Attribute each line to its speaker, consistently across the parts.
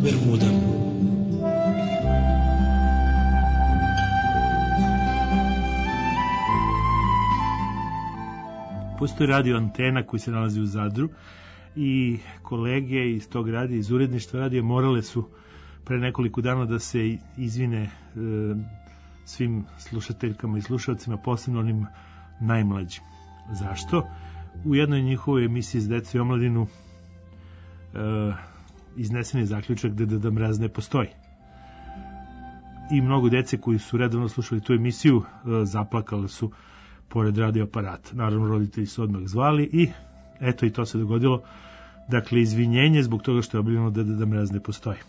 Speaker 1: Bermudama. Postoji radio Antena koji se nalazi u Zadru i kolege iz tog radija, iz uredništva radija, morale su pre nekoliko dana da se izvine svim slušateljkama i slušalcima, posebno onim najmlađim. Zašto? U jednoj njihovoj emisiji s decu i omladinu iznesen je zaključak da Deda Mraz ne postoji. I mnogo dece koji su redovno slušali tu emisiju zaplakali su pored radioaparata. Naravno, roditelji su odmah zvali i eto i to se dogodilo. Dakle, izvinjenje zbog toga što je objavljeno da Deda Mraz ne postoji.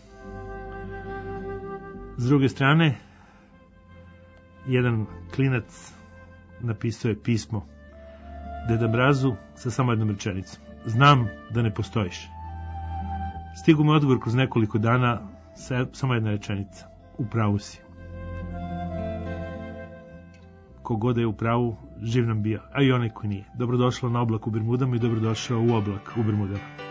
Speaker 1: S druge strane, jedan klinac napisao je pismo Deda Mrazu sa samo jednom rečenicom. Znam da ne postojiš. Stigu mu odgovor kroz nekoliko dana sa samo jedna rečenica. U pravu si. Kogod je u pravu, živ nam bio, a i onaj koji nije. Dobrodošla na Oblak u Bermudama i dobrodošao u Oblak u Bermudama.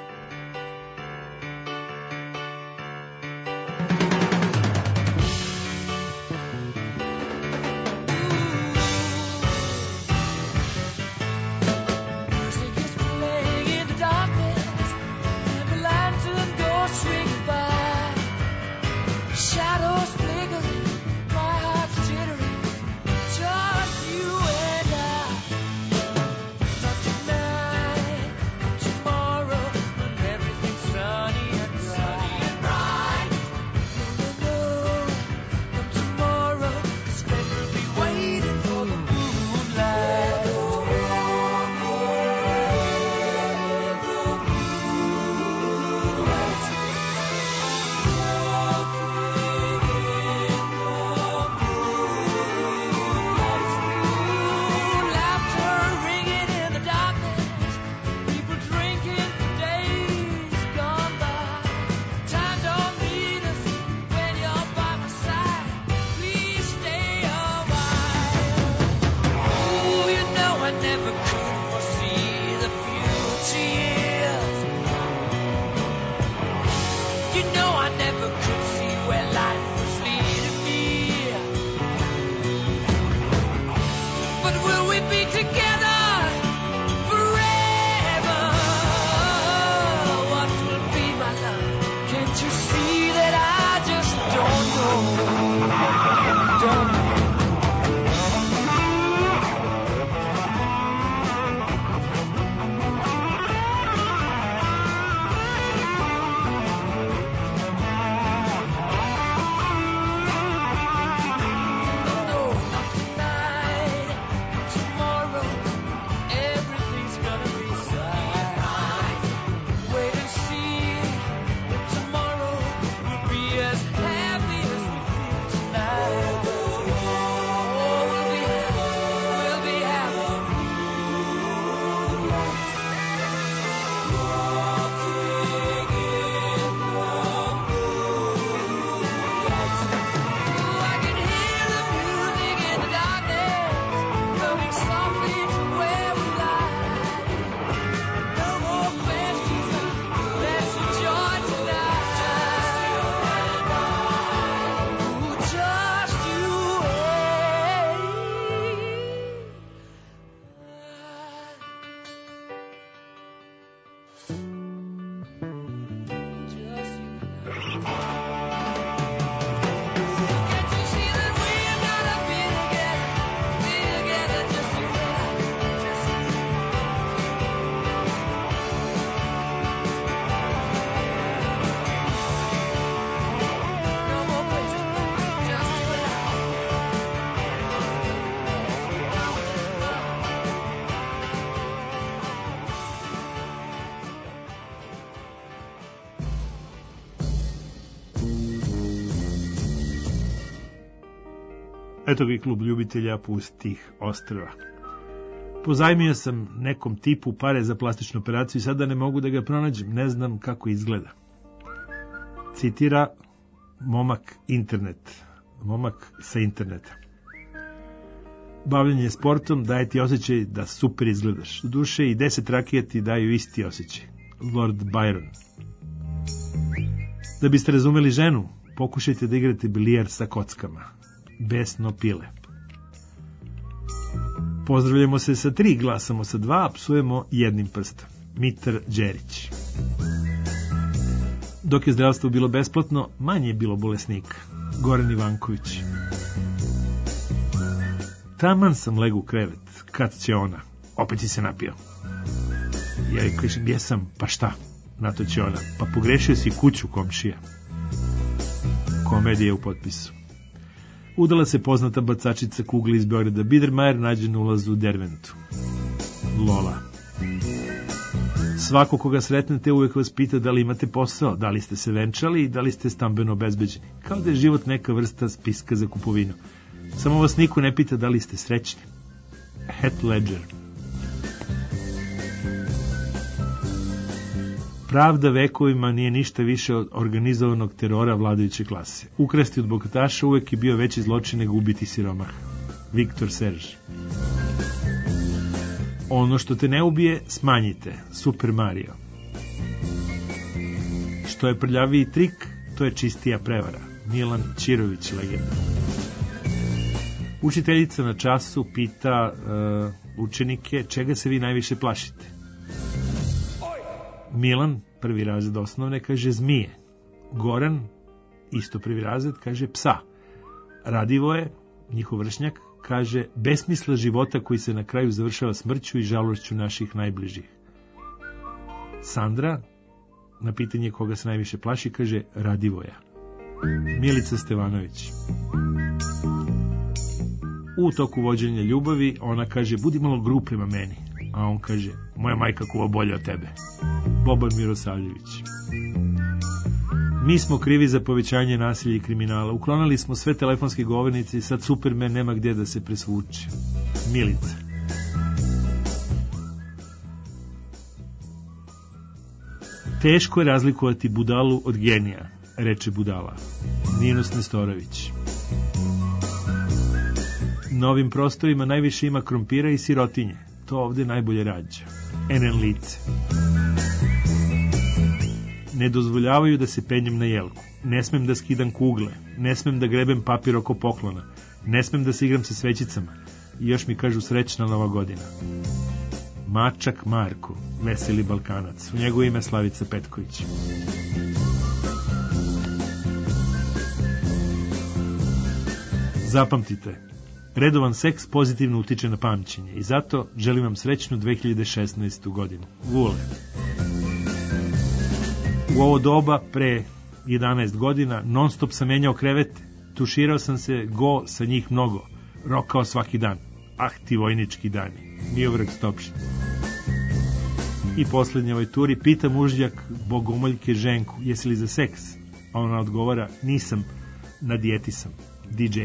Speaker 1: Eto ga i klub ljubitelja pustih ostrva. Pozajmio sam nekom tipu pare za plastičnu operaciju i sada ne mogu da ga pronađem, ne znam kako izgleda. Citira momak internet, momak sa interneta. Bavljenje sportom daje ti osjećaj da super izgledaš. U duše i 10 rakija ti daju isti osjećaj. Lord Byron. Da biste razumeli ženu, pokušajte da igrate bilijar sa kockama. Besno pile. Pozdravljamo se sa 3, glasamo sa 2, a psujemo jednim prstom. Mitar Đerić. Dok je zdravstvo bilo besplatno, manje je bilo bolesnika. Goran Ivanković. Taman sam legao u krevet, kad će ona, opet si se napio. Ja joj kažem, jesam, pa šta? Na to će ona, pa pogrešio si kuću, komšija. Komedija u potpisu. Udala se poznata bacačica kugle iz Beograda Biedermajer, nađe na ulazu u Derventu. Lola. Svako koga sretnete uvek vas pita da li imate posao, da li ste se venčali i da li ste stambeno obezbeđeni. Kao da je život neka vrsta spiska za kupovinu. Samo vas niko ne pita da li ste srećni. Heath Ledger. Pravda vekovima nije ništa više od organizovanog terora vladajuće klase. Ukrasti od bogataša uvek je bio veći zločin nego ubiti siromah. Viktor Serž. Ono što te ne ubije, smanjite. Super Mario. Što je prljaviji trik, to je čistija prevara. Milan Ćirović, legenda. Učiteljica na času pita učenike čega se vi najviše plašite. Milan, 1. razred osnovne, kaže zmije. Goran, isto 1. razred, kaže psa. Radivoje, njihov vršnjak, kaže besmisla života koji se na kraju završava smrću i žalošću naših najbližih. Sandra, na pitanje koga se najviše plaši, kaže Radivoja. Milica Stevanović. U toku vođenja ljubavi ona kaže budi malo grub prema meni, a on kaže moja majka kuva bolje od tebe. Boban Mirosavljević. Mi smo krivi za povećanje nasilja i kriminala. Uklonili smo sve telefonske govornice i sad Superman nema gdje da se presvuče. Milica. Teško je razlikovati budalu od genija, reče budala. Ninos Nestorović. Na ovim prostorima najviše ima krompira i sirotinje. To ovde najbolje rađa. NN lice. Ne dozvoljavaju da se penjem na jelku. Ne smem da skidam kugle. Ne smem da grebem papir oko poklona. Ne smem da se igram sa svećicama. I još mi kažu srećna Nova godina. Mačak Marko, veseli Balkanac. U njegovo ime Slavica Petković. Zapamtite, redovan seks pozitivno utiče na pamćenje i zato želim vam srećnu 2016. godinu. Vule. U ovo doba, pre 11 godina, non stop sam menjao krevete, tuširao sam se go sa njih mnogo, rokao svaki dan. Ah, ti vojnički dani. Miovrag Stopšin. I poslednje ovoj turi pita mužjak bogomoljke ženku, jesi li za seks? A ona odgovara, nisam, na dijeti sam. DJ.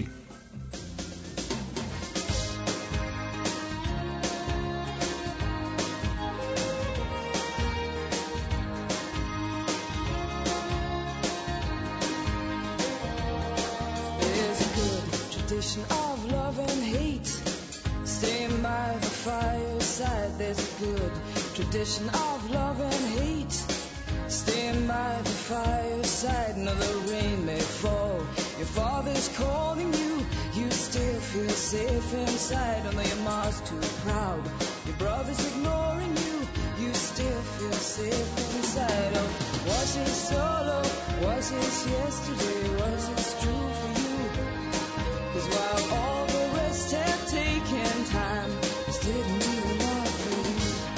Speaker 2: Tradition of love and hate. Stand by the fireside, no, the rain may fall. Your father's calling you, you still feel safe inside. Although your mom's too proud, your brother's ignoring you, you still feel safe inside. Oh, was it solo? Was it yesterday? Was it true for you? 'Cause while all the rest have taken time, this didn't mean a lot for you.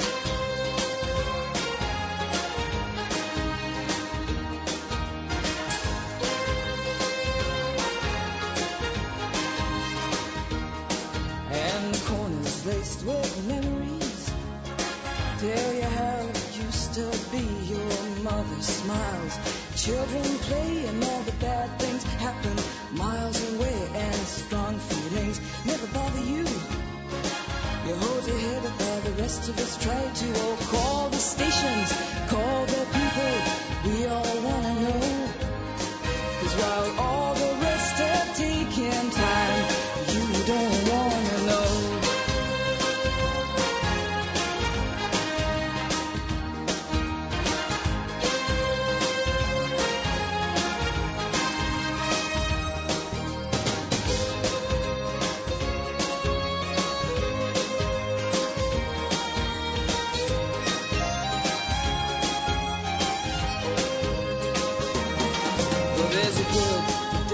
Speaker 2: Laced with memories, tell you how it used to be. Your mother smiles, children play, and all the bad things happen miles away. And strong feelings never bother you. You hold your head up while the rest of us try to. Oh, call the stations, call the people we all wanna know. 'Cause while all the rest have taken time, you don't wanna know.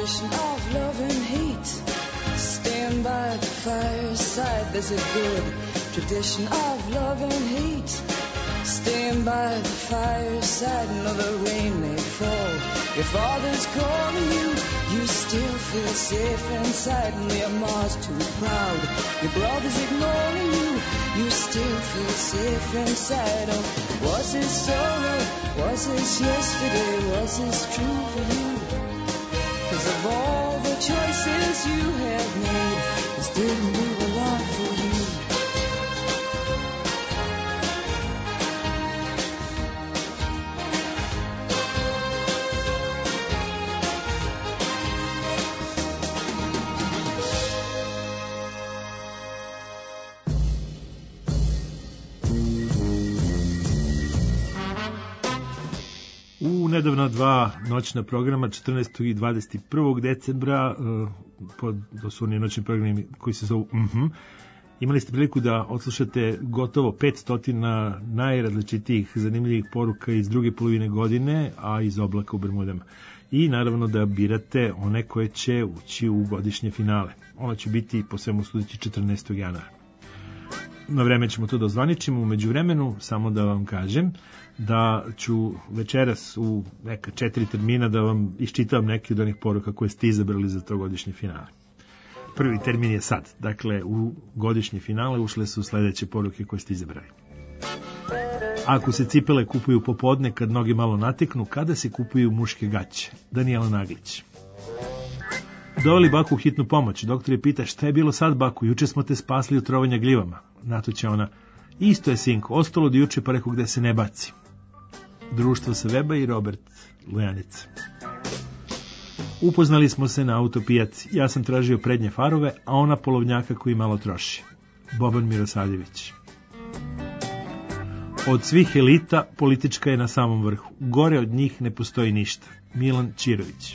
Speaker 2: tradition of love and hate. Stand by the fireside, there's a good tradition of love and hate. Stand by the fireside, no, the rain may fall. Your father's calling you, you still feel safe inside. No, your mom's too proud, your brother's ignoring you, you still feel safe inside. Oh, was this sorrow, was this yesterday, was this true for you? 'Cause of all the choices you have made, this didn't do a lot for you.
Speaker 1: U nedavna dva noćna programa 14. i 21. decembra, to su oni noćni programi koji se zovu imali ste priliku da odslušate gotovo 500 najrazličitijih zanimljivih poruka iz druge polovine godine, a iz oblaka u Bermudama. I naravno da birate one koje će ući u godišnje finale. Ono će biti po svemu sudeći 14. januara. Na vreme ćemo to da ozvaničimo, u međuvremenu samo da vam kažem da ću večeras u neka 4 termina da vam iščitavam neke od onih poruka koje ste izabrali za to godišnje finale. Prvi termin je sad, dakle u godišnje finale ušle su sledeće poruke koje ste izabrali. Ako se cipele kupuju popodne kad noge malo nateknu, kada se kupuju muške gaće? Danijela Naglić. Doveli baku u hitnu pomoć. Doktor je pita šta je bilo sad, baku, juče smo te spasli od trovanja gljivama. Na to će ona, isto je, sinko, ostalo od juče, pa rekao gde se ne baci. Društvo sa Veba i Robert Lujanica. Upoznali smo se na autopijaci. Ja sam tražio prednje farove, a ona polovnjaka koji malo troši. Boban Mirosavljević. Od svih elita politička je na samom vrhu. Gore od njih ne postoji ništa. Milan Ćirović.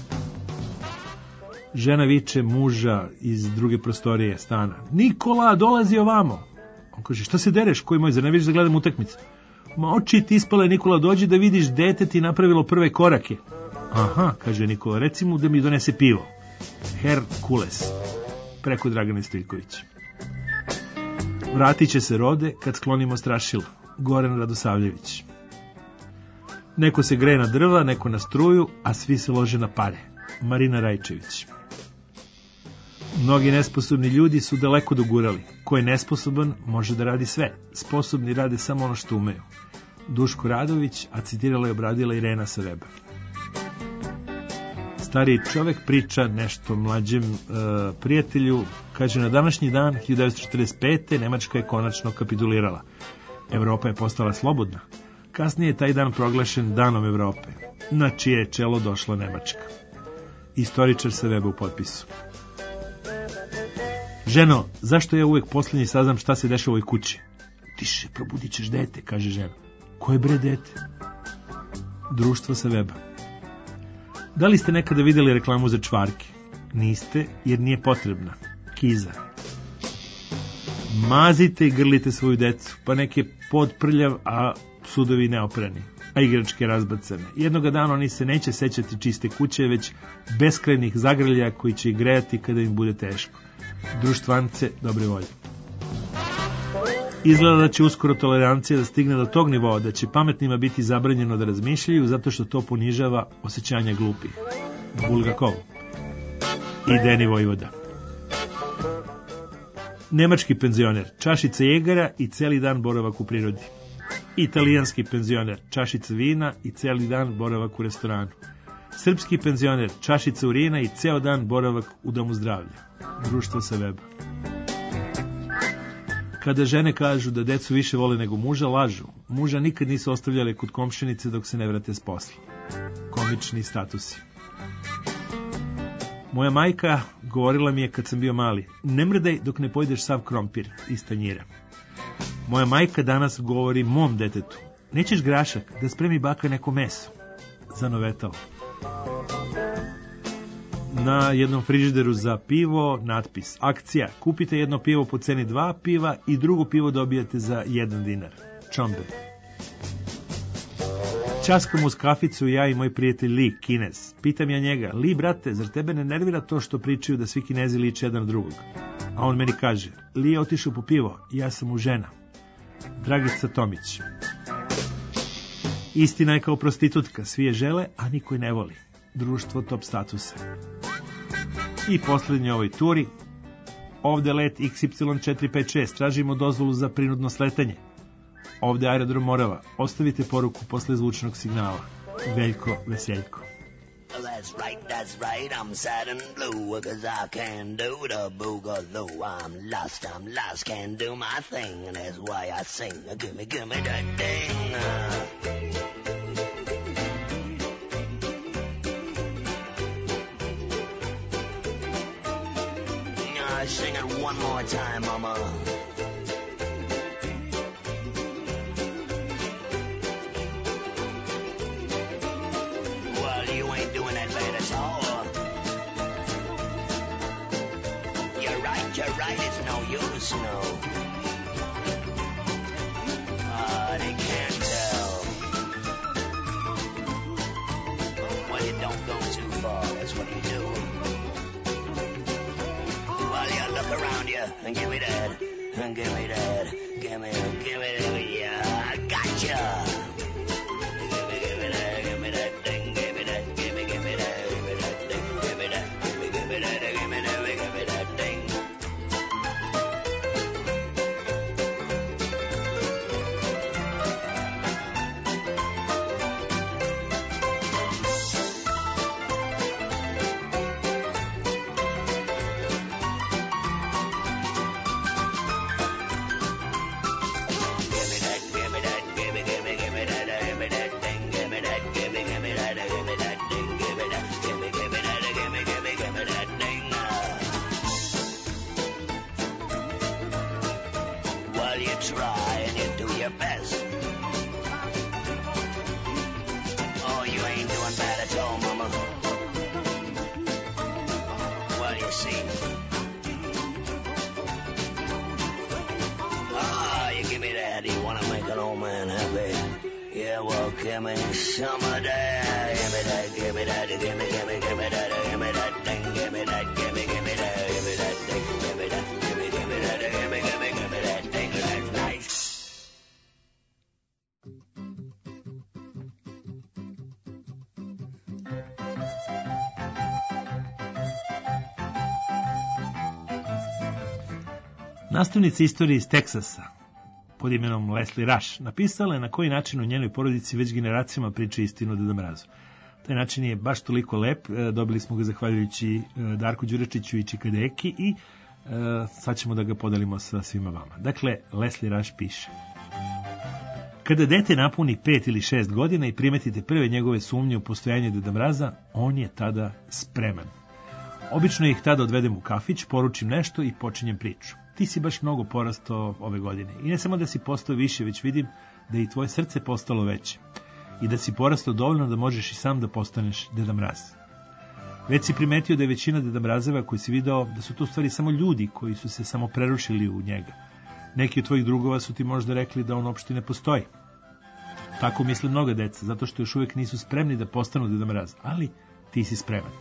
Speaker 1: Žena viče muža iz druge prostorije stana. Nikola, dolazi ovamo. On kaže, šta se dereš, koji moj, zar ne vidiš da gledam utakmicu? Ma oči ti ispale, Nikola, dođi da vidiš, dete ti napravilo prve korake. Aha, kaže Nikola, reci mu da mi donese pivo. Herkules, preko Dragane Stojković. Vratit će se Rode kad sklonimo strašila. Goran Radosavljević. Neko se greje na drva, neko na struju, a svi se lože na pare. Marina Rajčević. Mnogi nesposobni ljudi su daleko dogurali. Ko je nesposoban može da radi sve. Sposobni rade samo ono što umeju. Duško Radović, a citirala je obradila Irena sa Weba. Stariji čovek priča nešto mlađem prijatelju. Kaže, na današnji dan 1945. Nemačka je konačno kapitulirala. Evropa je postala slobodna. Kasnije je taj dan proglašen Danom Evrope, na čije je čelo došla Nemačka. Istoričar sa Weba u potpisu. Ženo, zašto ja uvek posljednji saznam šta se dešava u ovoj kući? Tiše, probudit ćeš dete, kaže žena. Koje bre dete? Društvo sa Weba. Da li ste nekada vidjeli reklamu za čvarke? Niste, jer nije potrebna. Kiza. Mazite i grlite svoju decu, pa neke podprljav, a sudovi neoprani, a igračke razbacane. Jednoga dana oni se neće sećati čiste kuće, već beskrajnih zagrlja koji će ih grejati kada im bude teško. Društvance dobre volje. Izgleda da će uskoro tolerancija da stigne do tog nivoa da će pametnima biti zabranjeno da razmišljaju zato što to ponižava osjećanja glupih. Bulgakov i Deni Vojvoda. Nemački penzioner, čašica jegara i celi dan boravak u prirodi. Italijanski penzioner, čašica vina i celi dan boravak u restoranu. Srpski penzioner, čašica urina i ceo dan boravak u domu zdravlja. Društvo sa Weba. Kada žene kažu da decu više vole nego muža, lažu. Muža nikad nisu ostavljali kod komšinice dok se ne vrate s posla. Komični statusi. Moja majka govorila mi je kad sam bio mali, ne mrdaj dok ne pojedeš sav krompir iz tanjira. Moja majka danas govori mom detetu, nećeš grašak, da spremi baka neko meso. Zanovetao. Na jednom frižideru za pivo natpis, akcija, kupite jedno pivo po ceni 2 piva i drugo pivo dobijate za 1 dinar. Čombe. Časkamo uz kaficu ja i moj prijatelj Li, Kinez. Pitam ja njega, Li, brate, zar tebe ne nervira to što pričaju da svi Kinezi liče jedan drugog? A on meni kaže, Li je otišao po pivo, ja sam mu žena. Dragica Tomić. Istina je kao prostitutka, svi je žele, a niko je ne voli. Društvo top statusa. I poslednje ovoj turi, ovde let XY456, tražimo dozvolu za prinudno sletanje. Ovde aerodrom Morava, ostavite poruku posle zvučnog signala. Veljko Veseljko.
Speaker 3: That's right, I'm sad and blue, 'cause I can't do the boogaloo. I'm lost, can't do my thing, and that's why I sing. Give me that ding. I sing it one more time, mama. Well, you ain't doing that bad at all. You're right, it's no use, no. They can't tell. Well, you don't go too far, that's what you do. Well, you look around you and give me that, give me that, give me that, yeah, I gotcha. Give me that, give me that thing, give me that, give me that, give me that thing, give me that, give me that, give me that thing. Try and you do your best. Oh, you ain't doing bad at all, mama. Well, you see. You give me that. You want to make an old man happy? Yeah, well, give me some of that. Give me that, give me that, give me that, give me that thing, give me that, give me that, give me that thing, give me that, give me that, give me that thing. That's nice.
Speaker 1: Nastavnica istorije iz Teksasa, pod imenom Leslie Rush, napisala je na koji način u njenoj porodici već generacijama priča istinu o Deda Mrazu. Taj način je baš toliko lep, dobili smo ga zahvaljujući Darku Đuračiću i Čikadeki i sad ćemo da ga podelimo sa svima vama. Dakle, Leslie Rush piše: kada dete napuni 5 ili 6 godina i primetite prve njegove sumnje u postojanje Deda Mraza, on je tada spreman. Obično ih tada odvedem u kafić, poručim nešto i počinjem priču. Ti si baš mnogo porastao ove godine. I ne samo da si postao više, već vidim da je i tvoje srce postalo veće. I da si porastao dovoljno da možeš i sam da postaneš Deda Mraz. Već si primetio da je većina Deda Mrazeva koji si video da su to u stvari samo ljudi koji su se samo prerušili u njega. Neki od tvojih drugova su ti možda rekli da on uopšte ne postoji. Tako misle mnoga deca, zato što još uvijek nisu spremni da postanu Deda Mraz, ali ti si spreman.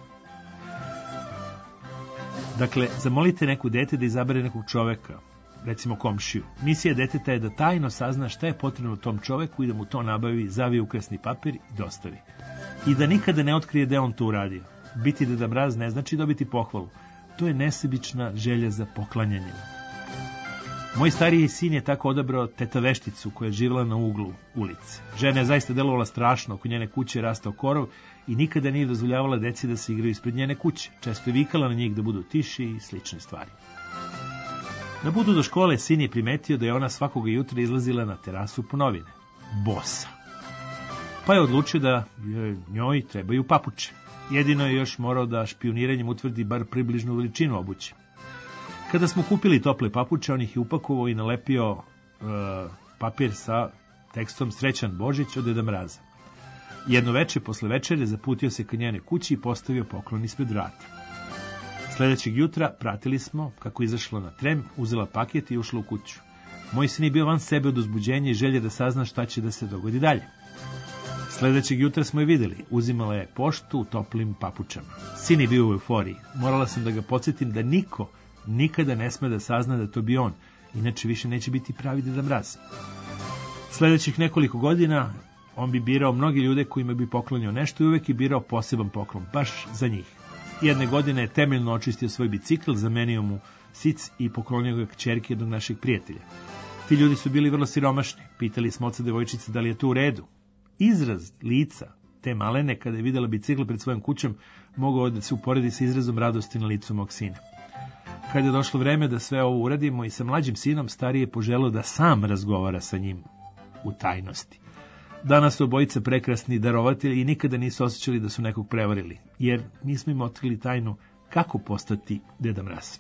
Speaker 1: Dakle, zamolite neku dete da izabere nekog čoveka, recimo komšiju. Misija deteta je da tajno sazna šta je potrebno tom čoveku i da mu to nabavi, zavije ukrasni papir i dostavi. I da nikada ne otkrije da je on to uradio. Biti Deda Mraz ne znači dobiti pohvalu. To je nesebična želja za poklanjanjem. Moj stariji sin je tako odabrao teta Vešticu koja je živjela na uglu ulice. Žena je zaista delovala strašno, oko njene kuće je rastao korov i nikada nije dozvoljavala deci da se igraju ispred njene kuće. Često je vikala na njih da budu tiši i slične stvari. Na putu do škole sin je primetio da je ona svakoga jutra izlazila na terasu po novine. Bosa. Pa je odlučio da njoj trebaju papuče. Jedino je još morao da špioniranjem utvrdi bar približnu veličinu obuće. Kada smo kupili tople papuče, on ih je upakovao i nalepio papir sa tekstom Srećan Božić od Deda Mraza. Jedno veče posle večere zaputio se ka njene kući i postavio poklon ispred vrata. Sljedećeg jutra pratili smo kako je izašla na trem, uzela paket i ušla u kuću. Moj sin je bio van sebe od uzbuđenja i želje da sazna šta će da se dogodi dalje. Sledećeg jutra smo je videli. Uzimala je poštu u toplim papučama. Sin je bio u euforiji. Morala sam da ga podsjetim da niko nikada ne sme da sazna da to bi on. Inače više neće biti pravi Deda Mraz. Sledećih nekoliko godina on bi birao mnogi ljude kojima bi poklonio nešto i uvek je birao poseban poklon, baš za njih. Jedne godine je temeljno očistio svoj bicikl, zamenio mu sic i poklonio ga kćerki jednog našeg prijatelja. Ti ljudi su bili vrlo siromašni. Pitali smo oca devojčice da li je to u redu. Izraz lica te malene kada je videla bicikl pred svojom kućom mogao da se uporedi sa izrazom radosti na licu mog sina. Kad je došlo vreme da sve ovo uradimo i sa mlađim sinom, stariji je poželeo da sam razgovara sa njim u tajnosti. Danas su obojice prekrasni darovatelji i nikada nisu osjećali da su nekog prevarili, jer mi smo im otkrili tajnu kako postati Deda Mraz.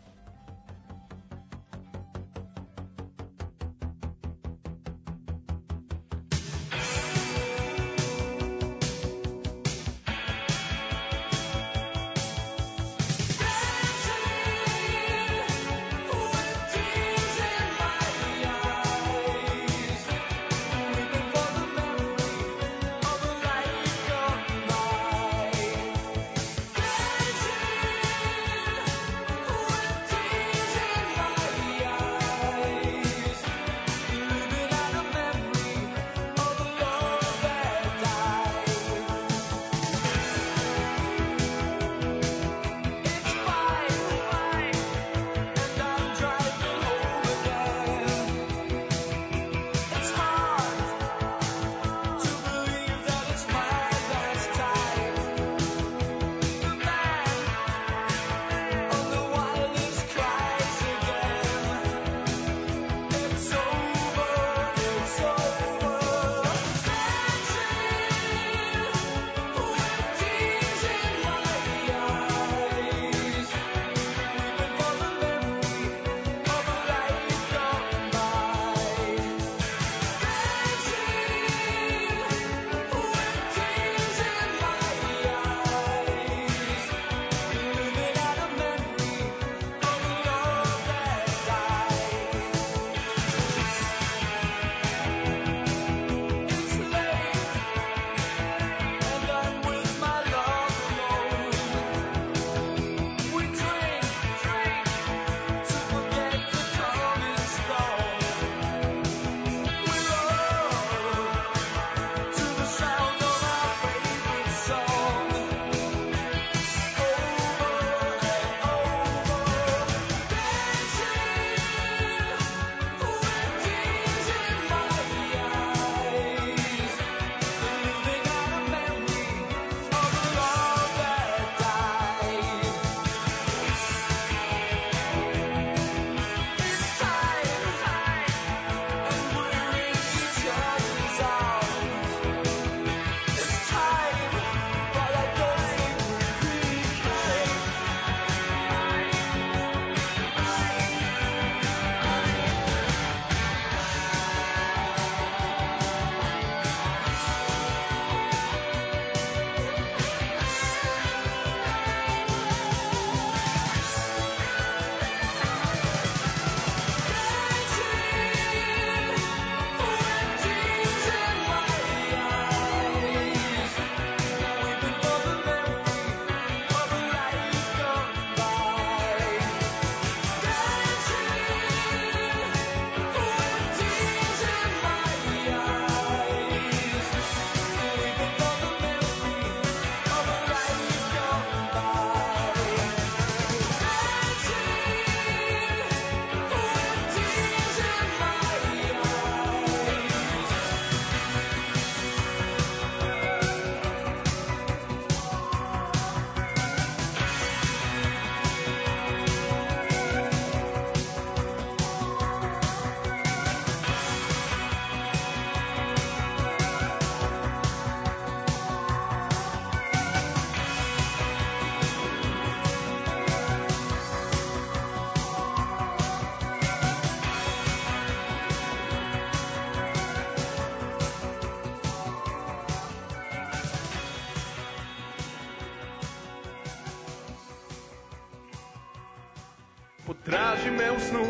Speaker 4: Potraži me u snu,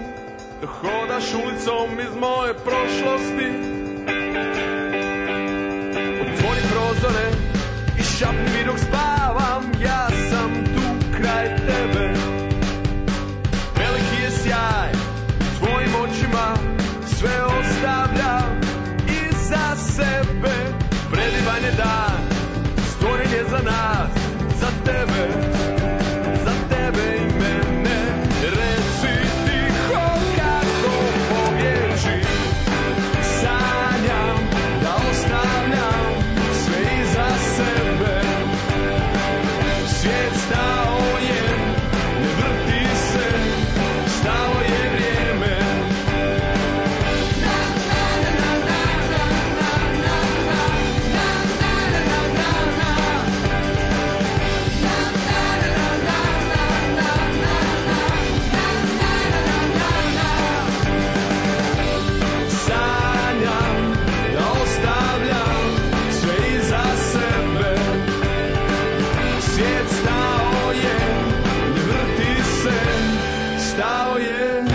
Speaker 4: hodaš ulicom iz moje prošlosti. Otvori šapni mi dok spavam, ja sam tu kraj tebe. Veliki je sjaj tvojim očima, sve ostavljam iza sebe. Predivan je dan, stvoren je za nas, za tebe i mene. Reci tiho kako pobježi, sanjam da ostavljam sve iza sebe. Svijet stao je, ne vrti se, stalo je vrijeme. Sanjam da ostavljam sve iza sebe. Svijet stao je, ne vrti se, stao je.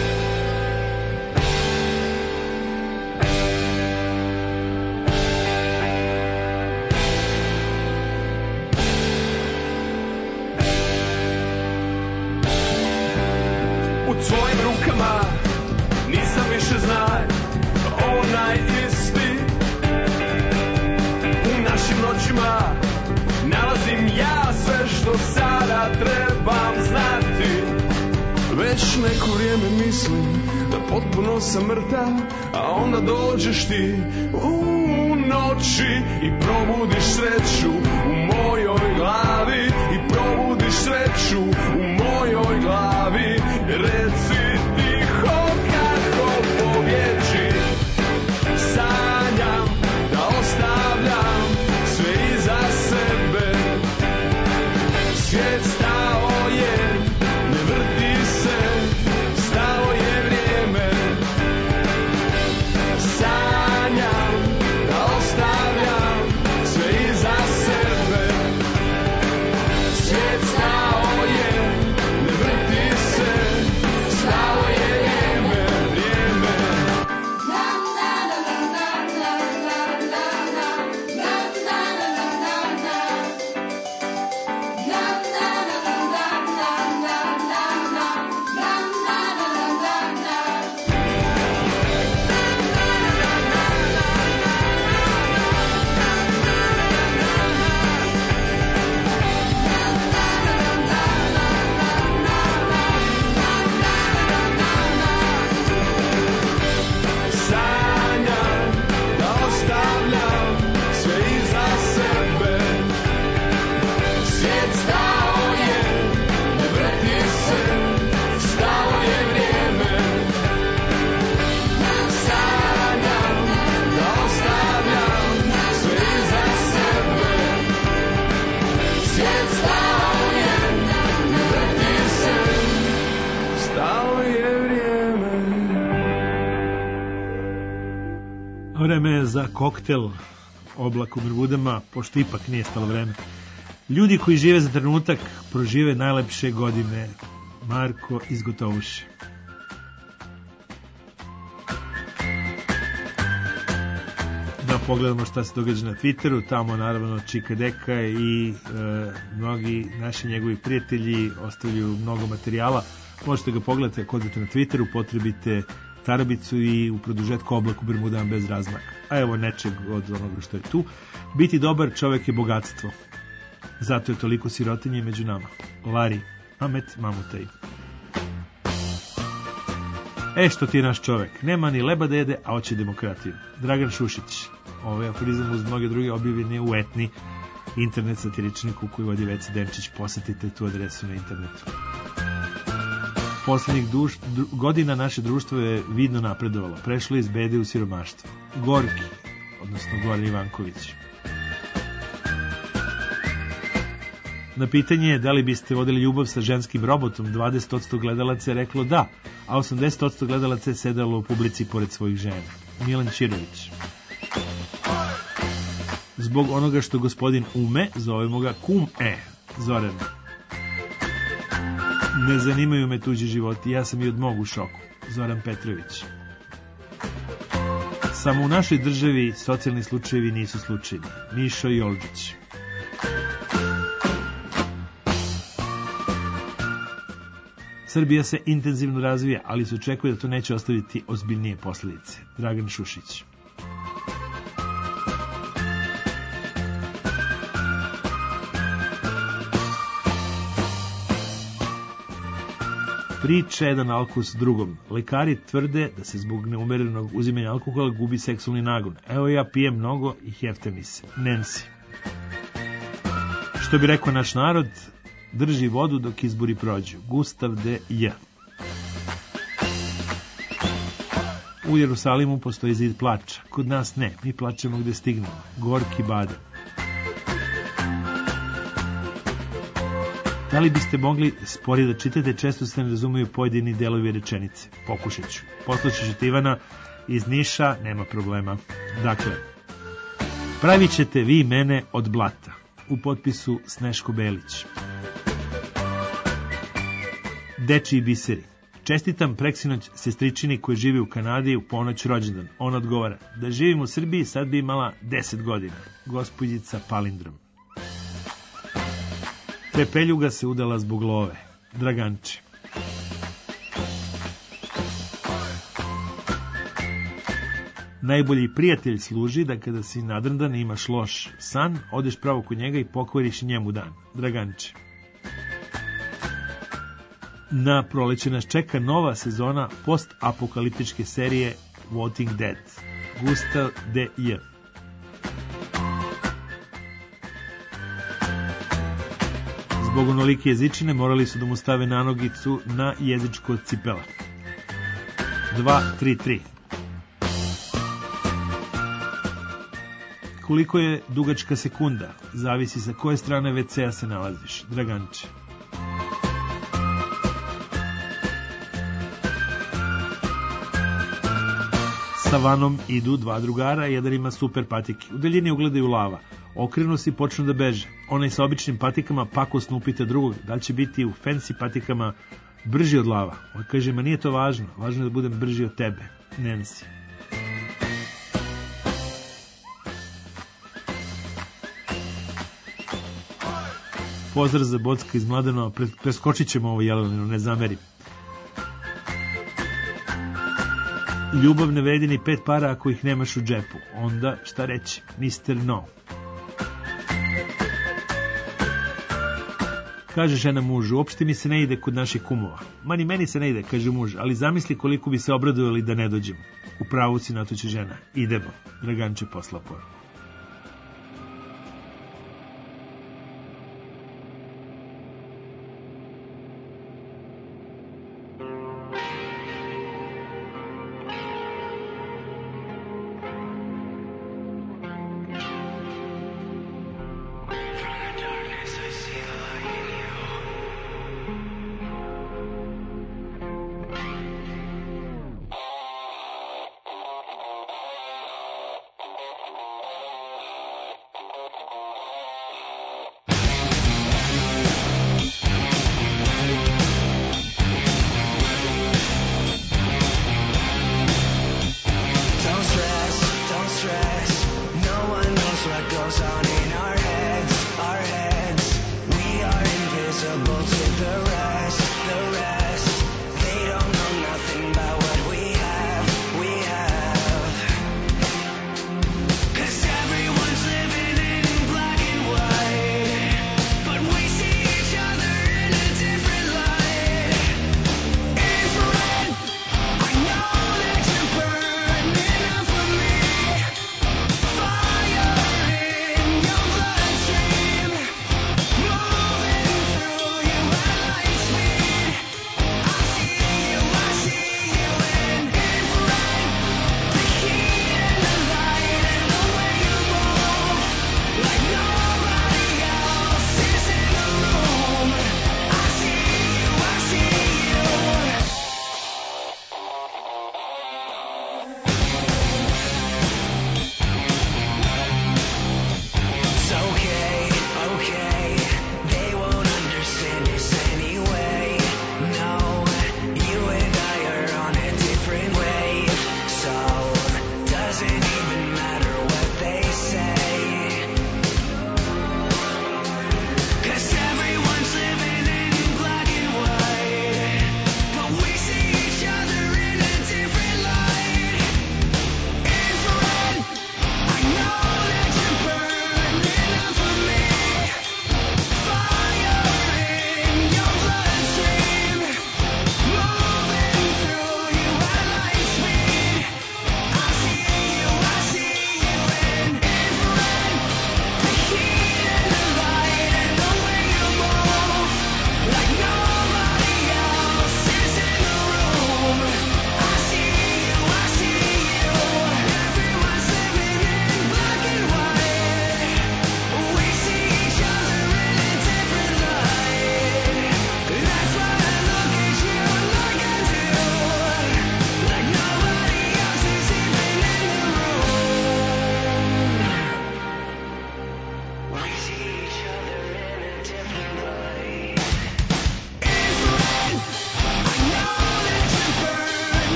Speaker 4: U tvojim rukama nisam više znaj, onaj isti. U našim noćima nalazim ja sve što sada trebam znati. Već neko vrijeme mislim da potpuno sam mrtav, a onda dođeš ti u noći i probudiš sreću u mojoj glavi. I probudiš sreću u mojoj glavi. Reci tiho kako pobježi, sanjam da ostavljam sve iza sebe. Svijet stao je, ne vrti se, stalo je vrijeme. Sanjam da ostavljam sve iza sebe. Svijet stao je, ne vrti se, stalo je vrijeme, vrijeme. Sanjam da ostavljam sve iza sebe. Svijet stao je, ne vrti se, stalo je vrijeme. Sanjam da ostavljam sve iza sebe. Svijet stao je, ne vrti se, stalo je vrijeme.
Speaker 1: Vreme je za koktel Oblak u Bermudama, pošto ipak nije stalo vreme. Ljudi koji žive za trenutak prožive najlepše godine. Marko iz Gotovuše. Da pogledamo šta se događa na Twitteru, tamo naravno Čika Deka i mnogi naši njegovi prijatelji ostavljaju mnogo materijala. Možete ga pogledati ako odete na Twitteru, potrebite tarabicu i u produžetku Oblak u Bermudama bez razmaka. A evo nečeg od onoga što je tu. Biti dobar čovek je bogatstvo. Zato je toliko sirotinje među nama. Lari, Amet Mamutaj. Što ti je naš čovek? Nema ni leba da jede, a hoće demokratiju. Dragan Šušić. Ovaj aforizam uz mnoge druge objavljen je u Etni, internet satiričniku koji vodi Veci Demčić. Posetite tu adresu na internetu. Poslednjih godina naše društvo je vidno napredovalo. Prešlo iz bede u siromaštvo. Gorki, odnosno Goran Ivanković. Na pitanje da li biste vodili ljubav sa ženskim robotom, 20% gledalaca je reklo da, a 80% gledalaca je sedalo u publici pored svojih žena. Milan Čirović. Zbog onoga što gospodin ume, zovemo ga kum Zoran. Ne zanimaju me tuđi životi, ja sam i od mog u šoku. Zoran Petrović. Samo u našoj državi socijalni slučajevi nisu slučajni. Mišo Jolđić. Srbija se intenzivno razvija, ali se očekuje da to neće ostaviti ozbiljnije posledice. Dragan Šušić. Priča jedan alkus drugom. Lekari tvrde da se zbog neumerenog uzimanja alkohola gubi seksualni nagon. Evo ja pijem mnogo i hefte mi se. Nancy. Što bi rekao naš narod, drži vodu dok izbori prođu. Gustav de J. U Jerusalimu postoji zid plača. Kod nas ne, mi plačemo gde stignemo. Gorki Baden. Da li biste mogli sporije da čitate, često se ne razumiju pojedini delovi rečenice. Pokušat ću. Poslušat ćete Ivana iz Niša, nema problema. Dakle, pravit ćete vi mene od blata. U potpisu Sneško Belić. Dečiji biseri. Čestitam preksinoć sestričini koja živi u Kanadi u ponoć rođendan. Ona odgovara, da živim u Srbiji sad bi imala 10 godina. Gospođica Palindrom. Pepeljuga se udala zbog love. Draganče. Najbolji prijatelj služi da kada si nadrndan i imaš loš san, odeš pravo kod njega i pokvariš njemu dan. Draganče. Na proleće nas čeka nova sezona post-apokaliptičke serije Walking Dead. Gustav de J. Zbog onolike jezičine morali su da mu stave nanogicu na jezičko od cipela. 2-3-3. Koliko je dugačka sekunda? Zavisi sa koje strane WC-a se nalaziš. Draganče. Sa vanom idu dva drugara, jedan ima super patike. U daljini ugledaju lava. Okrenu se i počnu da beže. Onaj sa običnim patikama pakosno upita drugog da li će biti u fancy patikama brži od lava. On kaže, ma nije to važno. Važno je da budem brži od tebe. Nancy. Pozdrav za Bocka iz Mladenova. Preskočit ćemo ovo Jeleninu, ne zamerim. Ljubav ne vredi ni 5 para ako ih nemaš u džepu. Onda šta reći? Mr. No. Kaže žena mužu, uopšte mi se ne ide kod naših kumova. Ma ni meni se ne ide, kaže muž, ali zamisli koliko bi se obradovali da ne dođemo. U pravu si, na to će žena. Idemo. Draganče posla poruku.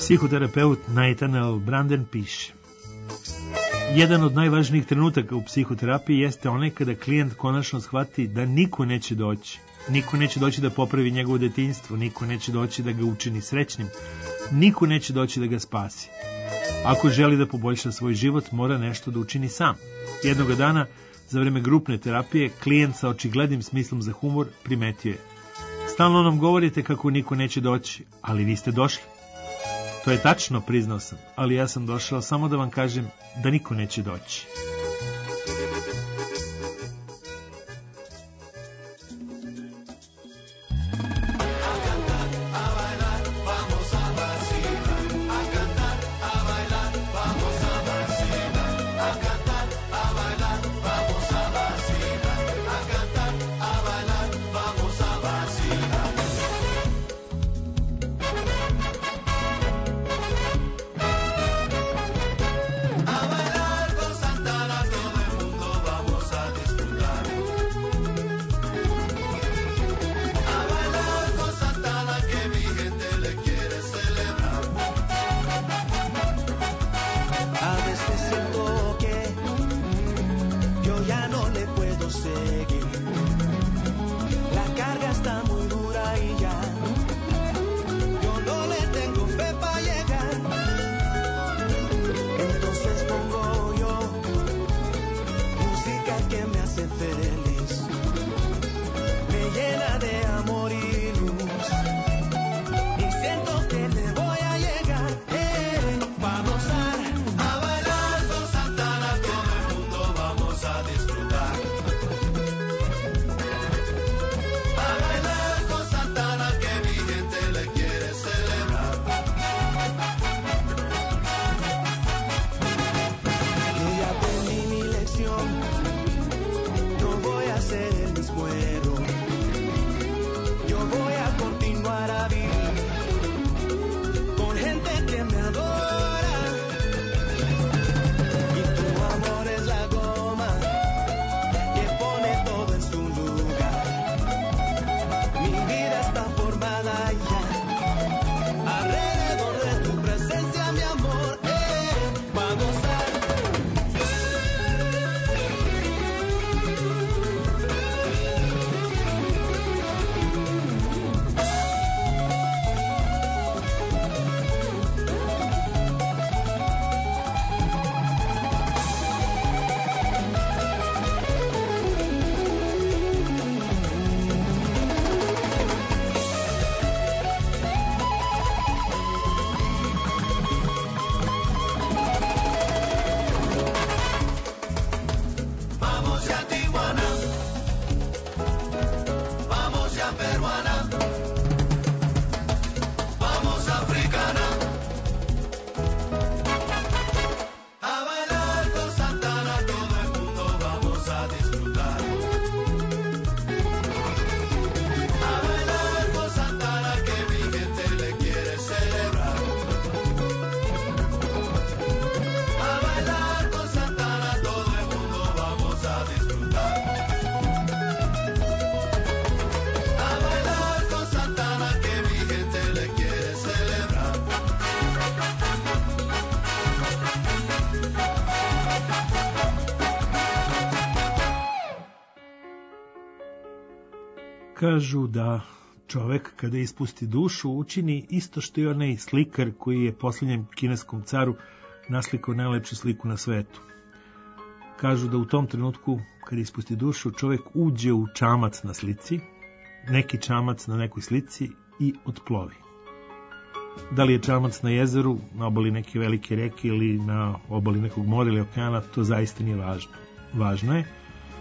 Speaker 1: Psihoterapeut Nathaniel Branden piše: jedan od najvažnijih trenutaka u psihoterapiji jeste onaj kada klijent konačno shvati da niko neće doći. Niko neće doći da popravi njegovo detinjstvo, niko neće doći da ga učini srećnim, niko neće doći da ga spasi. Ako želi da poboljša svoj život, mora nešto da učini sam. Jednoga dana, za vreme grupne terapije, klijent sa očiglednim smislom za humor primetio je: stalno nam govorite kako niko neće doći, ali vi ste došli. To je tačno, priznao sam, ali ja sam došao samo da vam kažem da niko neće doći. Kažu da čovek kada ispusti dušu učini isto što i onaj slikar koji je posljednjem kineskom caru naslikao najlepšu sliku na svetu. Kažu da u tom trenutku kada ispusti dušu čovek uđe u čamac na slici, neki čamac na nekoj slici i otplovi. Da li je čamac na jezeru, na obali neke velike reke ili na obali nekog mora ili okeana, to zaista nije važno. Važno je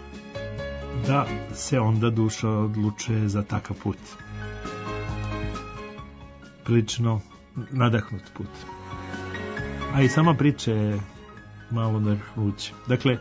Speaker 1: da se onda duša odlučuje za takav put. Prilično nadahnut put. A i sama priča je malo nervuća. Dakle,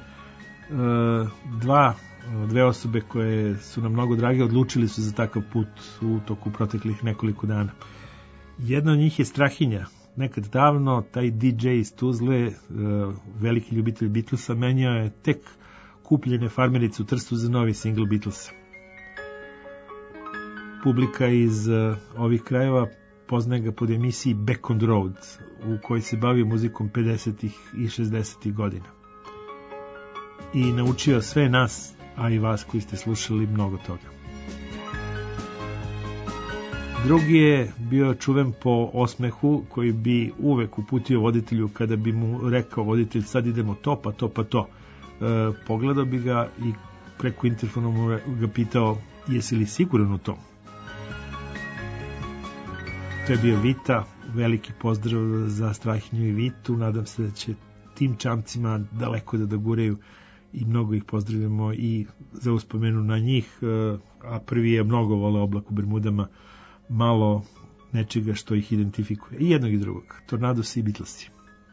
Speaker 1: dve osobe koje su nam mnogo drage odlučili su za takav put u toku proteklih nekoliko dana. Jedna od njih je Strahinja. Nekad davno taj DJ iz Tuzle, veliki ljubitelj Beatlesa, menjao je tek kupljene farmerice u Trstu za novi singl Beatlesa. Publika iz ovih krajeva poznaje ga pod emisiji Back on the Road, u kojoj se bavio muzikom 50. i 60. godina. I naučio sve nas, a i vas koji ste slušali, mnogo toga. Drugi je bio čuven po osmehu koji bi uvek uputio voditelju kada bi mu rekao voditelj sad idemo to pa to pa to. Pogledao bi ga i preko interfona mu ga pitao jesi li siguran u to? To je bio Vita, veliki pozdrav za Strahinju i Vitu, nadam se da će tim čamcima daleko da doguraju i mnogo ih pozdravljamo i za uspomenu na njih, a prvi je mnogo vole Oblak u Bermudama, malo nečega što ih identifikuje, i jednog i drugog, Tornadosi i Beatlesi.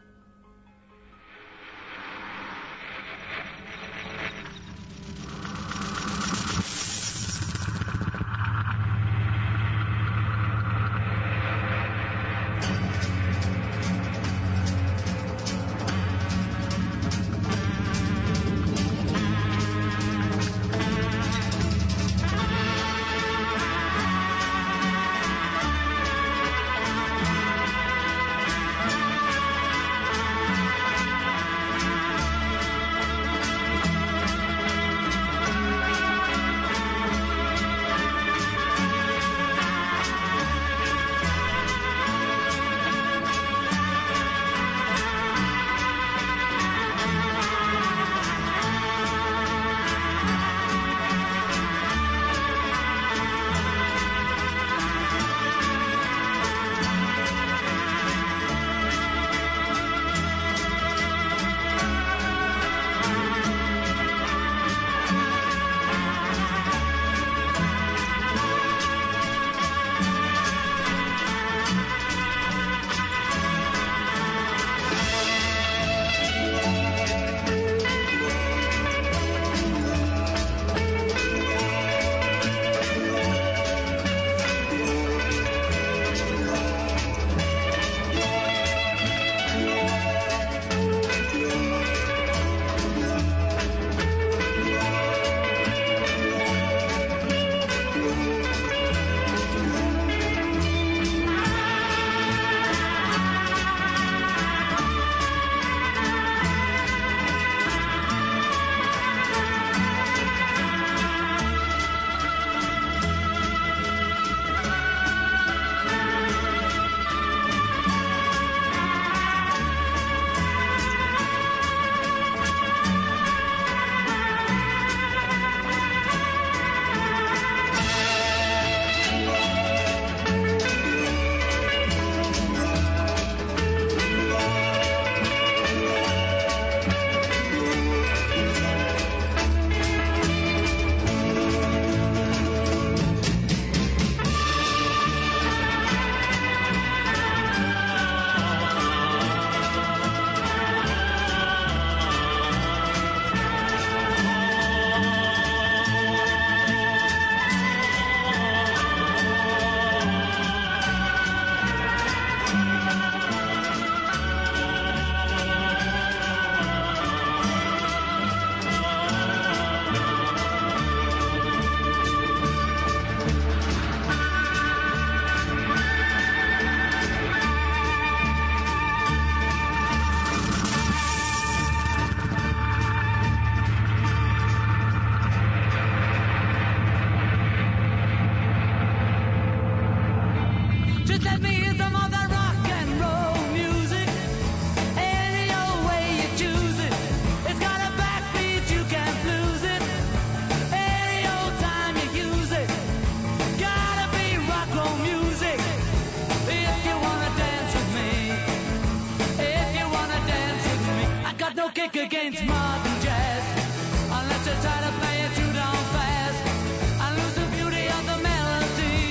Speaker 5: Against modern jazz, unless you try to play it too down fast and lose the beauty of the melody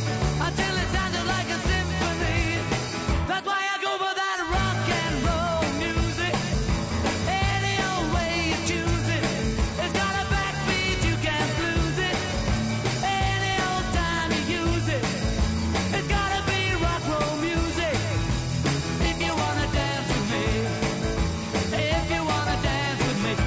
Speaker 5: until it sounded like a symphony. That's why I go for that rock and roll music. Any old way you choose it, it's got a backbeat, you can't lose it. Any old time you use it, it's gotta be rock roll music. If you wanna dance with me, if you wanna dance with me,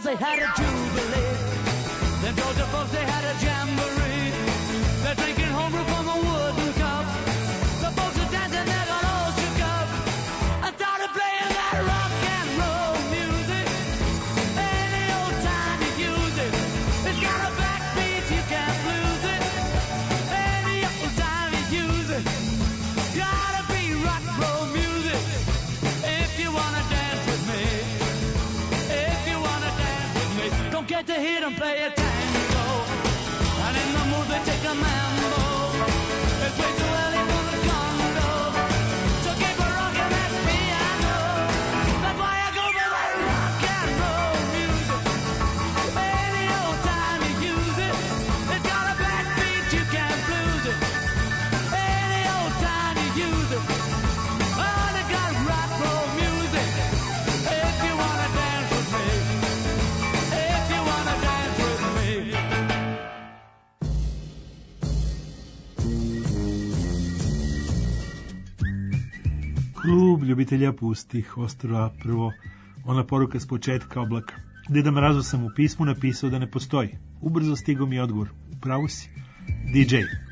Speaker 5: they had a jubilee. Them Georgia folks, they had a jamboree. They're drinking homebrew from a wooden cup. The folks are dancing, they got all shook up. I started playing that rock and roll music. Any old time you use it. It's got a backbeat, you can't lose it. Any old time you use it. Gotta be rock and roll music. If you wanna dance with me. If you wanna dance with me. Don't get to hear them play a tango. And in the mood they take a mambo. It's way too early for the Congo. So keep a rockin' that piano. That's why I go for that rock and roll music. Any old time you use it. It's got a backbeat, you can't lose it. Any old time you use it. Oh, they got rock and roll music. If you wanna dance with me. If you wanna dance with me.
Speaker 1: Klub ljubitelja pustih ostrva, prvo ona poruka s početka oblaka. Deda Mrazu sam u pismu napisao da ne postoji. Ubrzo stigao mi odgovor. Upravo si. DJ.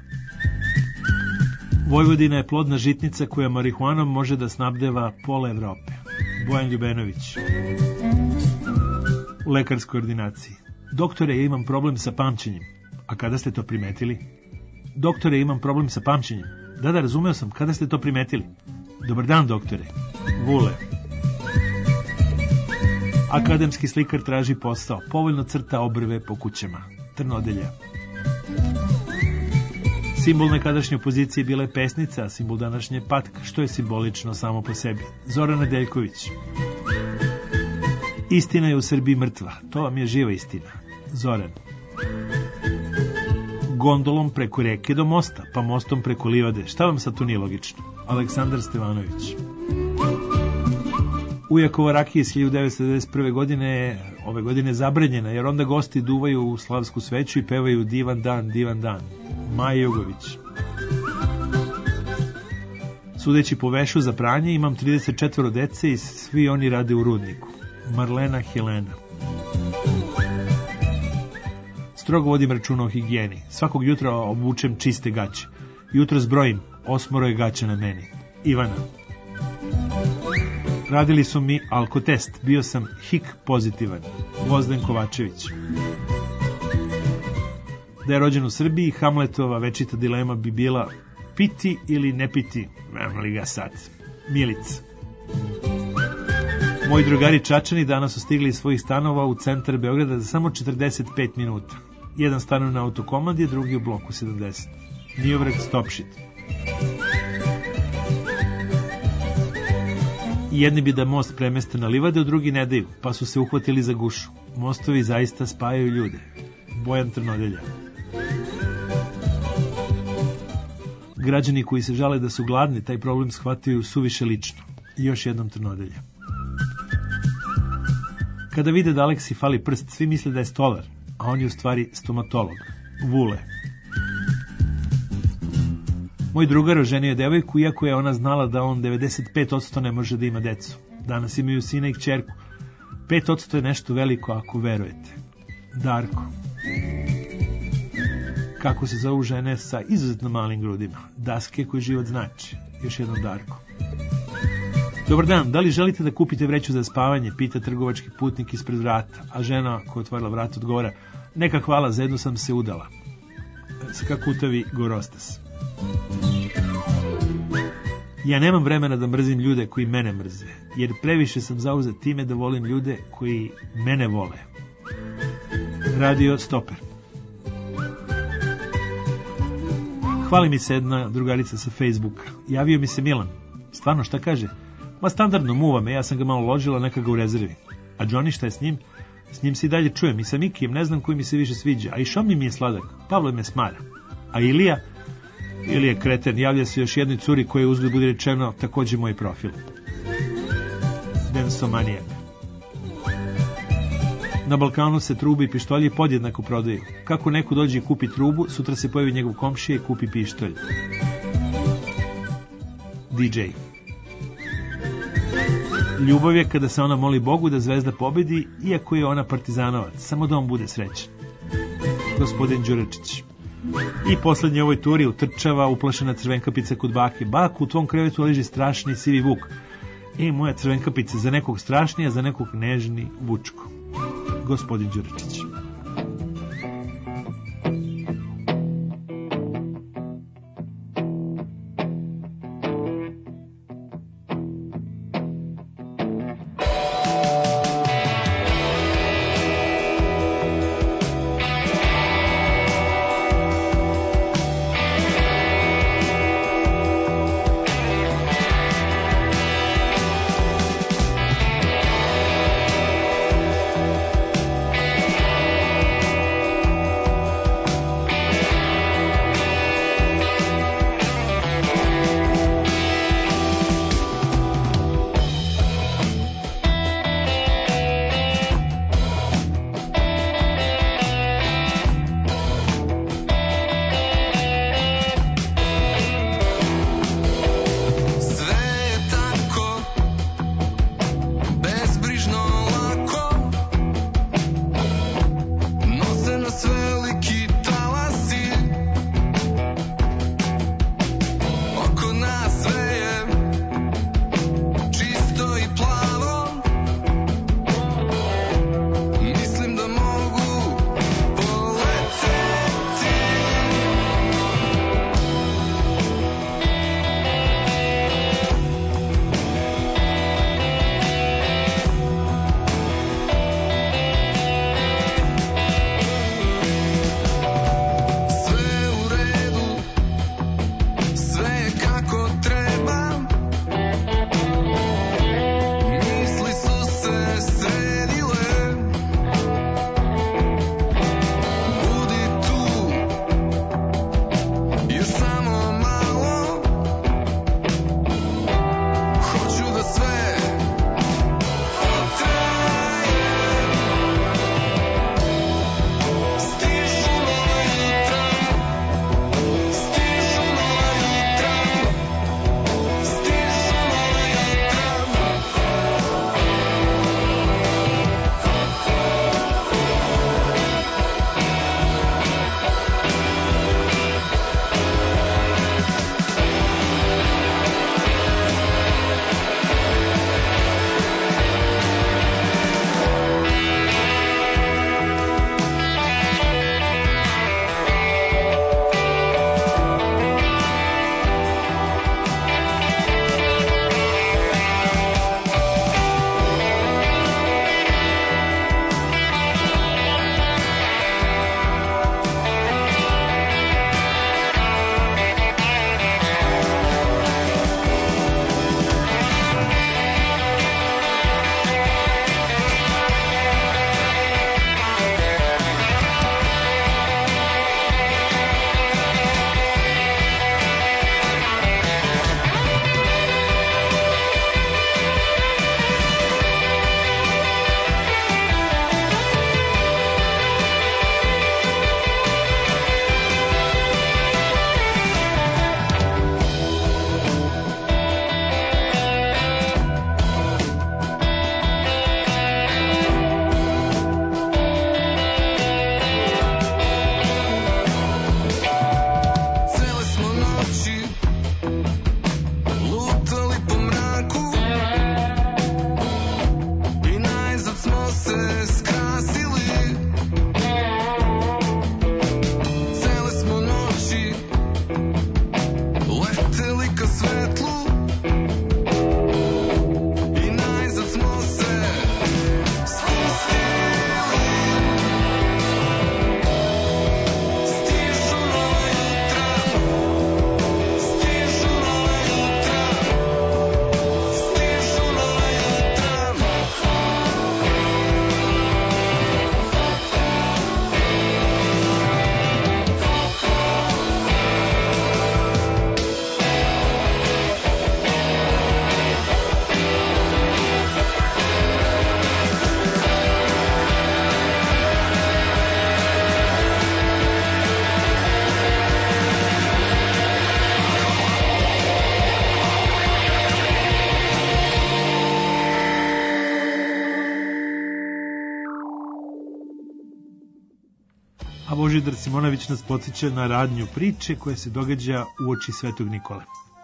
Speaker 1: Vojvodina je plodna žitnica koja marihuanom može da snabdeva pola Evrope. Bojan Ljubenović. U lekarskoj ordinaciji. Doktore, ja imam problem sa pamćenjem. A kada ste to primetili? Doktore, imam problem sa pamćenjem. Da, razumeo sam. Kada ste to primetili? Dobar dan, doktore. Vule. Akademski slikar traži posao. Povoljno crta obrve po kućama. Trnodelja. Simbol nekadašnje opozicije bila je pesnica, a simbol današnje patka, što je simbolično samo po sebi. Zoran Nedeljković. Istina je u Srbiji mrtva. To vam je živa istina. Zoran. Gondolom preko reke do mosta, pa mostom preko livade. Šta vam sad tu nije logično? Aleksandar Stevanović. Ujakova rakija iz 1991. godine ove godine zabranjena, jer onda gosti duvaju u slavsku sveću i pevaju Divan dan, divan dan. Maja Jugović. Sudeći po vešu za pranje, imam 34 dece i svi oni rade u rudniku. Marlena Helena. Strogo vodim računa o higijeni. Svakog jutra obučem čiste gaće. Jutro zbrojim, 8 je gaća na meni. Ivana. Radili su mi alkotest. Bio sam HIK pozitivan. Gvozden Kovačević. Da je rođen u Srbiji, Hamletova večita dilema bi bila piti ili ne piti. Nema li ga sad? Milic. Moji drugari Čačani danas su stigli iz svojih stanova u centar Beograda za samo 45 minuta. Jedan stanuje na autokomandi, drugi u bloku 70. Miovrag Stopšit. Jedni bi da most premeste na livade, drugi ne daju, pa su se uhvatili za gušu. Mostovi zaista spajaju ljude. Bojan Trnodelja. Građani koji se žale da su gladni, taj problem shvataju suviše lično. I još jednom Trnodelja. Kada vide da Aleksi fali prst, svi misle da je stolar, a on je u stvari stomatolog. Vule. Moj drugar oženio je devojku, iako je ona znala da on 95% ne može da ima decu. Danas imaju sina i kćerku. 5% je nešto veliko ako verujete. Darko. Kako se zovu žene sa izuzetno malim grudima? Daske koji život znači. Još jednom Darko. Dobar dan, da li želite da kupite vreću za spavanje? Pita trgovački putnik ispred vrata, a žena koja je otvorila vrata odgovara: neka hvala, za jednu sam se udala. Skakutavi Gorostas. Ja nemam vremena da mrzim ljude koji mene mrze, jer previše sam zauzet time da volim ljude koji mene vole. Radio Stoper. Hvali mi se jedna drugarica sa Facebooka. Javio mi se Milan. Stvarno, šta kaže? Ma standardno, muva me, ja sam ga malo ložila, neka ga u rezervi. A Johnny, šta je s njim? S njim se i dalje čujem, i sa Mikijem, ne znam koji mi se više sviđa. A i Šomi mi je sladak, Pavlo me smara. A Ilija kreten, javlja se još jednoj curi koja je, uzgled budi rečeno, takođe moj profil. Densomanijak. Na Balkanu se trubi i pištolji podjednako prodaju. Kako neko dođe i kupi trubu, sutra se pojavi njegov komšija i kupi pištolj. DJ. Ljubav je kada se ona moli Bogu da Zvezda pobedi, iako je ona partizanovac, samo da on bude srećan. Gospodin Đurečić. I poslednji ovoj turi utrčava uplašena Crvenkapica kod bake. Baku, u tvom krevetu leži strašni sivi vuk. Moja Crvenkapica, za nekog strašnija, za nekog nežni Vučko. Gospodin Đurečić. Božidar Simonović nas podsjeća na radnju priče koja se događa uoči Svetog Nikole.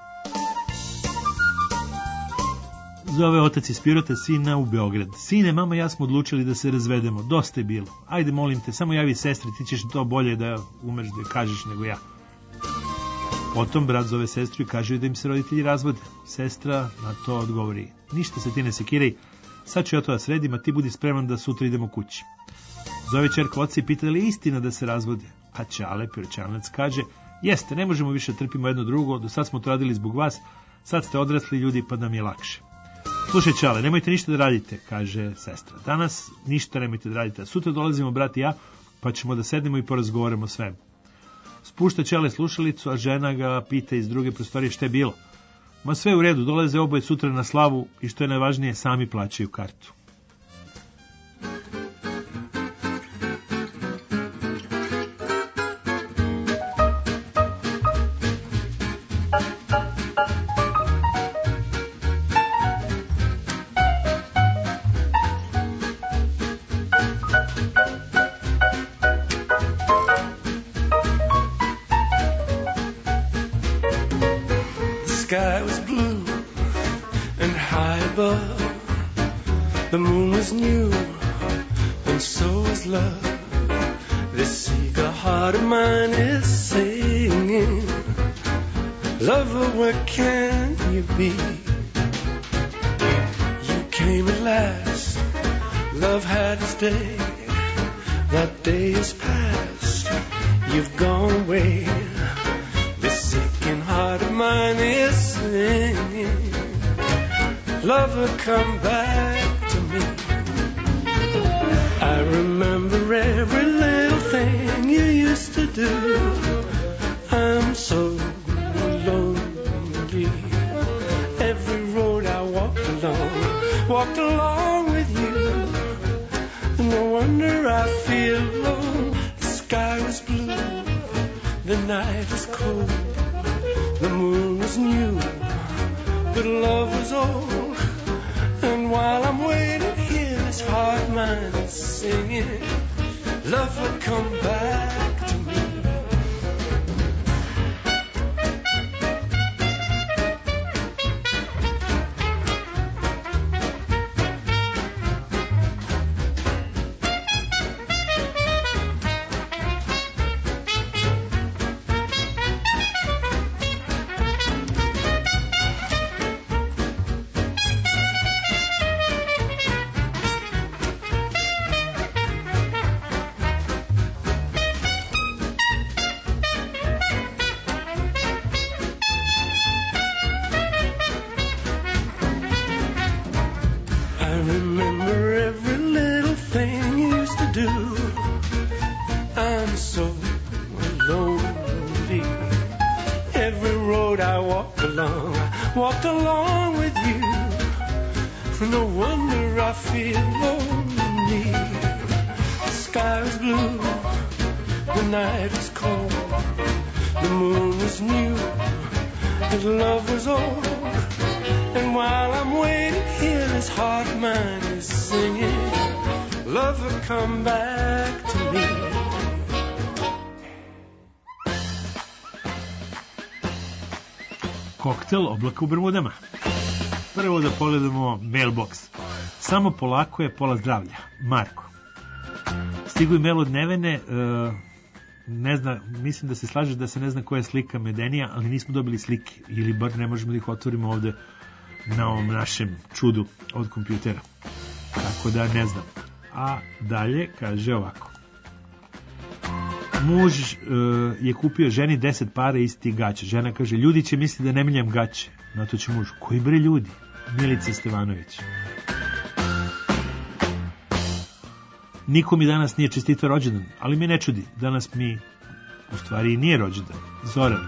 Speaker 1: Zove otac iz Pirota sina u Beograd. Sine, mama i ja smo odlučili da se razvedemo. Dosta je bilo. Ajde, molim te, samo javi sestri, ti ćeš to bolje da umeš da kažeš nego ja. Potom brat zove sestru i kaže da im se roditelji razvode. Sestra na to odgovori: ništa se ti ne sekiraj, sad ću ja to da sredim, a ti budi spreman da sutra idemo kući. Zove ćerka oca i pita da li je istina da se razvode. A Ćale, Piroćanac, kaže: jeste, ne možemo više trpimo jedno drugo, do sad smo to radili zbog vas, sad ste odrasli ljudi pa nam je lakše. Slušaj Ćale, nemojte ništa da radite, kaže sestra. Danas ništa nemojte da radite, a sutra dolazimo brat i ja, pa ćemo da sednemo i porazgovaramo svemu. Spušta Ćale slušalicu, a žena ga pita iz druge prostorije šta je bilo. Ma sve u redu, dolaze oboje sutra na slavu i što je najvažnije, sami plaćaju kartu.
Speaker 4: Sky was blue and high above. The moon was new and so was love. This eager heart of mine is singing. Lover, where can you be? You came at last. Love had its day. That day is past. You've gone away. This aching heart of mine is singing. Lover, come back to me. I remember every little thing you used to do. I'm so lonely. Every road I walked along with you. No wonder I feel alone. The sky was blue, the night was cold, the moon was new, but love was old. And while I'm waiting here, this heart of mine is singing, love will come back to me. Walked along with you. No wonder I feel lonely. The sky was blue, the night was cold, the moon was new, and love was old. And while I'm waiting here, this heart of mine is singing, love will come back to me.
Speaker 1: Koktel oblaka u Bermudama. Prvo da pogledamo mailbox. Samo polako je pola zdravlja. Marko. Stigu mail od Nevene, ne zna, mislim da se slaže da se ne zna koja je slika Medenija, ali nismo dobili slike, ili bar ne možemo da ih otvorimo ovde na ovom našem čudu od kompjutera. Tako da ne znam. A dalje kaže ovako. Muž je kupio ženi 10 para istih gaća. Žena kaže, ljudi će misliti da ne menjam gaće. Na to će muž, koji bre ljudi? Milica Stevanović. Niko mi danas nije čestitao rođendan, ali me ne čudi. Danas mi u stvari nije rođendan. Zoran.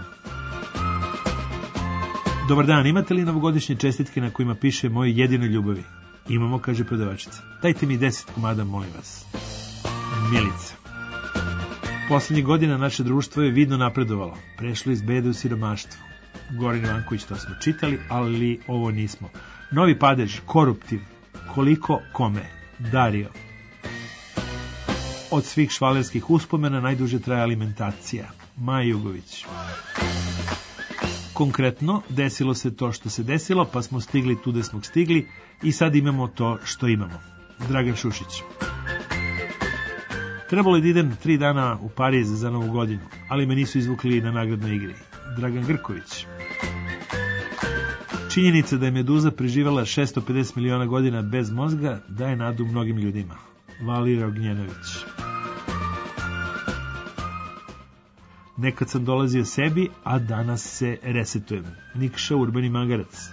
Speaker 1: Dobar dan, imate li novogodišnje čestitke na kojima piše moje jedine ljubavi? Imamo, kaže prodavačica. Dajte mi 10 komada, molim vas. Milica. Poslednjih godina naše društvo je vidno napredovalo. Prešlo iz bede u siromaštvo. Goran Ivanković, to smo čitali, ali ovo nismo. Novi padež, koruptiv, koliko kome. Dario. Od svih švalerskih uspomena najduže traje alimentacija. Maja Jugović. Konkretno, desilo se to što se desilo, pa smo stigli tu gde smo stigli i sad imamo to što imamo. Dragan Šušić. Trebalo je da idem 3 dana u Pariz za Novu godinu, ali me nisu izvukli na nagradnoj igri. Dragan Grković. Činjenica da je meduza preživela 650 miliona godina bez mozga daje nadu mnogim ljudima. Valira Ognjenović. Nekad sam dolazio sebi, a danas se resetujem. Nikša Urbani Magarac.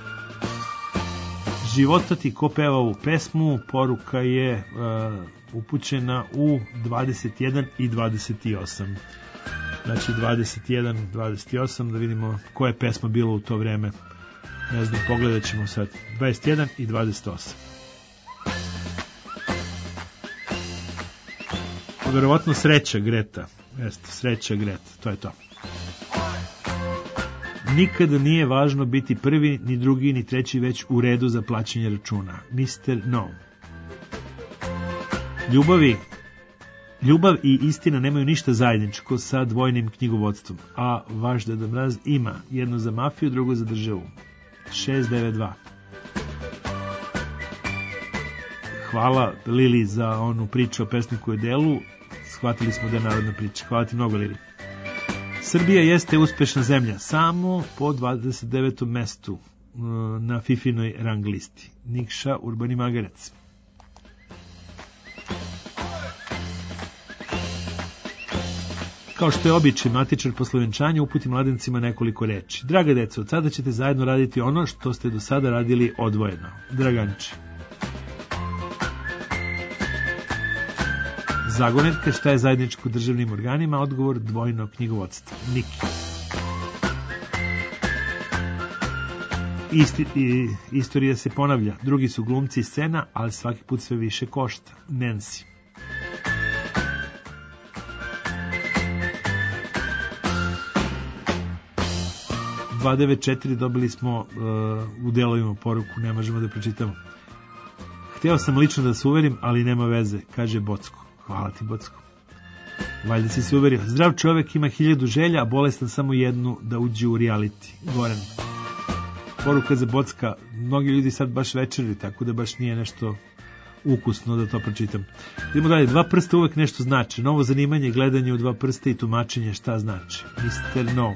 Speaker 1: Života ti ko peva ovu pesmu, poruka je upućena u 21 i 28. Znači 21, 28, da vidimo koja je pesma bila u to vreme. Ne znam, pogledat ćemo sad. 21 i 28. Verovatno Sreća Greta. Jeste, Sreća Greta, to je to. Nikada nije važno biti prvi, ni drugi, ni treći, već u redu za plaćanje računa. Mr. No. Ljubav i istina nemaju ništa zajedničko sa dvojnim knjigovodstvom, a vaš Deda Mraz ima jedno za mafiju, drugo za državu. 692. Hvala Lili za onu priču o pesniku i delu. Shvatili smo da je narodna priča. Hvala ti mnogo, Lili. Srbija jeste uspešna zemlja, samo po 29. mestu na Fifinoj rang listi. Nikša Urbani Magarac. Kao što je običaj, matičar posle venčanja uputi mladencima nekoliko reči. Draga deco, od sada ćete zajedno raditi ono što ste do sada radili odvojeno. Draganče. Zagonetka, šta je zajedničko državnim organima? Odgovor, dvojno knjigovodstvo. Niki. Istorija se ponavlja. Drugi su glumci i scena, ali svaki put sve više košta. Nancy. Dobili smo u delovima poruku, ne možemo da pročitamo. Hteo sam lično da se uverim, ali nema veze, kaže Bocko. Hvala ti, Bocko. Valjda si se uverio. Zdrav čovek ima 1000 želja, a bolestan samo jednu, da uđe u reality. Goran. Poruka za Bocka. Mnogi ljudi sad baš večeri, tako da baš nije nešto ukusno da to pročitam. Idemo dalje. 2 prsta uvek nešto znači. Novo zanimanje, gledanje u 2 prsta i tumačenje šta znači. Mr. No.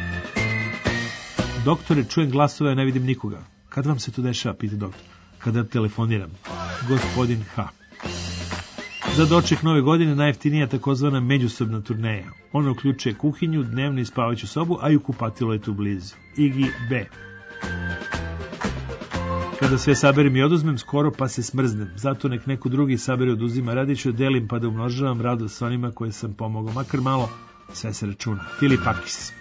Speaker 1: Doktore, čujem glasove, a ne vidim nikoga. Kad vam se to dešava, pita doktor. Kada telefoniram. Gospodin H. Za doček nove godine najjeftinija takozvana međusobna turneja. Ona uključuje kuhinju, dnevnu i spavaću sobu, a i kupatilo je tu blizu. Igi B. Kada sve saberem i oduzmem, skoro pa se smrznem. Zato nek neko drugi sabere i oduzima. Radiću delim pa da umnožavam radost sa onima koje sam pomogao. Makar malo, sve se računa. Filipakis.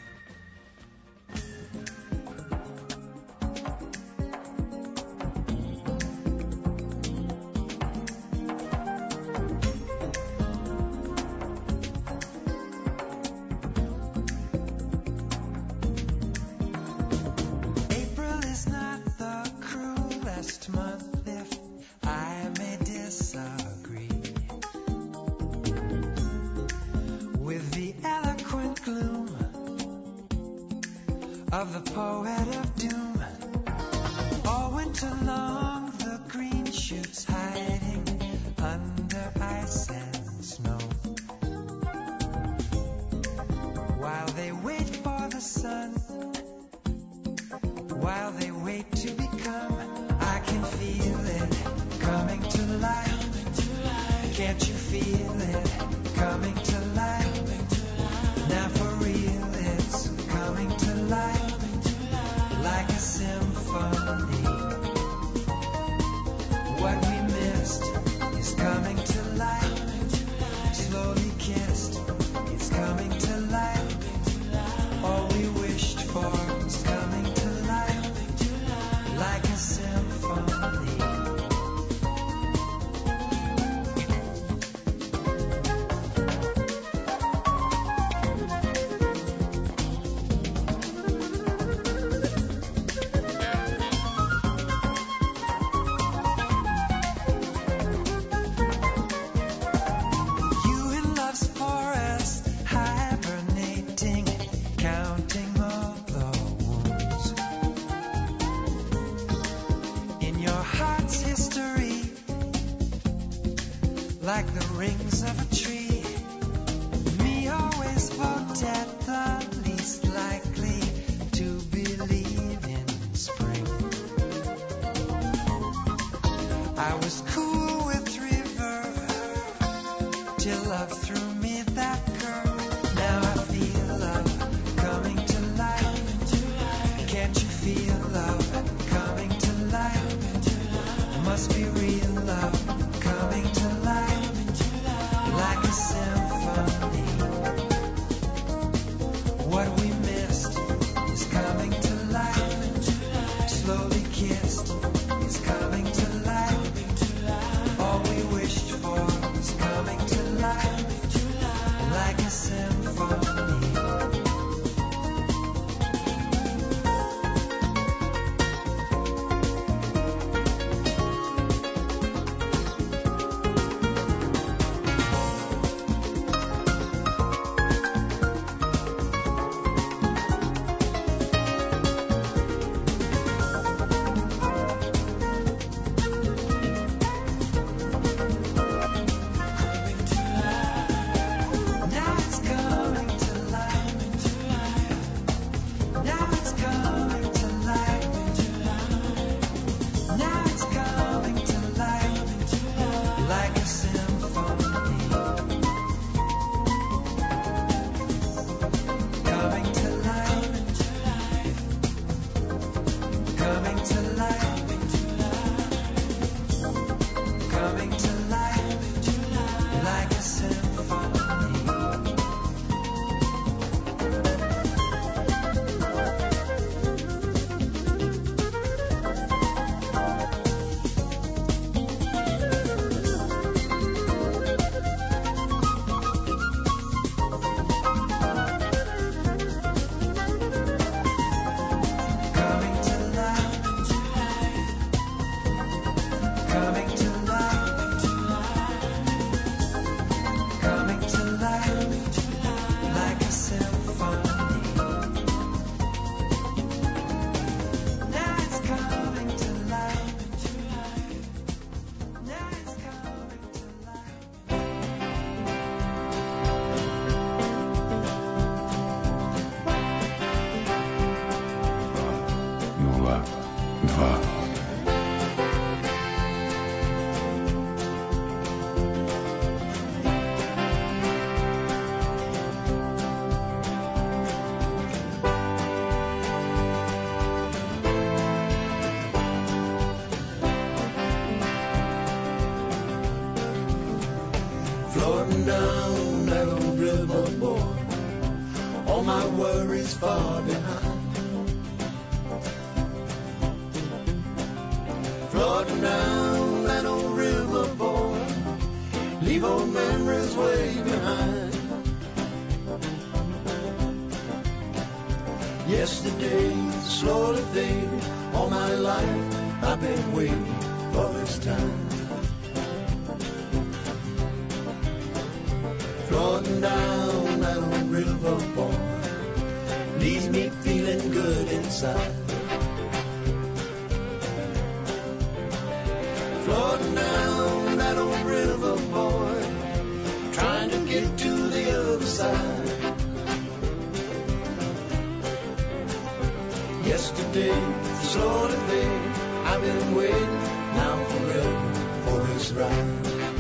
Speaker 6: What we missed 2.
Speaker 7: Floating down that old river, boy, all my worries far behind. Floating down that old river, boy, leave old memories way behind. Yesterday slowly faded, all my life I've been waiting for this time. Floating down that old river, boy, leaves me feeling good inside. Floating down that old river, boy, trying to get to the other side. Yesterday slowly faded, I've been waiting now forever for this ride.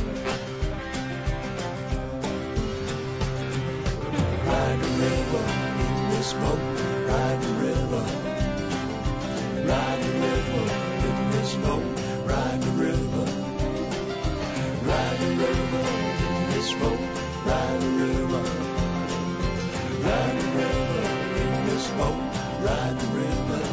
Speaker 7: Ride the river in the smoke, ride the river. Ride the river in the smoke, ride the river. Ride the river in the smoke, ride the river. Ride the river in the smoke, ride the river.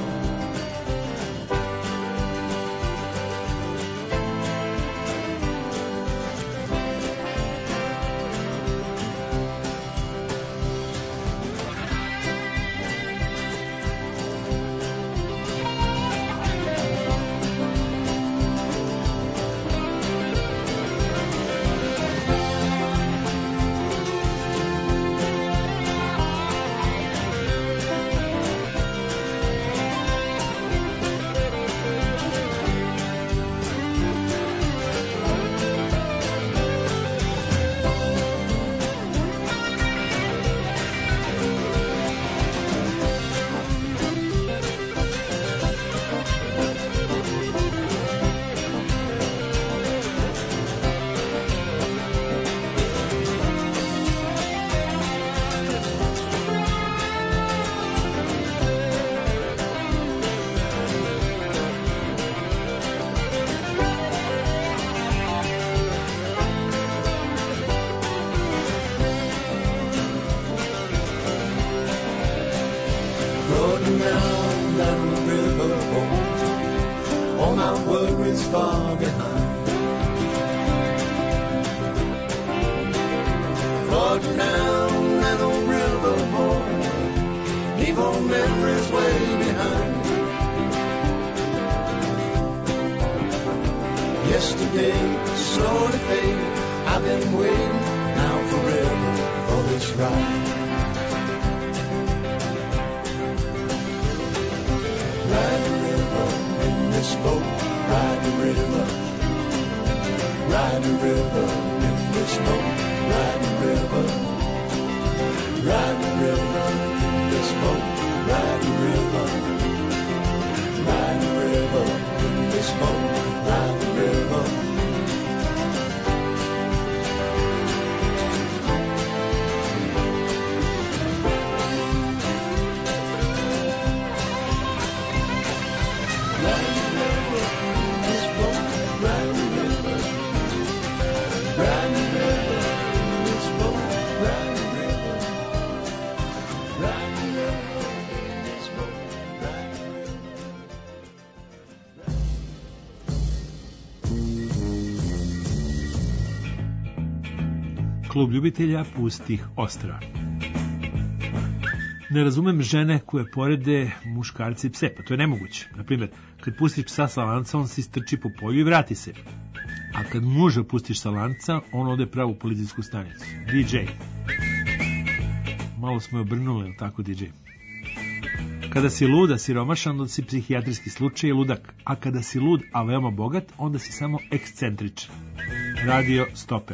Speaker 7: Floating down that river, boy, all my worries far behind. Floating down that old river, boy, leave old memories way behind. Yesterday slowly faded, I've been waiting now forever for this ride. Ride the river in this boat, ride the river. Ride the river in this boat, ride the river. Ride the river in this boat, ride the river. Ride the river in this boat, ride the river.
Speaker 1: Klub ljubitelja pustih ostrva. Ne razumem žene koje porede muškarci i pse, pa to je nemoguće. Naprimjer, kad pustiš psa sa lanca, on se istrči po polju i vrati se. A kad muža pustiš sa lanca, on ode pravo u policijsku stanicu. DJ. Malo smo je obrnuli, ili tako, DJ? Kada si luda, siromašan, onda si psihijatrijski slučaj i ludak. A kada si lud, a veoma bogat, onda si samo ekscentričan. Radio Stoper.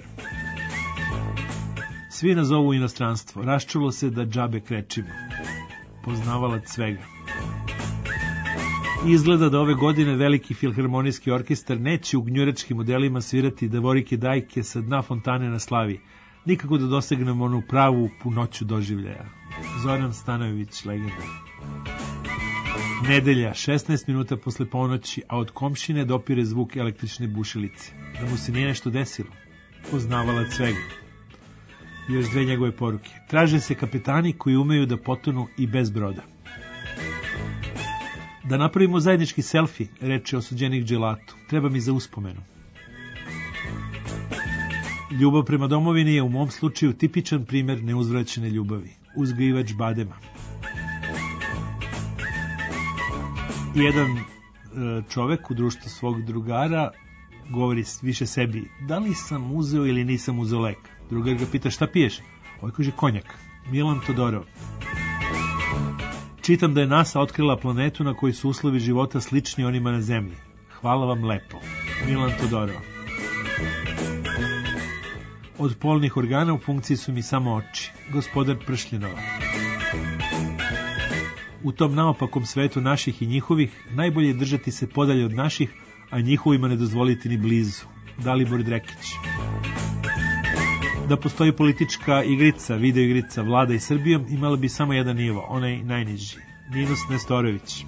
Speaker 1: Svi nas zovu u inostranstvo. Raščulo se da džabe krečimo. Poznavalac svega. Izgleda da ove godine veliki filharmonijski orkestar neće u gnjuračkim modelima svirati Davorike Dajke sa dna fontane na Slavi. Nikako da dosegnemo onu pravu punoću doživljaja. Zoran Stanojević, legenda. Nedelja, 16 minuta posle ponoći, a od komšine dopire zvuk električne bušilice. Da mu se nije nešto desilo. Poznavalac svega. Još dve njegove poruke. Traže se kapetani koji umeju da potonu i bez broda. Da napravimo zajednički selfie, reče osuđenik dželatu. Treba mi za uspomenu. Ljubav prema domovini je u mom slučaju tipičan primer neuzvraćene ljubavi. Uzgajivač badema. Jedan čovek u društvu svog drugara govori više sebi, da li sam uzeo ili nisam uzeo lek. Drugar ga pita, šta piješ? Ovaj kaže, konjak. Milan Todorov. Čitam da je NASA otkrila planetu na kojoj su uslovi života slični onima na Zemlji. Hvala vam lepo. Milan Todorov. Od polnih organa u funkciji su mi samo oči. Gospodar Pršljenova. U tom naopakom svetu naših i njihovih najbolje je držati se podalje od naših, a njihovima ne dozvoliti ni blizu. Dalibor Drekić. Da postoji politička igrica, video igrica Vlada i Srbijom, imala bi samo jedan nivo, onaj najniži. Ninos Nestorović.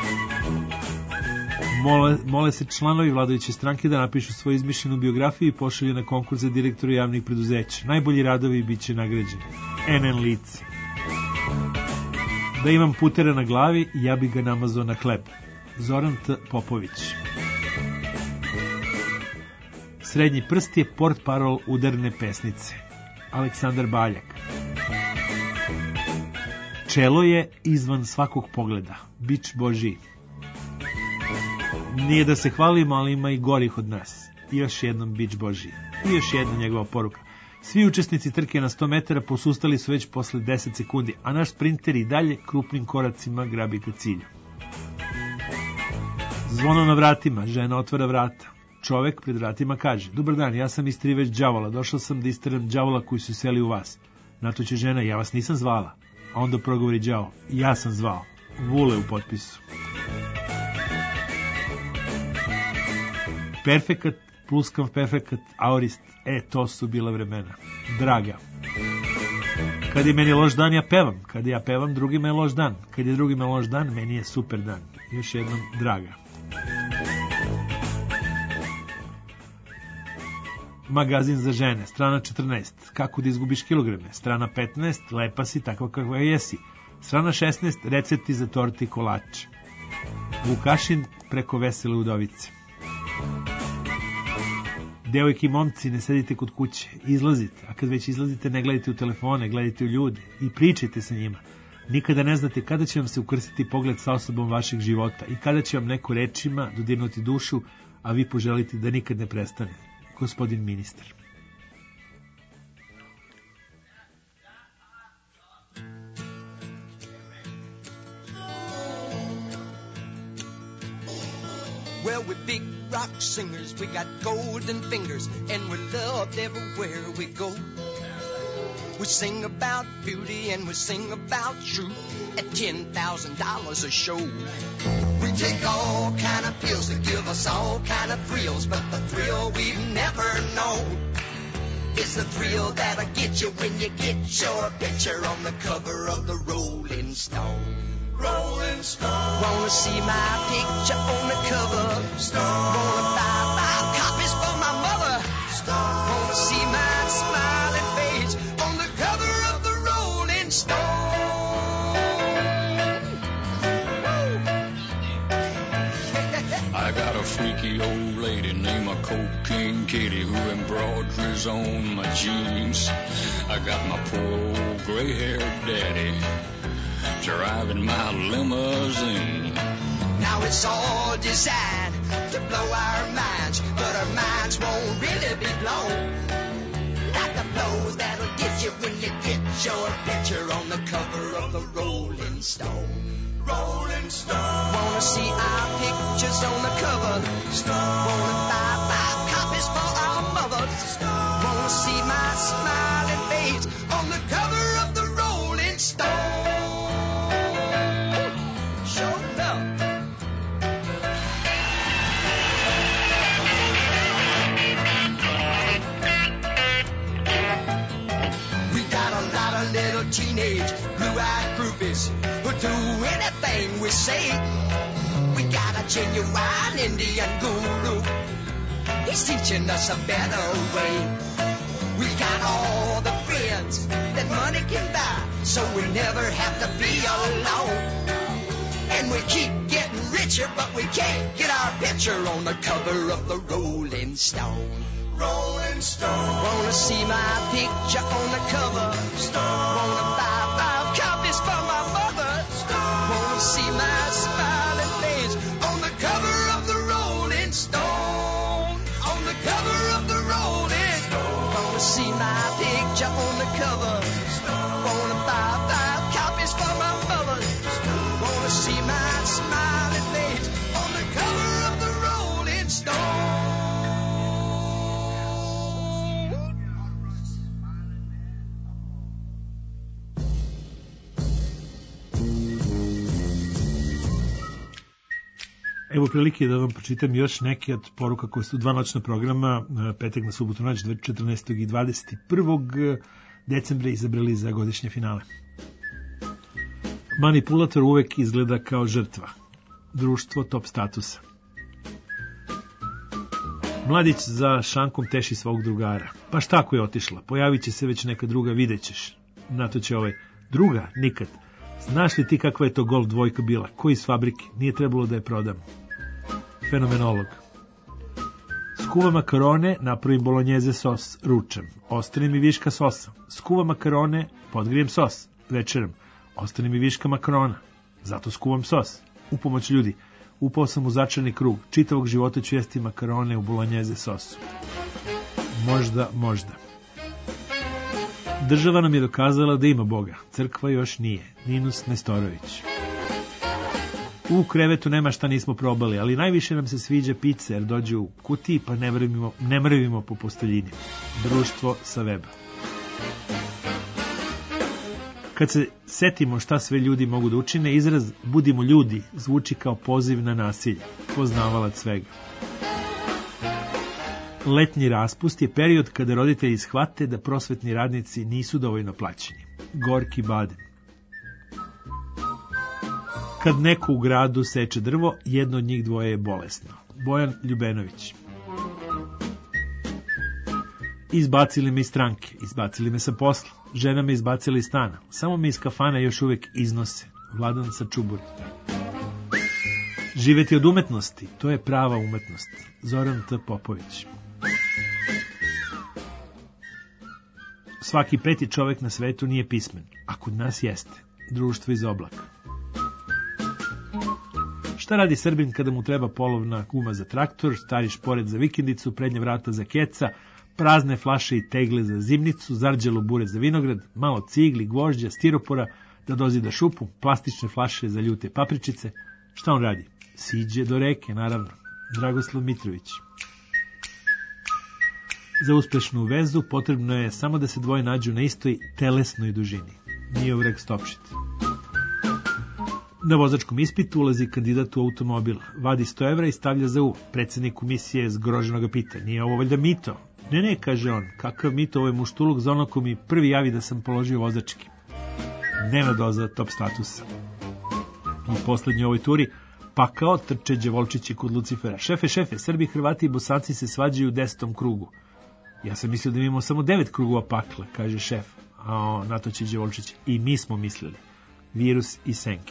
Speaker 1: Mole se članovi vladajuće stranke da napišu svoju izmišljenu biografiju i pošalju na konkurs za direktora javnih preduzeća. Najbolji radovi bit će nagrađeni. NN lice. Da imam putera na glavi, ja bi ga namazao na hleb. Zoran T. Popović. Srednji prst je portparol udarne pesnice. Aleksandar Baljak. Čelo je izvan svakog pogleda. Bič Božji. Nije da se hvalimo, ali ima i gorih od nas. I još jednom bič Božji. I još jedna njegova poruka. Svi učesnici trke na 100 metara posustali su već posle 10 sekundi, a naš sprinter i dalje krupnim koracima grabi ka cilju. Zvono na vratima, žena otvara vrata. Čovek pred vratima kaže, dobar dan, ja sam istriveć đavola, došao sam da isteram đavola koji su seli u vas. Na to će žena, ja vas nisam zvala. A onda progovori đavo, ja sam zvao. Vule u potpisu. Perfekat, pluskav perfekat, aorist, to su bila vremena. Draga. Kad je meni loš dan, ja pevam. Kad ja pevam, drugima je loš dan. Kad je drugima loš dan, meni je super dan. Još jednom, draga. Magazin za žene, strana 14. Kako da izgubiš kilograme. Strana 15. Lepa si, takva kakva jesi. Strana 16. Recepti za torte i kolače. Vukašin preko vesele udovice. Devojke i momci, ne sedite kod kuće, izlazite, a kad već izlazite ne gledajte u telefone, gledajte u ljude i pričajte sa njima. Nikada ne znate kada će vam se ukrstiti pogled sa osobom vašeg života i kada će vam neko rečima dodirnuti dušu, a vi poželite da nikad ne prestane. Gospodin ministar.
Speaker 6: Well, we're big rock singers, we got golden fingers, and we're loved everywhere we go. We sing about beauty and we sing about truth at $10,000 a show. We take all kind of pills that give us all kind of thrills, but the thrill we've never known is the thrill that'll get you when you get your picture on the cover of the Rolling Stone. Rolling Stone. Wanna see my picture on the cover? Stone. Wanna buy 5 copies for my mother? Stone. Wanna see my smiling face on the cover of the Rolling Stone?
Speaker 8: I got a freaky old lady named a Cocaine Kitty who embroiders on my jeans. I got my poor old gray-haired daddy driving my limousine.
Speaker 6: Now it's all designed to blow our minds, but our minds won't really be blown like the blows that'll get you when you get your picture on the cover of the Rolling Stone. Rolling Stone. Wanna see our pictures on the cover? Stone. Wanna buy 5 copies for our mothers? Stone. Wanna see my smiling face on the cover of the Rolling Stone? Sure enough. blue-eyed groupies who do anything we say. We got a genuine Indian guru. He's teaching us a better way. We got all the friends that money can buy, so we never have to be alone. And we keep getting richer, but we can't get our picture on the cover of the Rolling Stone. Rolling Stone. Wanna see my picture on the cover? Stone. Wanna buy 5 copies for my mother? Stone. Wanna see my smiling face on the cover of the Rolling Stone? On the cover of the Rolling Stone. Wanna see my picture on the cover? Stone. Wanna buy 5 copies for my mother? Stone. Wanna see my smiling face on the cover of the Rolling Stone?
Speaker 1: Evo prilike da vam pročitam još neke od poruka koje su 2 noćna programa, petak na subotu noć 14. i 21. decembra izabrali za godišnje finale. Manipulator uvek izgleda kao žrtva. Društvo top statusa. Mladić za šankom teši svog drugara. Pa šta ako je otišla? Pojavit će se već neka druga, vidjet ćeš. Na to će ovaj. Druga? Nikad. Znaš li ti kakva je to gol dvojka bila? Koji iz fabrike? Nije trebalo da je prodam. Fenomenolog. Skuva makarone, napravim bolonjeze sos, ručam. Ostane mi viška sosa. Skuva makarone, podgrijem sos. Večeram. Ostane mi viška makarona. Zato skuvam sos. U pomoć ljudi. Upao sam u začarni krug. Čitavog života ću jesti makarone u bolonjeze sosu. Možda. Država nam je dokazala da ima Boga. Crkva još nije. Ninus Nestorović. U krevetu nema šta nismo probali, ali najviše nam se sviđa pizza jer dođe u kutiji pa ne mrvimo po posteljini. Društvo sa weba. Kad se setimo šta sve ljudi mogu da učine, izraz budimo ljudi zvuči kao poziv na nasilje. Poznavalac svega. Letnji raspust je period kada roditelji shvate da prosvetni radnici nisu dovoljno plaćeni. Gorki Baden. Kad neko u gradu seče drvo, jedno od njih dvoje je bolesno. Bojan Ljubenović. Izbacili me iz stranke, izbacili me sa posla, žena me izbacila iz stana, samo me iz kafana još uvek iznose. Vladan Sačubur. Živeti od umetnosti, to je prava umetnost. Zoran T. Popović. Svaki 5. čovek na svetu nije pismen, a kod nas jeste. Društvo iz oblaka. Šta radi Srbin kada mu treba polovna guma za traktor, stari šporet za vikendicu, prednja vrata za keca, prazne flaše i tegle za zimnicu, zarđelo bure za vinograd, malo cigli, gvožđa, stiropora, da dozida šupu, plastične flaše za ljute papričice? Šta on radi? Siđe do reke, naravno. Dragoslav Mitrović. Za uspešnu vezu potrebno je samo da se dvoje nađu na istoj telesnoj dužini. Miodrag Stopšit. Na vozačkom ispitu ulazi kandidat u automobil, vadi 100 evra i stavlja za Predsednik komisije zgroženo ga pita, nije ovo valjda mito? Ne, kaže on, kakav mito, ovo je muštuluk za ono ko mi prvi javi da sam položio vozački. Nema doza top statusa. I poslednji u ovoj turi, pa kao trče đevolčići kod Lucifera. Šefe, Srbi, Hrvati i Bosanci se svađaju u 10. krugu. Ja sam mislio da imamo samo 9 krugova pakla, kaže šef. A na to će đevolčići. I mi smo mislili. Virus i senke.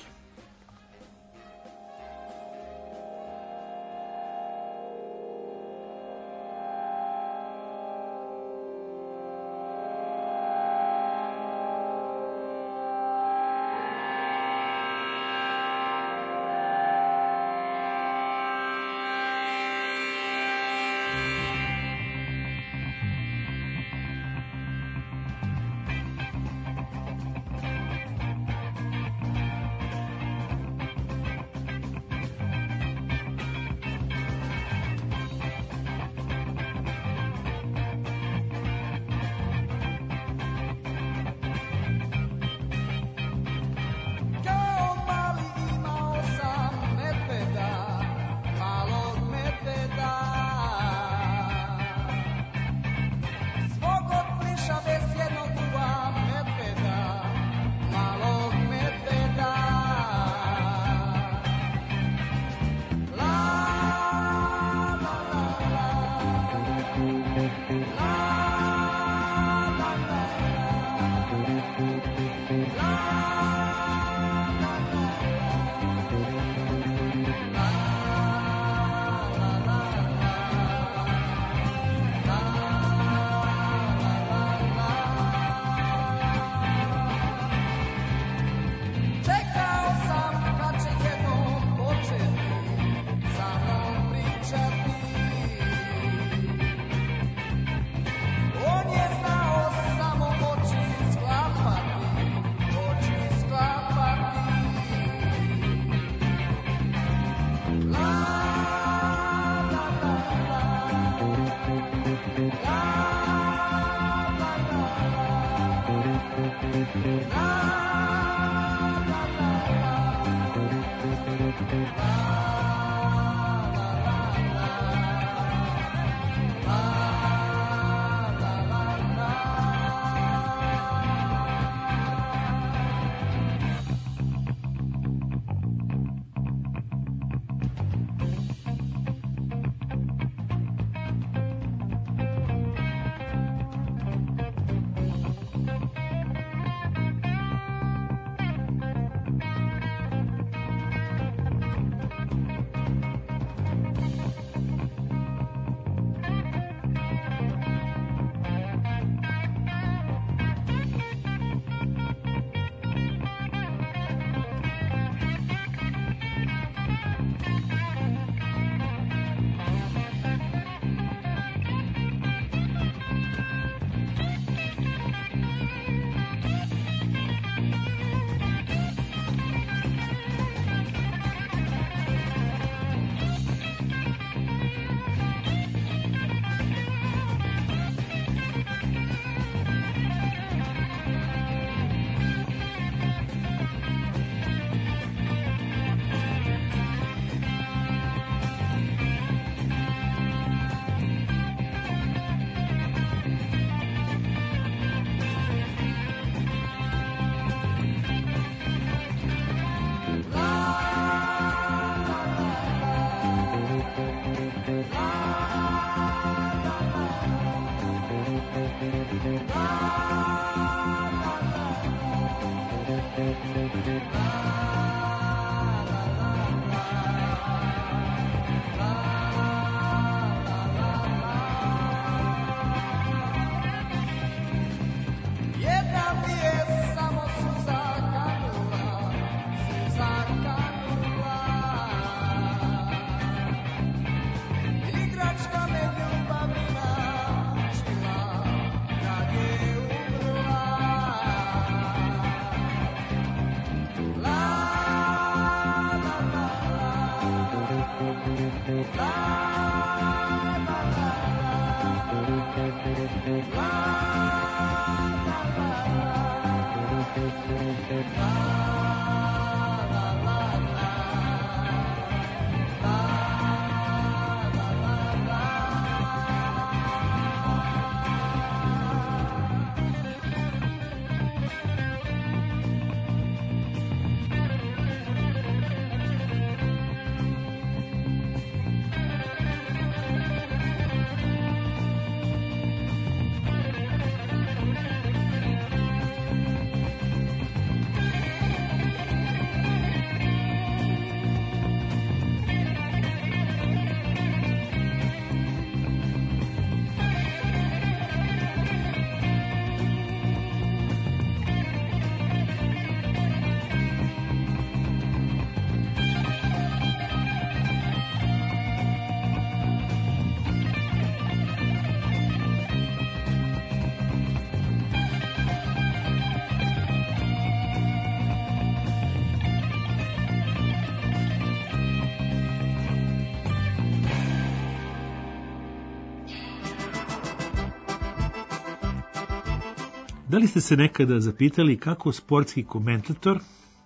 Speaker 1: Da li ste se nekada zapitali kako sportski komentator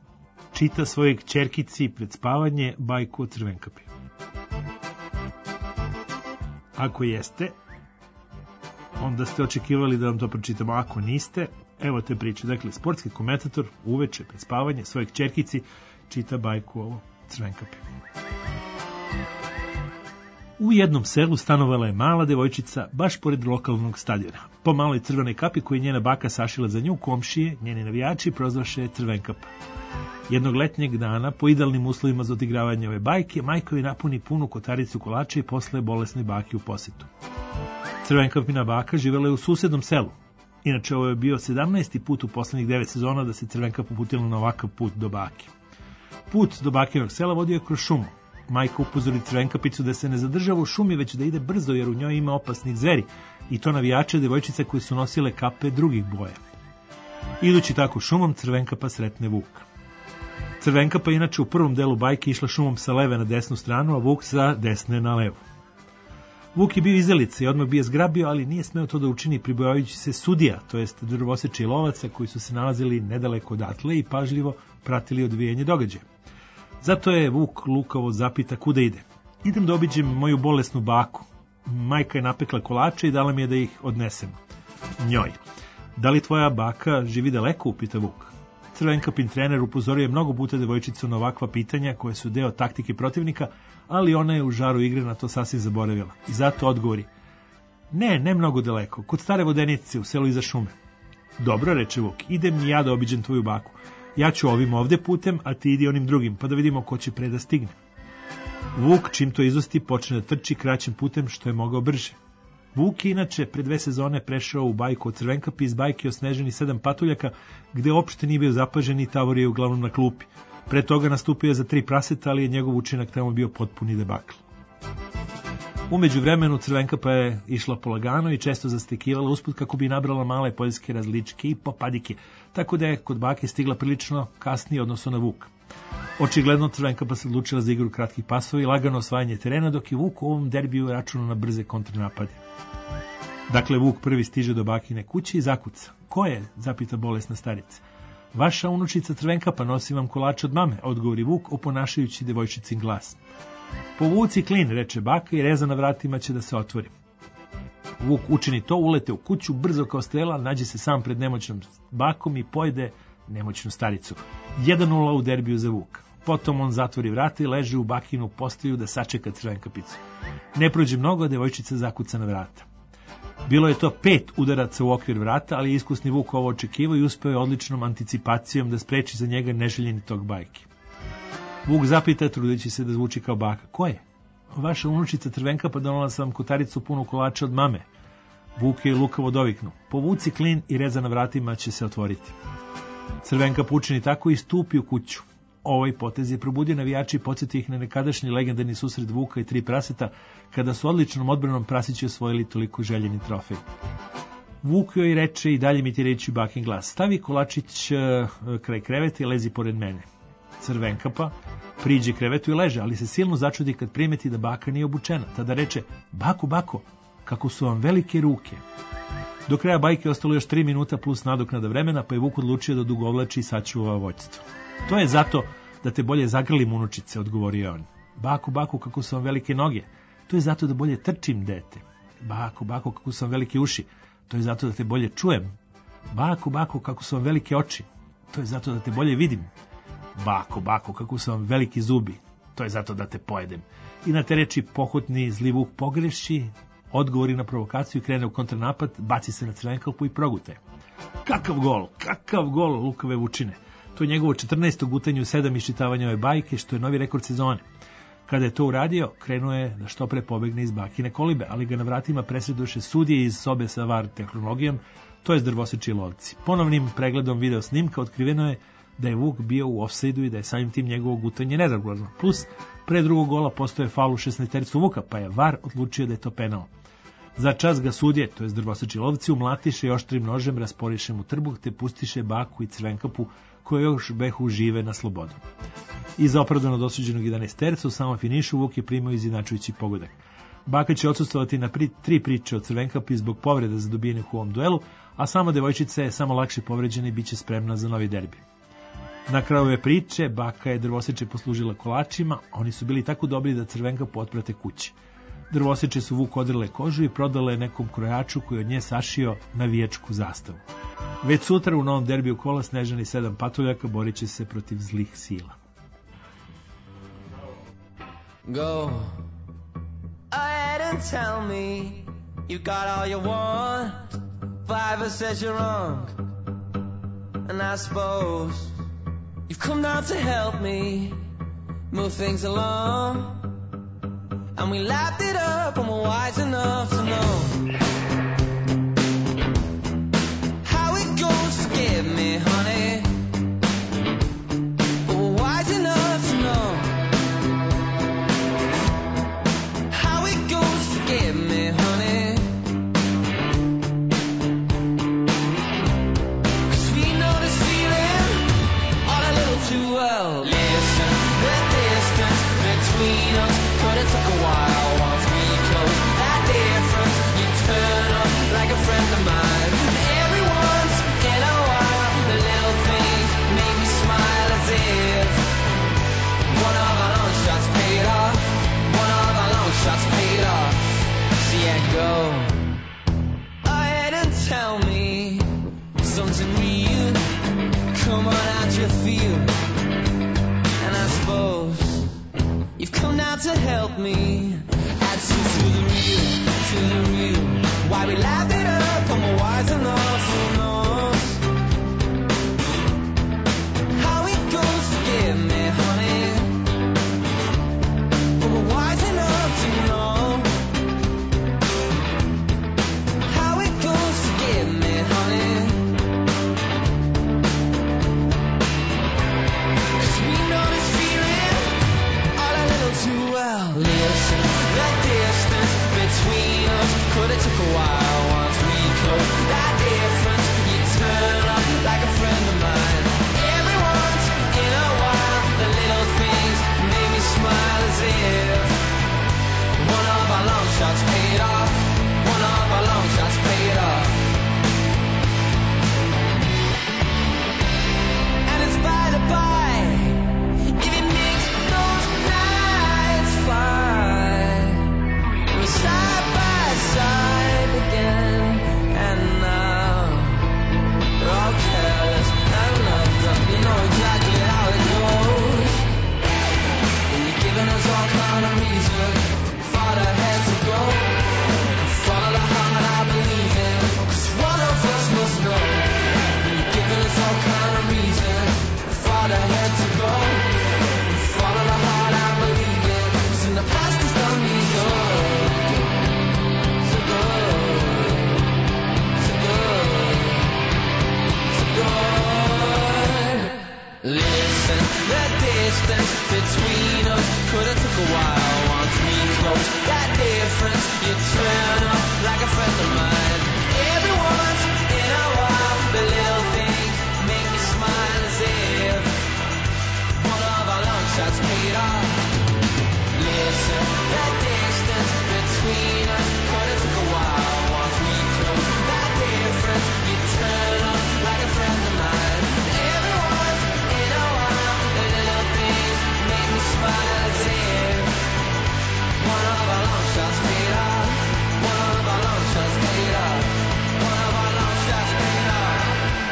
Speaker 1: čita svojoj kćerkici pred spavanje bajku o Crvenkapi? Ako jeste, onda ste očekivali da vam to pročitamo. Ako niste, evo te priče. Dakle, sportski komentator uveče pred spavanje svojoj kćerkici čita bajku o Crvenkapi. U jednom selu stanovala je mala devojčica baš pored lokalnog stadiona. Po maloj crvenoj kapi koju njena baka sašila za nju, komšije, njeni navijači, prozvaše Crvenkapa. Jednog letnjeg dana, po idealnim uslovima za odigravanje ove bajke, majka joj napuni punu kotaricu kolača i posle bolesnoj baki u posetu. Crvenkapina baka živela je u susednom selu. Inače, ovo je bio 17. put u poslednjih 9 sezona da se Crvenkapa uputila na ovakav put do bake. Put do bakinog sela vodio je kroz šumu. Majka upozori Crvenkapicu da se ne zadržava u šumi, već da ide brzo, jer u njoj ima opasnih zveri, i to navijače devojčice koje su nosile kape drugih boja. Idući tako šumom, Crvenkapa sretne Vuka. Crvenkapa inače u prvom delu bajke išla šumom sa leve na desnu stranu, a Vuk sa desne na levu. Vuk je bio izdelica i odmah bi je zgrabio, ali nije smeo to da učini pribojavajući se sudija, to jest drvoseče i lovaca koji su se nalazili nedaleko odatle i pažljivo pratili odvijanje događaja. Zato je Vuk lukavo zapita kuda ide. Idem da obiđem moju bolesnu baku. Majka je napekla kolače i dala mi je da ih odnesem njoj. Da li tvoja baka živi daleko, upita Vuk. Crvenkapin trener upozorio je mnogo puta devojčicu na ovakva pitanja koje su deo taktike protivnika, ali ona je u žaru igre na to sasvim zaboravila. I zato odgovori: ne mnogo daleko, kod stare vodenice u selu iza šume. Dobro, reče Vuk, idem i ja da obiđem tvoju baku. Ja ću ovim ovde putem, a ti idi onim drugim, pa da vidimo ko će pre da stigne. Vuk, čim to izosti, počne da trči kraćim putem što je mogao brže. Vuk je inače pre 2 sezone prešao u bajku o Crvenkapi iz bajke o Snežani 7 patuljaka, gde uopšte nije bio zapažen i tavorio je uglavnom na klupi. Pre toga nastupio je za 3 praseta, ali je njegov učinak tamo bio potpuni debakl. Umeđu vremenu Crvenkapa je išla polagano i često zastekivala usput kako bi nabrala male poljske različke i popadike, tako da je kod bake stigla prilično kasnije odnosno na Vuka. Očigledno Crvenkapa se odlučila za igru kratkih pasova i lagano osvajanje terena, dok je Vuk u ovom derbiju računao na brze kontranapade. Dakle, Vuk prvi stiže do bakine kuće i zakuca. Ko je? Zapita bolesna starica. Vaša unučica Crvenkapa, nosi vam kolač od mame, odgovori Vuk oponašajući devojčicin glas. Povuci klin, reče baka, i reza na vratima će da se otvori. Vuk učini to, ulete u kuću, brzo kao strela, nađe se sam pred nemoćnom bakom i pojede nemoćnu staricu. 1:0 u derbiju za Vuka. Potom on zatvori vrata i leže u bakinu postelju da sačeka Crvenkapicu. Ne prođe mnogo, a devojčica zakuca na vrata. Bilo je to 5 udaraca u okvir vrata, ali iskusni Vuk ovo očekivao i uspeo je odličnom anticipacijom da spreči za njega neželjeni tok bajke. Vuk zapita, trudeći se da zvuči kao baka. Ko je? Vaša unučica Crvenka, pa donala sam kotaricu punu kolača od mame. Vuk je lukavo doviknu. Povuci klin i reza na vratima će se otvoriti. Crvenka pučini tako i stupi u kuću. Ovaj potez je probudio navijači i podsjetio ih na nekadašnji legendarni susret Vuka i 3 praseta, kada su odličnom odbranom prasići osvojili toliko željeni trofej. Vuk joj reče i dalje imitirajući bakin glas. Stavi kolačić kraj kreveta i lezi pored mene. Crvenka pa priđe krevetu i leže, ali se silno začudi kad primeti da baka nije obučena. Tada reče, bako, bako, kako su vam velike ruke. Do kraja bajke ostalo još 3 minuta plus nadoknada vremena, pa je Vuk odlučio da odugovlači i sačuva vođstvo. To je zato da te bolje zagrlim, unučice, odgovorio on. Bako, bako, kako su vam velike noge. To je zato da bolje trčim, dete. Bako, bako, kako su vam velike uši. To je zato da te bolje čujem. Bako, bako, kako su vam velike oči. To je zato da te bolje vidim. Bako, bako, kako su vam veliki zubi. To je zato da te pojedem. I na te reči pohotni zli Vuk pogreši, odgovori na provokaciju i krene u kontranapad, baci se na Crvenkapu i progute. Kakav gol lukave Vučine. To je njegovo 14. gutanje u 7 iščitavanja ove bajke, što je novi rekord sezone. Kada je to uradio, krenuo je da što pre pobegne iz bakine kolibe, ali ga na vratima presredoše sudije iz sobe sa VAR tehnologijom, to je drvoseči lovci. Ponovnim pregledom video snimka otkriveno je da je Vuk bio u ofsajdu i da je samim tim njegovo gutanje neregularno. Plus, pre drugog gola postoje faul u 16-tericu Vuka, pa je VAR odlučio da je to penal. Za čas ga sudje, to je drvoseči lovci, umlatiše i oštrim nožem rasporiše mu trbuh, te pustiše baku i Crvenkapu, koje još behu žive na slobodu. Iza opravdano dosuđenog 11-terca u samom finišu Vuk je primao izjednačujući pogodak. Baka će odsustvovati na 3 priče od Crvenkapi zbog povreda za dobijenih u ovom duelu, a sama devojčica je samo lakše povređena i bit će spremna za novi derbi. Na kraju ove priče baka je drvoseče poslužila kolačima, oni su bili tako dobri da Crvenkapu otprate kući. Drvoseče su Vuk odrele kožu i prodale nekom krojaču koji od nje sašio navijačku zastavu. Već sutra u novom derbiju kola Snežani 7 patuljaka borit će se protiv zlih sila.
Speaker 9: Go ahead and tell me you got all you want. 5 says you're wrong, and I suppose you've come down to help me move things along. And we lapped it up and we're wise enough to know how it goes. Forgive me, honey, but we're wise enough to know how it goes. Forgive me, honey, 'cause we know this feeling all a little too well. Listen, the distance between us could have took a while. Once we close that difference, you turn up like a friend of mine. Every once in a while, the little things make me smile as if one of our long shots paid off. One of our long shots paid off. So yeah, go ahead and tell me something real. Come on out your field. And I suppose you've come down to help me add some to the real. Why we laugh it up and we're wise enough, who knows how it goes. Forgive me, honey, but we're wise enough to know how it goes. Forgive me, honey, 'cause we know this feeling all a little too well. Listen, the distance between us could have took a while. hard ahead to go. Follow the heart, I believe it. 'Cause in the past has done me good. So good. So good. So good. Listen, the distance between us could have took a while. Once we close that difference, you turn up like a friend of mine. Every once in a while, the little things make me smile as if one of our long shots paid off. Listen, the distance between us could have took a while. Once we close that difference, you turn up like a friend of mine. Every once in a while, the little things make me smile as if one of our long shots paid off. One of our long shots paid off. One of our long shots paid off.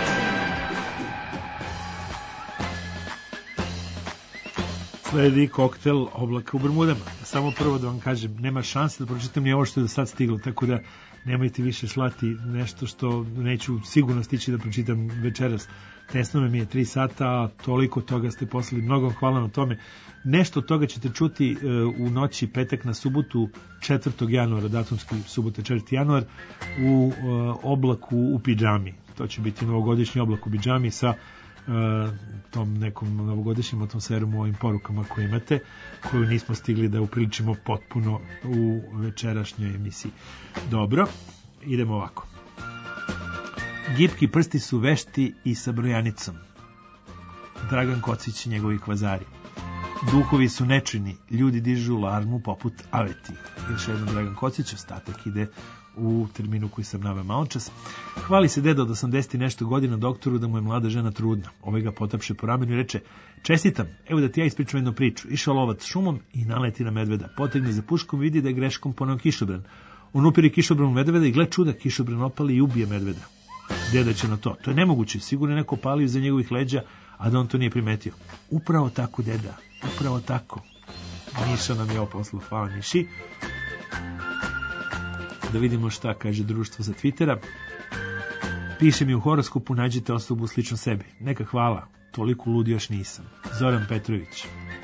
Speaker 1: Sledi koktel oblaka u Bermudama. Samo prvo da vam kažem, nema šanse da pročitam ni ovo što je do sad stiglo, tako da nemojte više slati nešto što neću sigurno stići da pročitam večeras. Tesno mi je 3 sata, a toliko toga ste poslali. Mnogo hvala na tome. Nešto od toga ćete čuti u noći petak na subotu 4. januara, datumski subota 4. januar, u oblaku u pidžami. To će biti novogodišnji oblak u pidžami sa tom nekom novogodišnjim atmosferom u ovim porukama koje imate, koju nismo stigli da upriličimo potpuno u večerašnjoj emisiji. Dobro, idemo ovako. Gipki prsti su vešti i sa brojanicom. Dragan Kocić i njegovi kvazari. Duhovi su nečini, ljudi dižu larmu poput aveti. Još jednom Dragan Kocić, ostatak ide u terminu koji sam naveo maločas. Hvali se deda od 80 i nešto godina doktoru da mu je mlada žena trudna. Ovaj ga potapše po ramenu i reče: čestitam, evo da ti ja ispričam jednu priču. Išao lovac šumom i naleti na medveda. Potegne za puškom, vidi da je greškom poneo kišobran. On upiri kišobran u medveda i gle čuda, kišobran opali i ubije medveda. Deda će na to. To je nemoguće, sigurno je neko palio iza njegovih leđa, a da on to nije primetio. Upravo tako, deda, upravo tako. Niša nam je oposlu, hvala Niši. Da vidimo šta kaže društvo sa Twittera. Piše mi u horoskopu, nađite osobu slično sebi. Neka hvala, toliko lud još nisam. Zoran Petrović.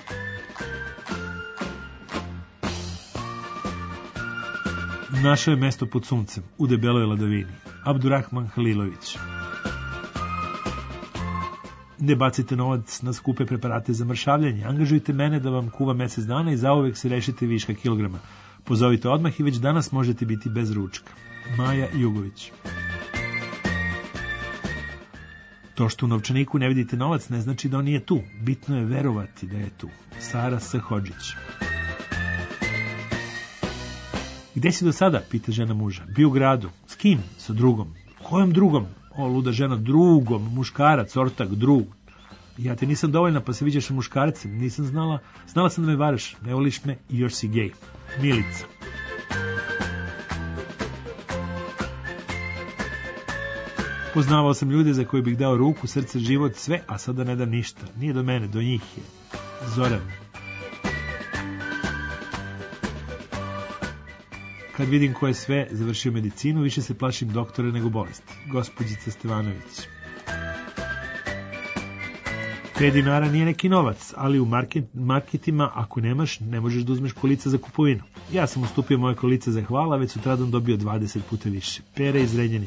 Speaker 1: Našao je mesto pod suncem, u debeloj ladavini. Abdurrahman Halilović. Ne bacite novac na skupe preparate za mršavljanje. Angažujte mene da vam kuva mesec dana i zauvek se rešite viška kilograma. Pozovite odmah i već danas možete biti bez ručka. Maja Jugović. To što u novčaniku ne vidite novac ne znači da on nije tu. Bitno je verovati da je tu. Sara S. Hodžić. Gde si do sada? Pita žena muža. Bio u gradu. S kim? Sa drugom. Kojom drugom? O, luda žena, drugom. Muškarac, ortak, drug. Ja te nisam dovoljna pa se viđaš sa muškarcem. Nisam znala sam da me varaš. Ne voliš me i još si gej. Milica. Poznavao sam ljude za koje bih dao ruku, srce, život, sve, a sada ne dam ništa. Nije do mene, do njih je. Zoran. Kad vidim ko je sve završio medicinu, više se plašim doktora nego bolesti. Gospođica Stevanović. 5 dinara nije neki novac, ali u marketima ako nemaš, ne možeš da uzmeš kolica za kupovinu. Ja sam ustupio moje kolice za hvala, već sutradan dobio 20 puta više. Pere iz Renjanina.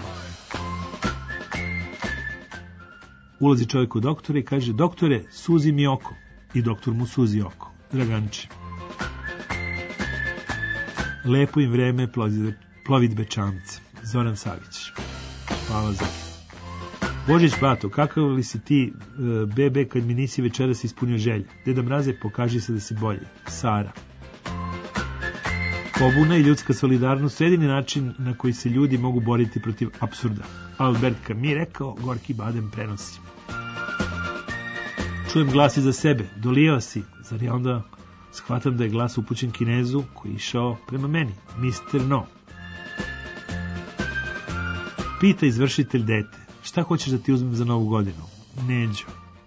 Speaker 1: Ulazi čovjek u doktora i kaže: doktore, suzi mi oko. I doktor mu suzi oko. Draganče. Lepo im vreme plovidbe čamce. Zoran Savić. Hvala za. Božić Bato, kakav li si ti, bebe, kad mi nisi večeras ispunio želje? Deda Mraze, pokaži se da si bolje. Sara. Pobuna i ljudska solidarnost su jedini način na koji se ljudi mogu boriti protiv apsurda. Albert Camus rekao, gorki badem prenosi. Čujem glas iza sebe, dolijeva si, zar ja onda shvatam da je glas upućen Kinezu koji je išao prema meni, Mr. No. Pita izvršitelj dete, šta hoćeš da ti uzmem za novu godinu? Neđo.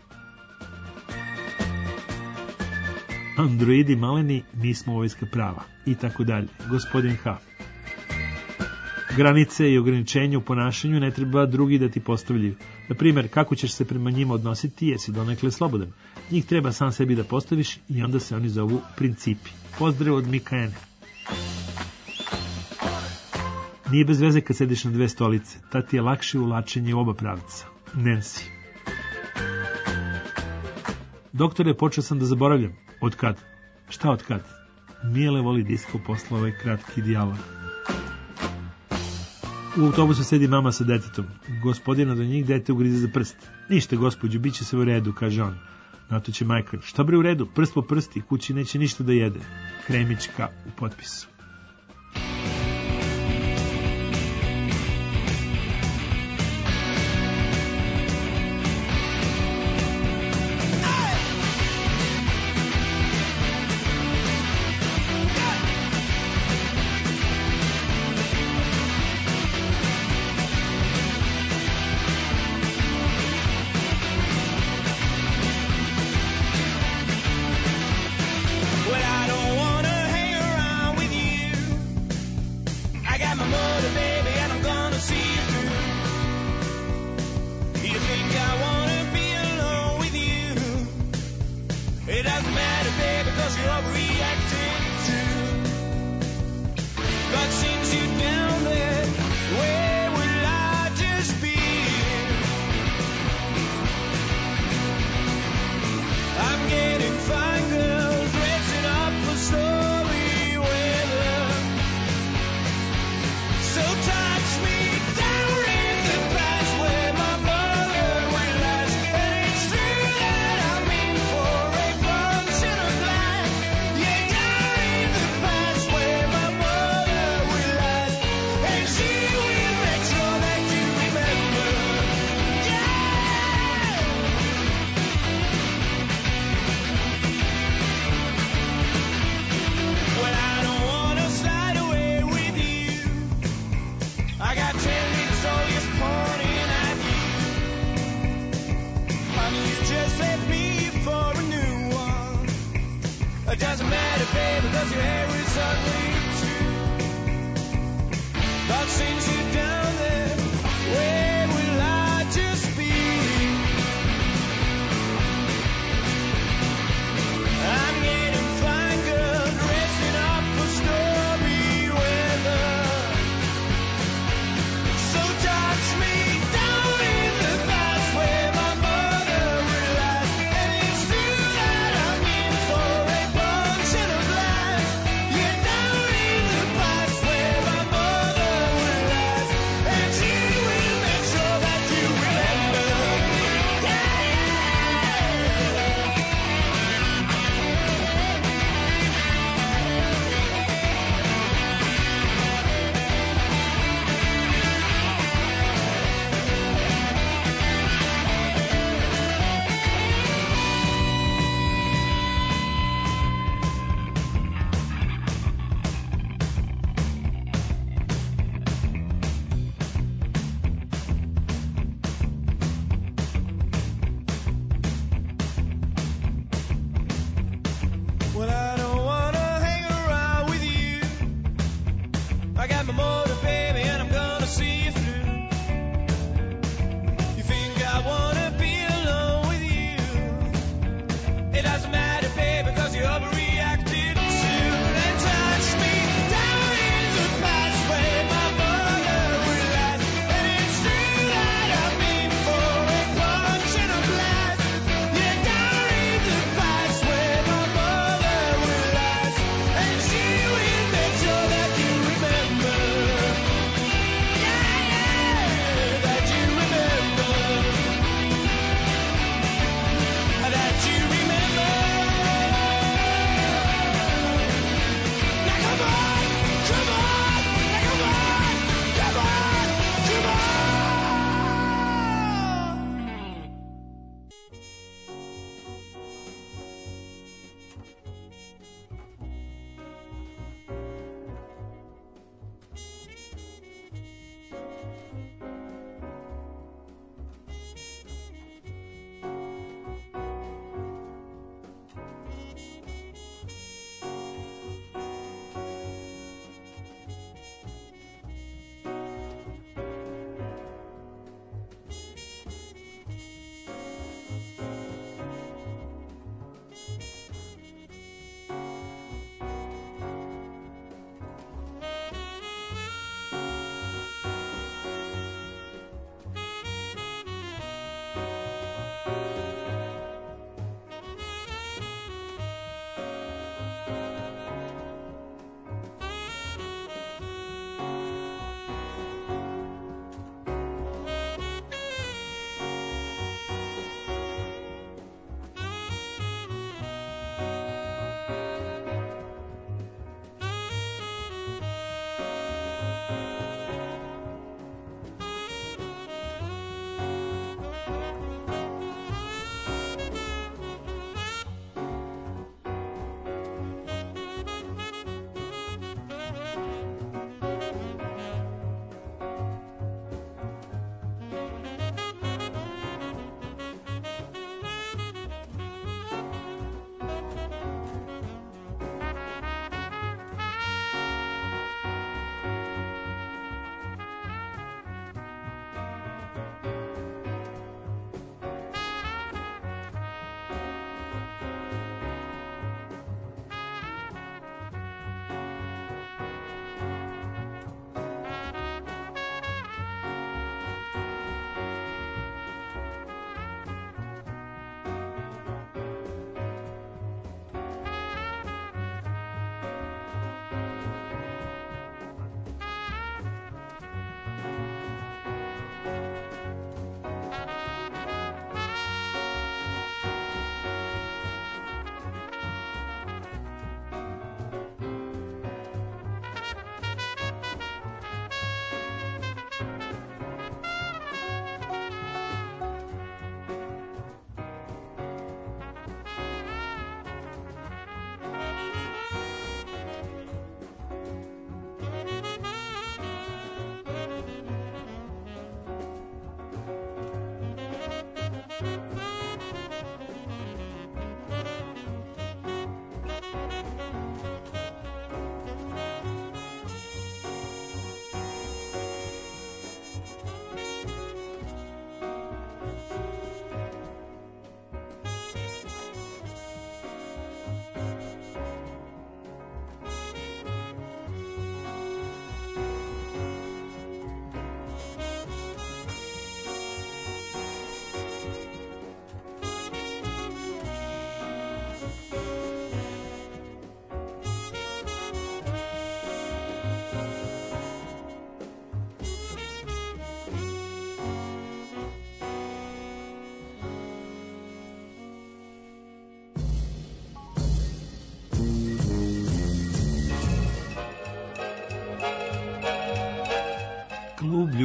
Speaker 1: Androidi maleni, mi smo vojska prava. I tako dalje. Gospodin H. Granice i ograničenje u ponašanju ne treba drugi da ti postavljaju. Na primjer, kako ćeš se prema njima odnositi, jesi donekle slobodan. Njih treba sam sebi da postaviš i onda se oni zovu principi. Pozdrav od Mikaene. Nije bez veze kad sediš na 2 stolice, tad ti je lakše uvlačenje u oba pravca. Nancy. Doktore, počeo sam da zaboravljam. Od kad? Šta od kad? Mijele voli disko posle ovaj kratki dijalog. U autobusu sedi mama sa detetom. Gospodina do njih dete ugrize za prst. Ništa, gospođu, bit će sve u redu, kaže on. Na to će majka. Šta bre u redu? Prst po prsti, kući neće ništa da jede. Kremićka u potpisu.
Speaker 9: That you remember.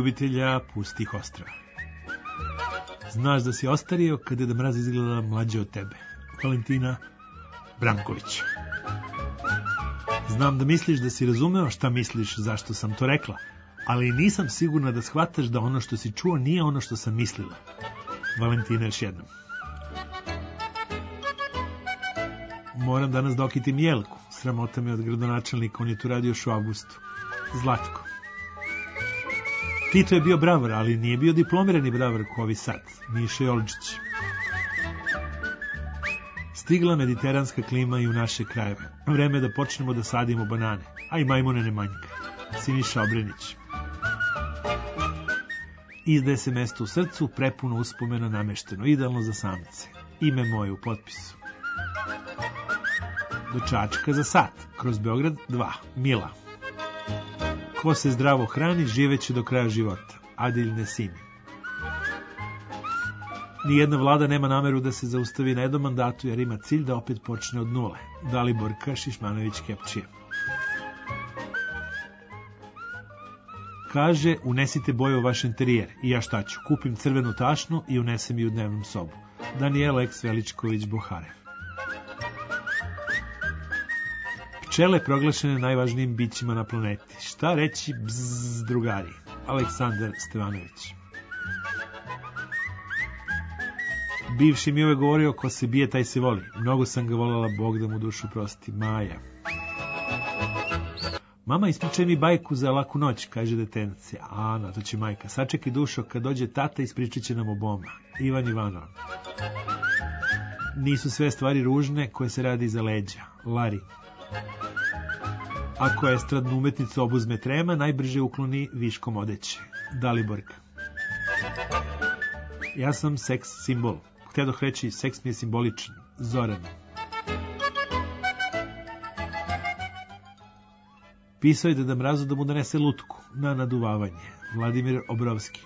Speaker 1: ljubitelja pustih ostrava. Znaš da si ostario kad Deda Mraz izgleda mlađe od tebe. Valentina Branković. Znam da misliš da si razumeo šta misliš, zašto sam to rekla, ali nisam sigurna da shvataš da ono što si čuo nije ono što sam mislila. Valentina još jednom. Moram danas da okitim Jelku. Sramota me od gradonačelnika, on je tu radio još u avgustu. Zlatko. Tito je bio bravar, ali nije bio diplomirani bravar ko ovi sad. Miša Jolčić. Stigla mediteranska klima i u naše krajeve. Vreme je da počnemo da sadimo banane, a i majmune ne manjka. Siniša Obrenić. Izdaje se mesto u srcu, prepuno uspomena namešteno, idealno za samice. Ime moje u potpisu. Do Čačka za sat, kroz Beograd 2, Mila. Ko se zdravo hrani, živeće do kraja života. Adil Nesimi. Nijedna vlada nema nameru da se zaustavi na jednom mandatu, jer ima cilj da opet počne od nule. Dalibor Šišmanović Kepčije. Kaže, unesite boje u vaš interijer. I ja šta ću? Kupim crvenu tašnu i unesem je u dnevnom sobu. Danijela Eks Veličković Boharev. Pčele proglašene najvažnijim bićima na planeti. Šta reći bzz, drugari? Aleksandar Stevanović. Bivši mi uvek govorio, ko se bije, taj se voli. Mnogo sam ga voljela, Bog da mu dušu prosti. Maja. Mama, ispričaj mi bajku za laku noć, kaže detence. A, na to će majka. Sačekaj, dušo, kad dođe tata, ispričat će nam oboma. Ivan Ivanov. Nisu sve stvari ružne koje se radi iza leđa. Lari. Ako estradnu umetnicu obuzme trema, najbrže ukloni viškom odeće. Daliborka. Ja sam seks simbol. Htedoh reći, seks mi je simboličan. Zoran. Pisao je Deda Mrazu da mu donese lutku na naduvavanje. Vladimir Obrovski.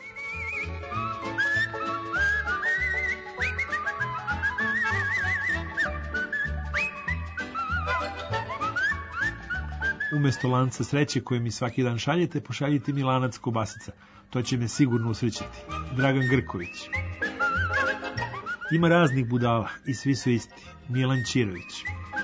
Speaker 1: Umesto lanca sreće koje mi svaki dan šaljete, pošaljite mi lanac kobasica. To će me sigurno usrećiti. Dragan Grković. Ima raznih budala i svi su isti. Milan Ćirović.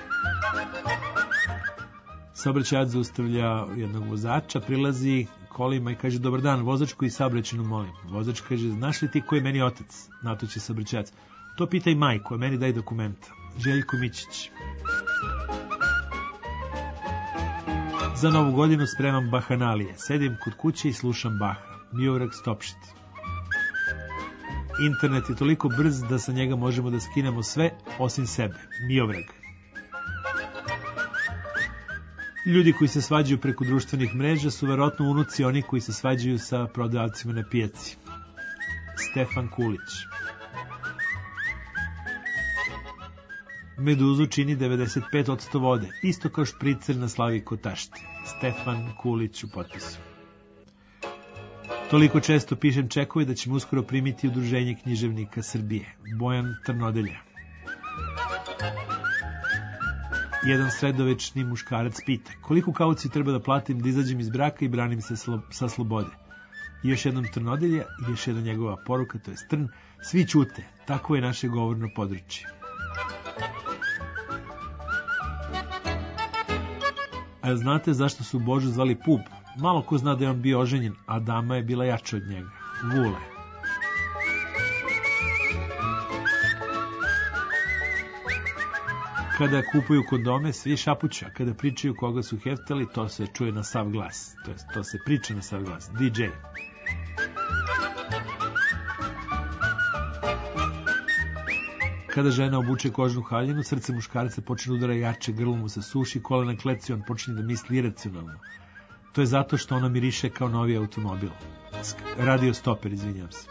Speaker 1: Saobraćajac zaustavlja jednog vozača, prilazi kolima i kaže, dobar dan, vozač koji saobraćajno molim. Vozač kaže, znaš li ti ko je meni otac? Na to će saobraćajac. To pitaj majku, a meni daj dokumenta. Željko Mićić. Za novu godinu spremam bahanalije. Sedim kod kuće i slušam Baha. Miodrag Stopšit. Internet je toliko brz da sa njega možemo da skinemo sve osim sebe. Miodrag. Ljudi koji se svađaju preko društvenih mreža su verovatno unuci oni koji se svađaju sa prodavcima na pijaci. Stefan Kulić. Meduzu čini 95% vode, isto kao špricer na slavi kotašti. Stefan Kulić u potpisu. Toliko često pišem čekove da ćemo uskoro primiti Udruženje književnika Srbije. Bojan Trnodelja. Jedan sredovečni muškarac pita, koliko kauciju treba da platim da izađem iz braka i branim se sa slobode. I još jednom Trnodelja i još jedna njegova poruka, to je Trn, svi ćute, tako je naše govorno područje. A znate zašto su Božu zvali Pub? Malo ko zna da je on bio oženjen, a dama je bila jača od njega. Vule. Kada kupuju kondome, svi šapuća. Kada pričaju koga su heftali, to se čuje na sav glas. To se priča na sav glas. DJ. Kada žena obuče kožnu haljinu, srce muškarca počne da udara jače, grlo mu se suši, kolena kleci, on počne da misli iracionalno. To je zato što ona miriše kao novi automobil. Radio stoper, izvinjam se.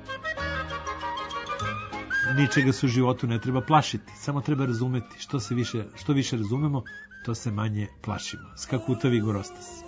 Speaker 1: Ničega se u životu ne treba plašiti, samo treba razumeti. Što više razumemo, to se manje plašimo. Skakutavi Gorostas.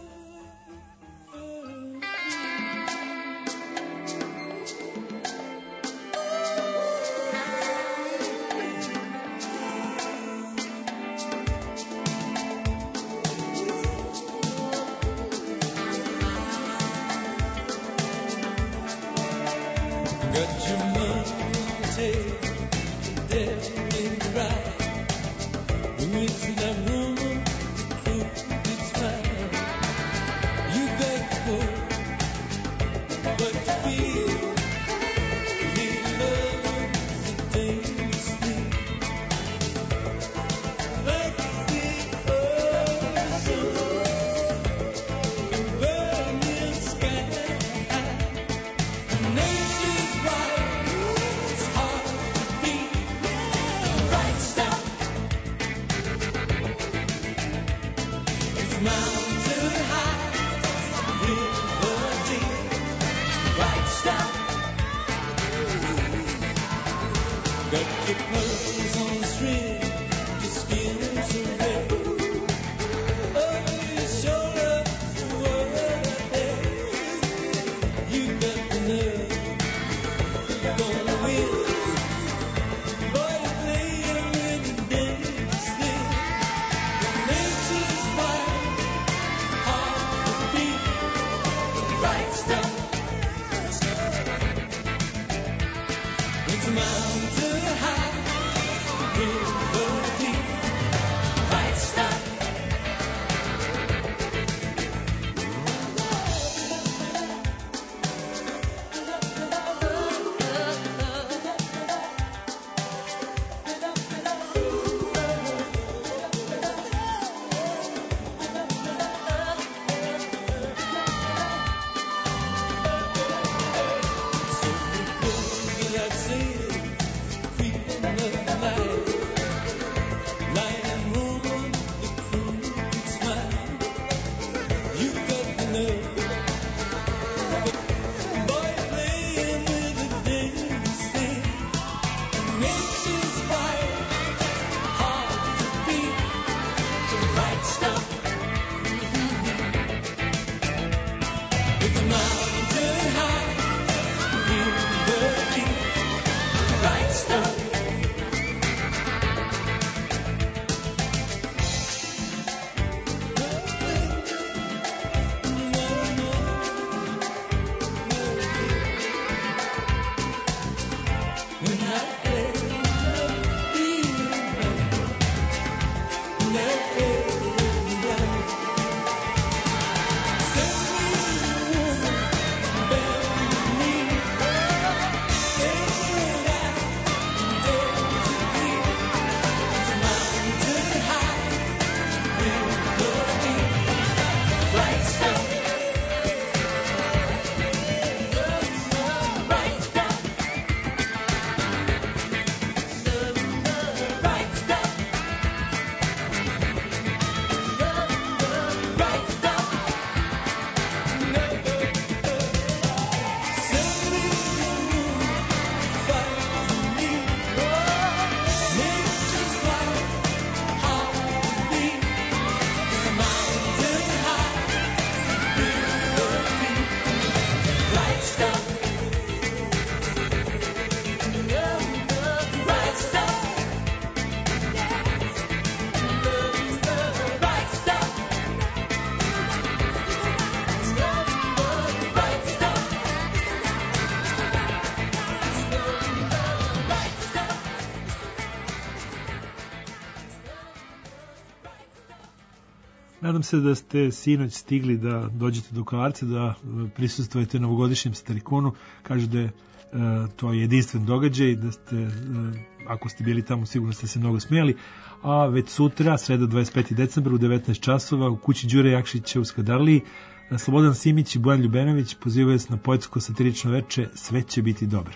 Speaker 1: Nadam se da ste sinoć stigli da dođete do Kolarca, da prisustvujete novogodišnjem starikonu. Kažu da je to jedinstven događaj, da ste, ako ste bili tamo, sigurno ste se mnogo smijali. A već sutra, sreda 25. decembra u 19 časova u kući Đure Jakšića u Skadarliji, Slobodan Simić i Bojan Ljubenović pozivaju se na poetsko-satirično veče Sve će biti dobro.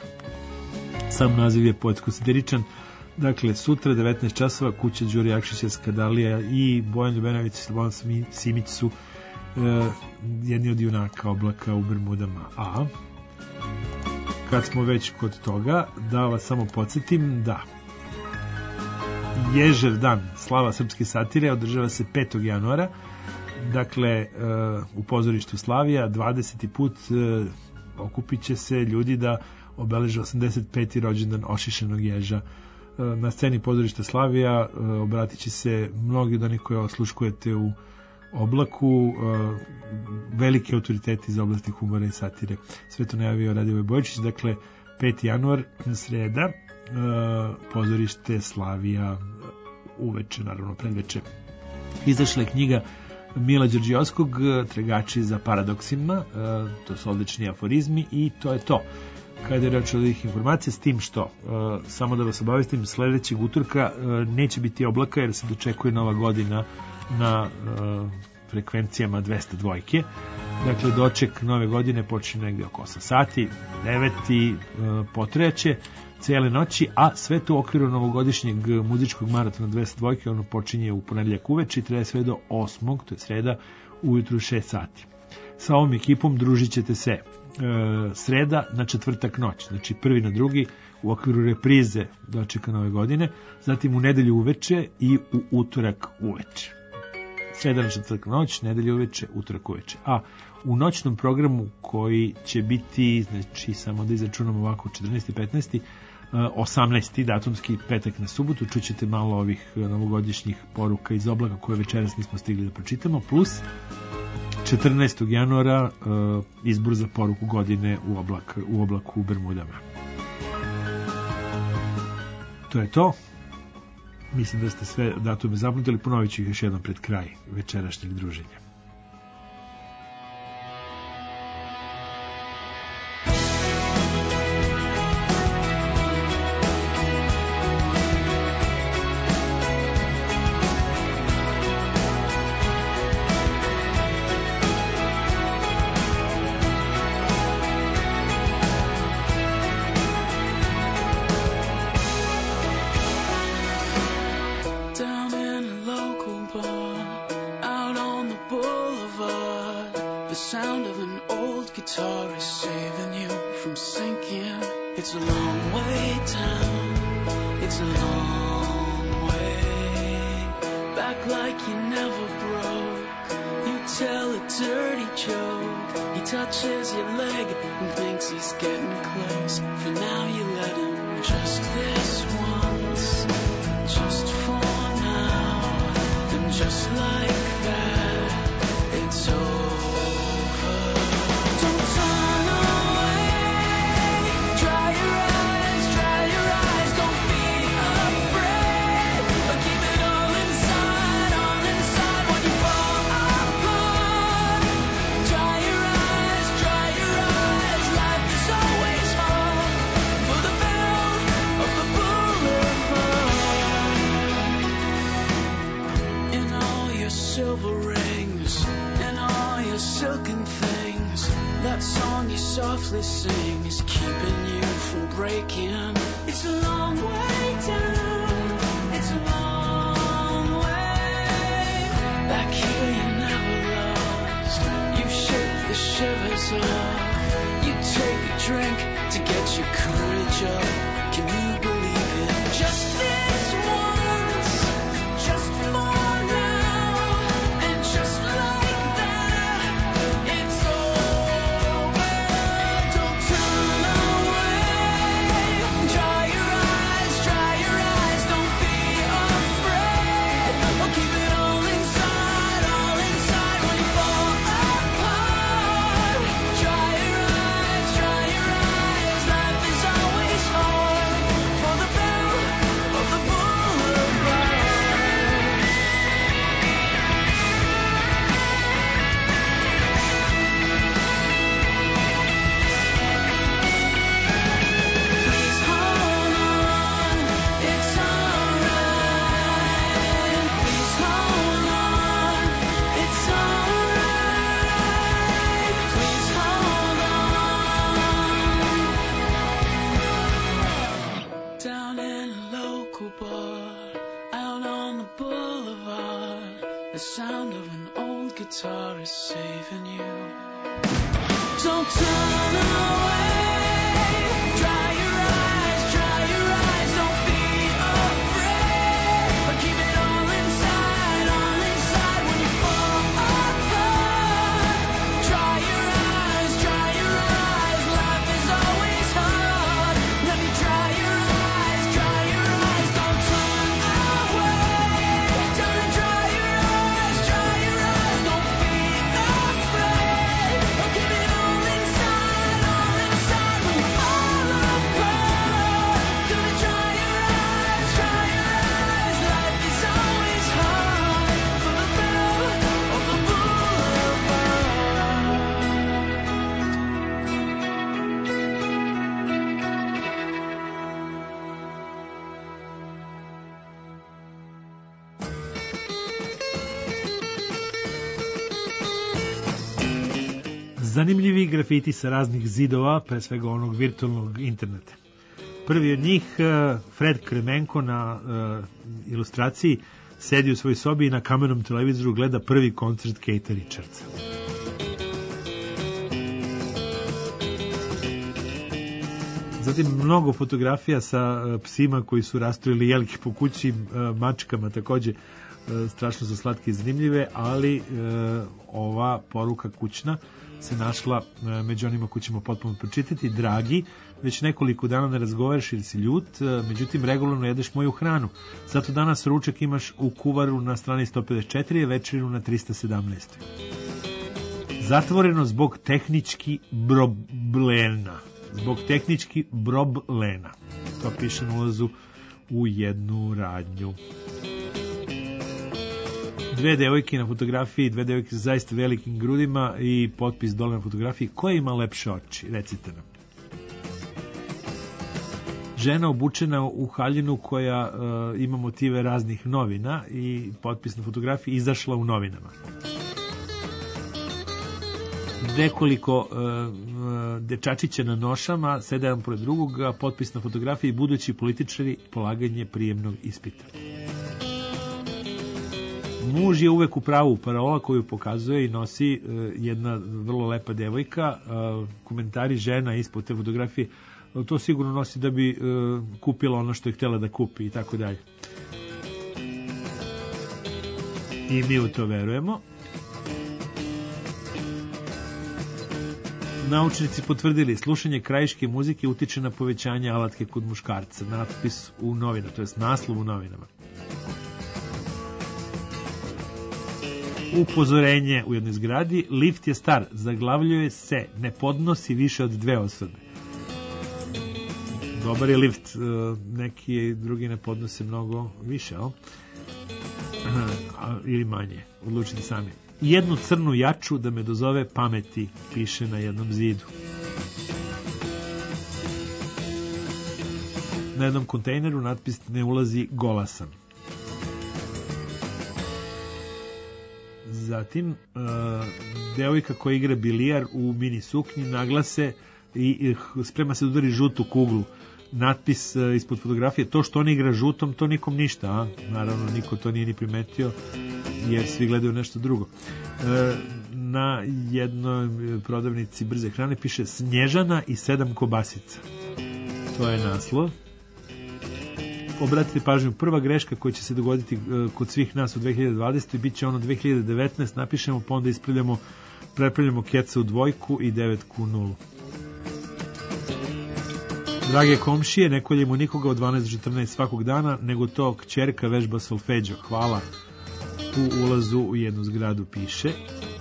Speaker 1: Sam naziv je poetsko-satiričan. Dakle, sutra 19 časova kuća Đure Jakšića Skadarlija i Bojan Ljubenović i Slobodan Simić su jedni od junaka Oblaka u Bermudama. A kad smo već kod toga, da vas samo podsjetim da Ježev dan slava srpske satire održava se 5. januara, dakle u pozorištu Slavija 20. put okupit će se ljudi da obeleže 85. rođendan ošišenog ježa. Na sceni pozorišta Slavija obratit će se mnogi od onih koje osluškujete u Oblaku, veliki autoriteti iz oblasti humora i satire. Sve to najavio Radivoj Bojičić. Dakle, 5. januar, sreda, pozorište Slavija, uveče, naravno predveče. Izašla je knjiga Mila Đorđiovskog, Tragači za paradoksima, to su odlični aforizmi i to je to. Kada je reč od ovih informacija, s tim što, samo da vas obavestim, sledećeg utorka neće biti oblaka jer se dočekuje nova godina na frekvencijama 202. Dakle, doček nove godine počinje negde oko 8 sati, 9 i potreće cijele noći, a sve to u okviru novogodišnjeg muzičkog maratona 202. Ono počinje u ponedeljak uveče i traje sve do 8. to je sreda, ujutru 6 sati. Sa ovom ekipom družit ćete se sreda na četvrtak noć, znači prvi na drugi u okviru reprize dočeka nove godine, zatim u nedelju uveče i u utorak uveče. Sreda na četvrtak noć, nedelja uveče, utorak uveče. A u noćnom programu koji će biti, znači samo da izračunamo ovako, 14. 15. 18. datumski petak na subotu, čućete malo ovih novogodišnjih poruka iz oblaka koje večeras nismo stigli da pročitamo, plus 14. januara izbor za poruku godine u oblaku u Bermudama. To je to. Mislim da ste sve datume zapamtili, ponovit ću ih još jednom pred kraj večerašnjeg druženja.
Speaker 2: Inside
Speaker 1: Zanimljivi grafiti sa raznih zidova, pre svega onog virtualnog interneta. Prvi od njih, Fred Kremenko na ilustraciji, sedi u svojoj sobi i na kamernom televizoru gleda prvi koncert Keitha Richardsa. Zatim mnogo fotografija sa psima koji su rastojili jelke po kući, mačkama takođe, strašno su slatke i zanimljive, ali ova poruka kućna se našla među onima koji ćemo potpuno pročitati. Dragi, već nekoliko dana ne razgovaraš ili si ljut, međutim regularno jedeš moju hranu. Zato danas ručak imaš u kuvaru na strani 154, večerinu na 317. Zatvoreno zbog tehnički problema. Zbog tehnički problema. To piše na ulazu u jednu radnju. Dve devojke na fotografiji, dve devojke sa zaista velikim grudima i potpis dole na fotografiji. Ko ima lepše oči? Recite nam. Žena obučena u haljinu koja ima motive raznih novina i potpis na fotografiji izašla u novinama. Nekoliko dečačića na nošama, sede jedan pored drugog, potpis na fotografiji, budući političari, polaganje prijemnog ispita. Muž je uvek u pravu, paraola koju pokazuje i nosi jedna vrlo lepa devojka, komentari žena ispod te fotografije, to sigurno nosi da bi kupila ono što je htjela da kupi i tako dalje. I mi u to verujemo. Naučnici potvrdili, slušanje krajiške muzike utiče na povećanje alatke kod muškarca. Natpis u novinama, to jest naslov u novinama. Upozorenje u jednoj zgradi, lift je star, zaglavljuje se, ne podnosi više od 2 osobe. Dobar je lift, neki drugi ne podnose mnogo više, ili manje, odlučite sami. Jednu crnu jaču da me dozove pameti, piše na jednom zidu. Na jednom kontejneru natpis ne ulazi golasan. Zatim, devojka koja igra bilijar u mini suknji naglase i sprema se da udari žutu kuglu. Natpis ispod fotografije, to što on igra žutom, to nikom ništa, a? Naravno, niko to nije ni primetio, jer svi gledaju nešto drugo. Na jednoj prodavnici brze hrane piše Snježana i 7 kobasica. To je naslov. Obratite pažnju, prva greška koja će se dogoditi kod svih nas u 2020. bit će ono 2019, napišemo, pa onda prepravljamo keca u 2 i 9 u 0. Drage komšije, ne koljemo nikoga od 12 do 14 svakog dana, nego to kćerka vežba solfeđo. Hvala. U ulazu u jednu zgradu piše.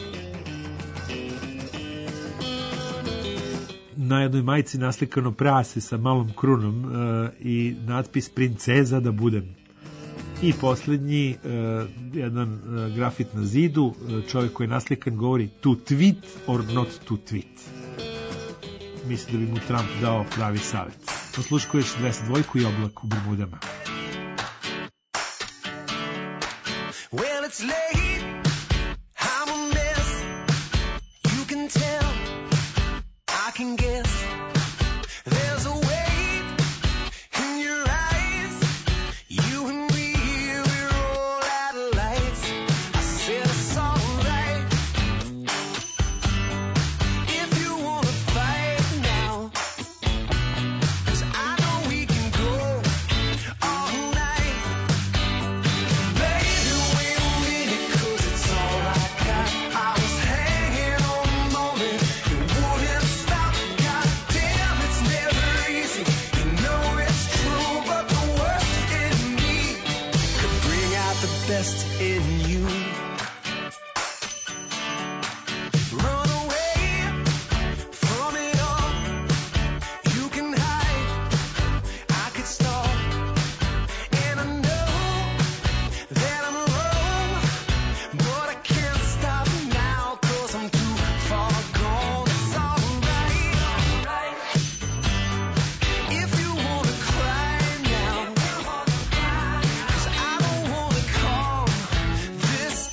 Speaker 1: Na jednoj majici naslikano prase sa malom krunom i natpis princeza da budem. I poslednji, jedan grafit na zidu, čovjek koji je naslikan govori to tweet or not to tweet. Misli da bi mu Trump dao pravi savjet. Osluškuješ 22 i oblak u Bermudama.
Speaker 6: Well, it's late, I'm a mess. You can tell, I can guess. There's a weight in your eyes. You and me, we're all out of lights. I said it's alright. If you wanna fight now, 'cause I know we can go all night. Baby, wait a minute, 'cause it's all I got. I was hanging on the moment, it wouldn't stop. God damn, it's never easy. You know it's true, but the worst in me could bring out the best in you. Run away from it all. You can hide, I could stall. And I know that I'm wrong, but I can't stop now, 'cause I'm too far gone. It's alright. If you wanna cry now, 'cause I don't wanna calm this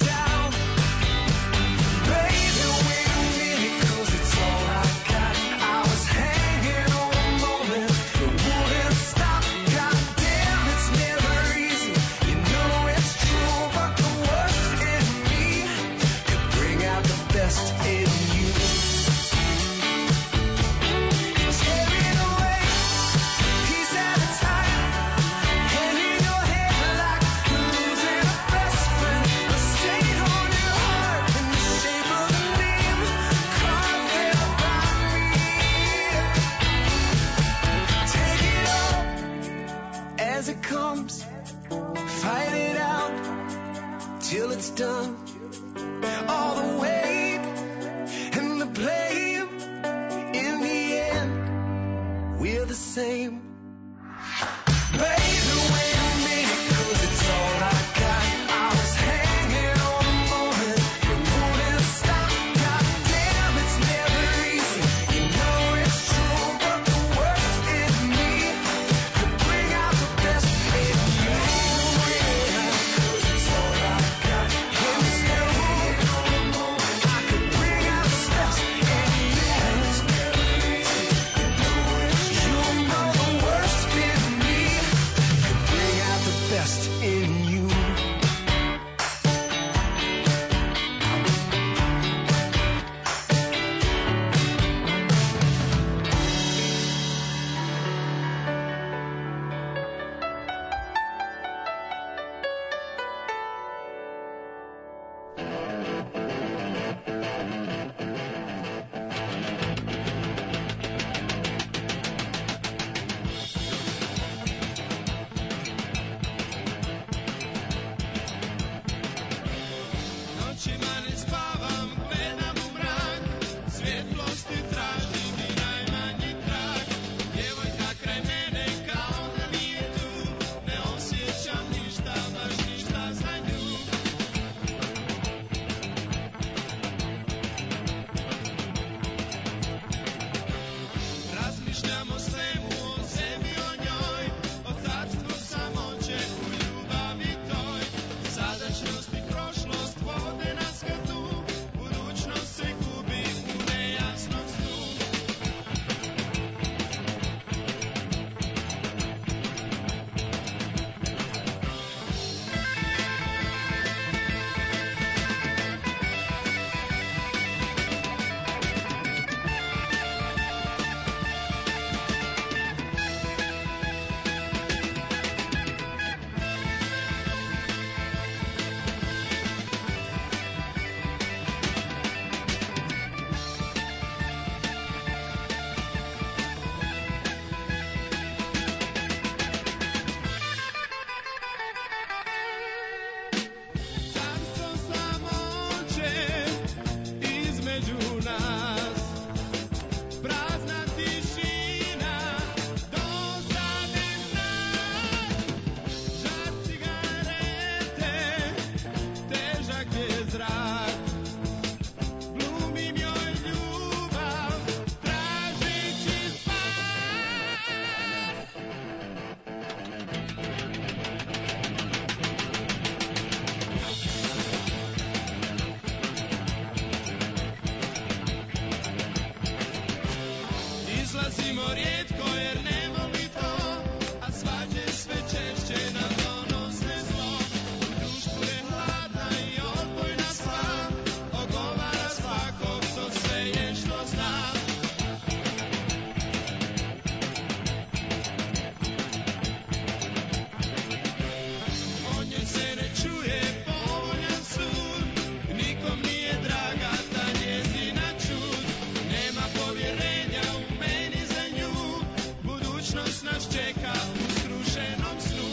Speaker 6: till it's done. All the weight and the blame, in the end, we're the same. Baby, wait a minute, 'cause it's all I got. I was hanging on the moment, it wouldn't stop. God damn, it's never easy. You know it's true, but the worst in me could bring out the best in you. Yeah, 'cause it's all I got. And it's never on the moment, I could bring out the best in you. It's never easy. You know it's true. You know the worst in me could bring out the best in you.
Speaker 4: Noćima ne spavam, gledam u mrak, svjetlosti tražim i najmanji trag. Djevojka kraj mene kao da nije tu, ne osjećam ništa, baš ništa za nju. Razmišljam o svemu, o sebi, o njoj, o tatstvu samoće u ljubavi toj. Sadašnjost i prošlost vode nas ka tu, budućnost se gubi u nejasnom snu. Carstvo samoće između nas, prazna tišina, dosadi znak. Žar cigarete, težak je zrak, glumim joj ljubav, tražići spas. Izlazimo rijetko jer ne voli to, a svađe sve češće nam donose zlo. U društvu je hladna i odbojna sva, ogovara svakog, to sve je što zna. O njoj se ne čuje povoljan sud, nikom nije draga ta njezina čud. Nema povjerenja u meni za nju, budućnost nas čeka u skrušenom snu.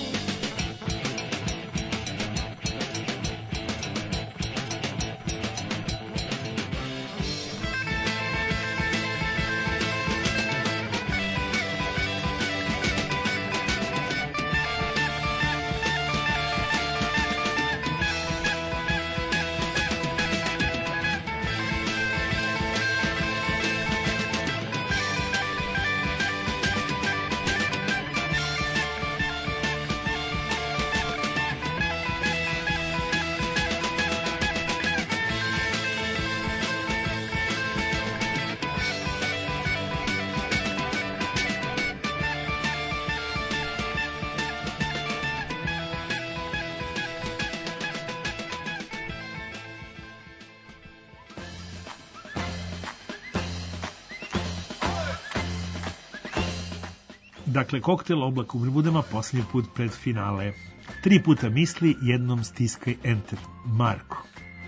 Speaker 1: Dakle, koktel Oblak u Berbudama posljednji put pred finale. 3 puta misli, jednom stiskaj Enter. Marko.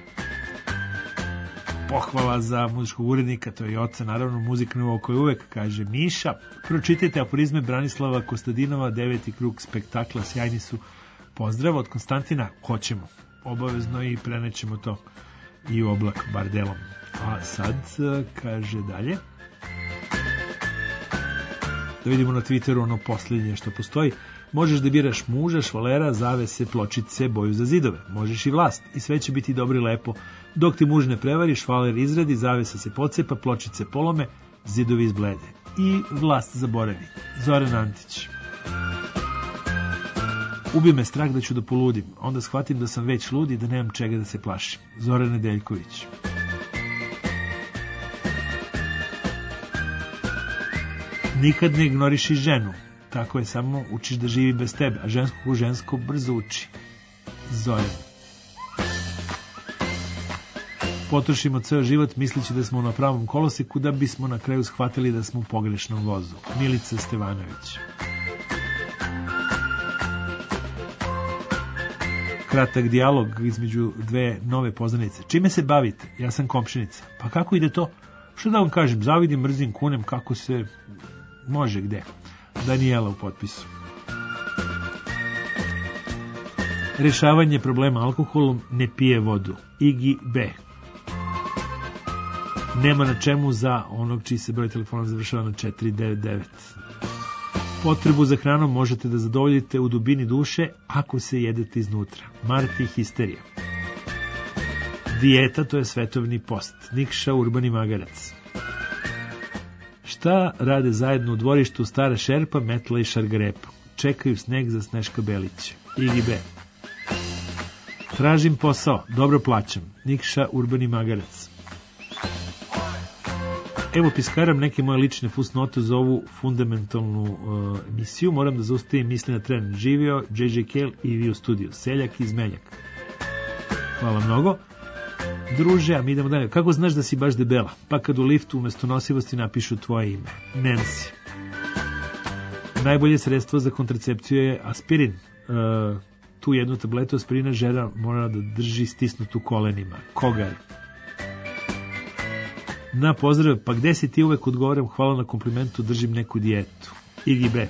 Speaker 1: Pohvala za muzičkog urednika, to je i oca, naravno, muzika novo koji uvek kaže Miša. Pročitajte aforizme Branislava Kostadinova, 9. krug spektakla, sjajni su. Pozdrav od Konstantina, hoćemo. obavezno i prenećemo to i u oblak, bar delom. A sad, kaže dalje, da vidimo na Twitteru ono posljednje što postoji. Možeš da biraš muža, švalera, zavese, pločice, boju za zidove. Možeš i vlast i sve će biti dobro i lepo. Dok ti muž ne prevari, švaler izradi, zavesa se pocepa, pločice polome, zidovi izblede. I vlast zaboravi. Zoran Antić. Ubi me strah da ću da poludim. Onda shvatim da sam već lud i da nemam čega da se plašim. Zoran Nedeljković. Nikad ne ignoriši ženu. Tako je, samo učiš da živi bez tebe, a žensko brzo uči. Zoran. Potrošimo ceo život misleći da smo na pravom koloseku, da bismo na kraju shvatili da smo u pogrešnom vozu. Milica Stevanović. Kratak dijalog između dve nove poznanice. Čime se bavite? Ja sam komšinica. Pa kako ide to? Što da vam kažem, zavidim, mrzim, kunem, kako se može gde. Danijela u potpisu. Rešavanje problema alkoholom, ne pije vodu. Igi B. Nema na čemu za onog čiji se broj telefona završava na 499. Potrebu za hranom možete da zadovoljite u dubini duše ako se jedete iznutra. Marti histerija. Dijeta, to je svetovni post. Nikša Urbani Magarac. Šta rade zajedno u dvorištu stara šerpa, metla i šargarepa? Čekaju sneg za Sneška Belića. Igi B. Tražim posao, dobro plaćam. Nikša Urbani Magarac. Evo piskaram neke moje lične fusnote za ovu fundamentalnu emisiju. Moram da zaustavim misli na tren. Živio JJ Cale i vi u studiju. Seljak iz Meljak. Hvala mnogo. Druže, a mi idemo dalje. Kako znaš da si baš debela? Pa kad u liftu umesto nosivosti napišu tvoje ime. Nancy. Najbolje sredstvo za kontracepciju je aspirin. Tu jednu tabletu aspirina žena mora da drži stisnutu kolenima. Kogar. Na pozdrav, pa gde si ti? Uvek odgovaram, hvala na komplimentu, držim neku dijetu. Igi B.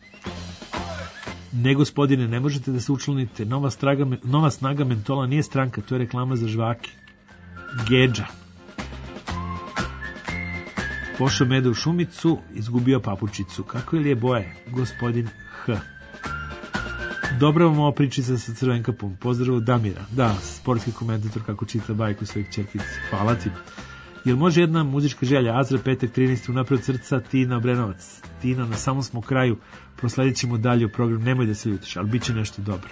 Speaker 1: Ne, gospodine, ne možete da se učlanite. Nova snaga mentola nije stranka, to je reklama za žvake. Gedža. Pošao meda u šumicu, izgubio papučicu. Kako je boje? Gospodin H. Dobra vam ova pričica sa Crvenkapom. Pozdrav od Damira. Da, sportski komentator kako čita bajku svojih čerkici. Hvala ti. Jel može jedna muzička želja? Azra, petak 13. unapred srca, Tina Brenovac. Tina, na samom smo kraju, prosledit ćemo dalje u program, nemoj da se ljutiš, ali bit će nešto dobro.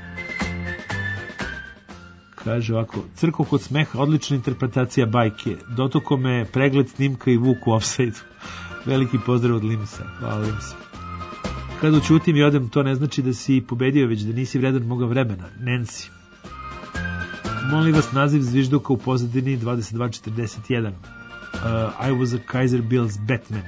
Speaker 1: Kaže ovako, Crko kod smeha, odlična interpretacija bajke, dotoko me pregled snimka i Vuk u offside-u. Veliki pozdrav od Limsa. Hvala Limsa. Kad učutim i odem, to ne znači da si pobedio, već da nisi vredan moga vremena. Nancy. Molim vas, naziv zvižduka u pozadini 2241. I was a Kaiser Bill's Batman.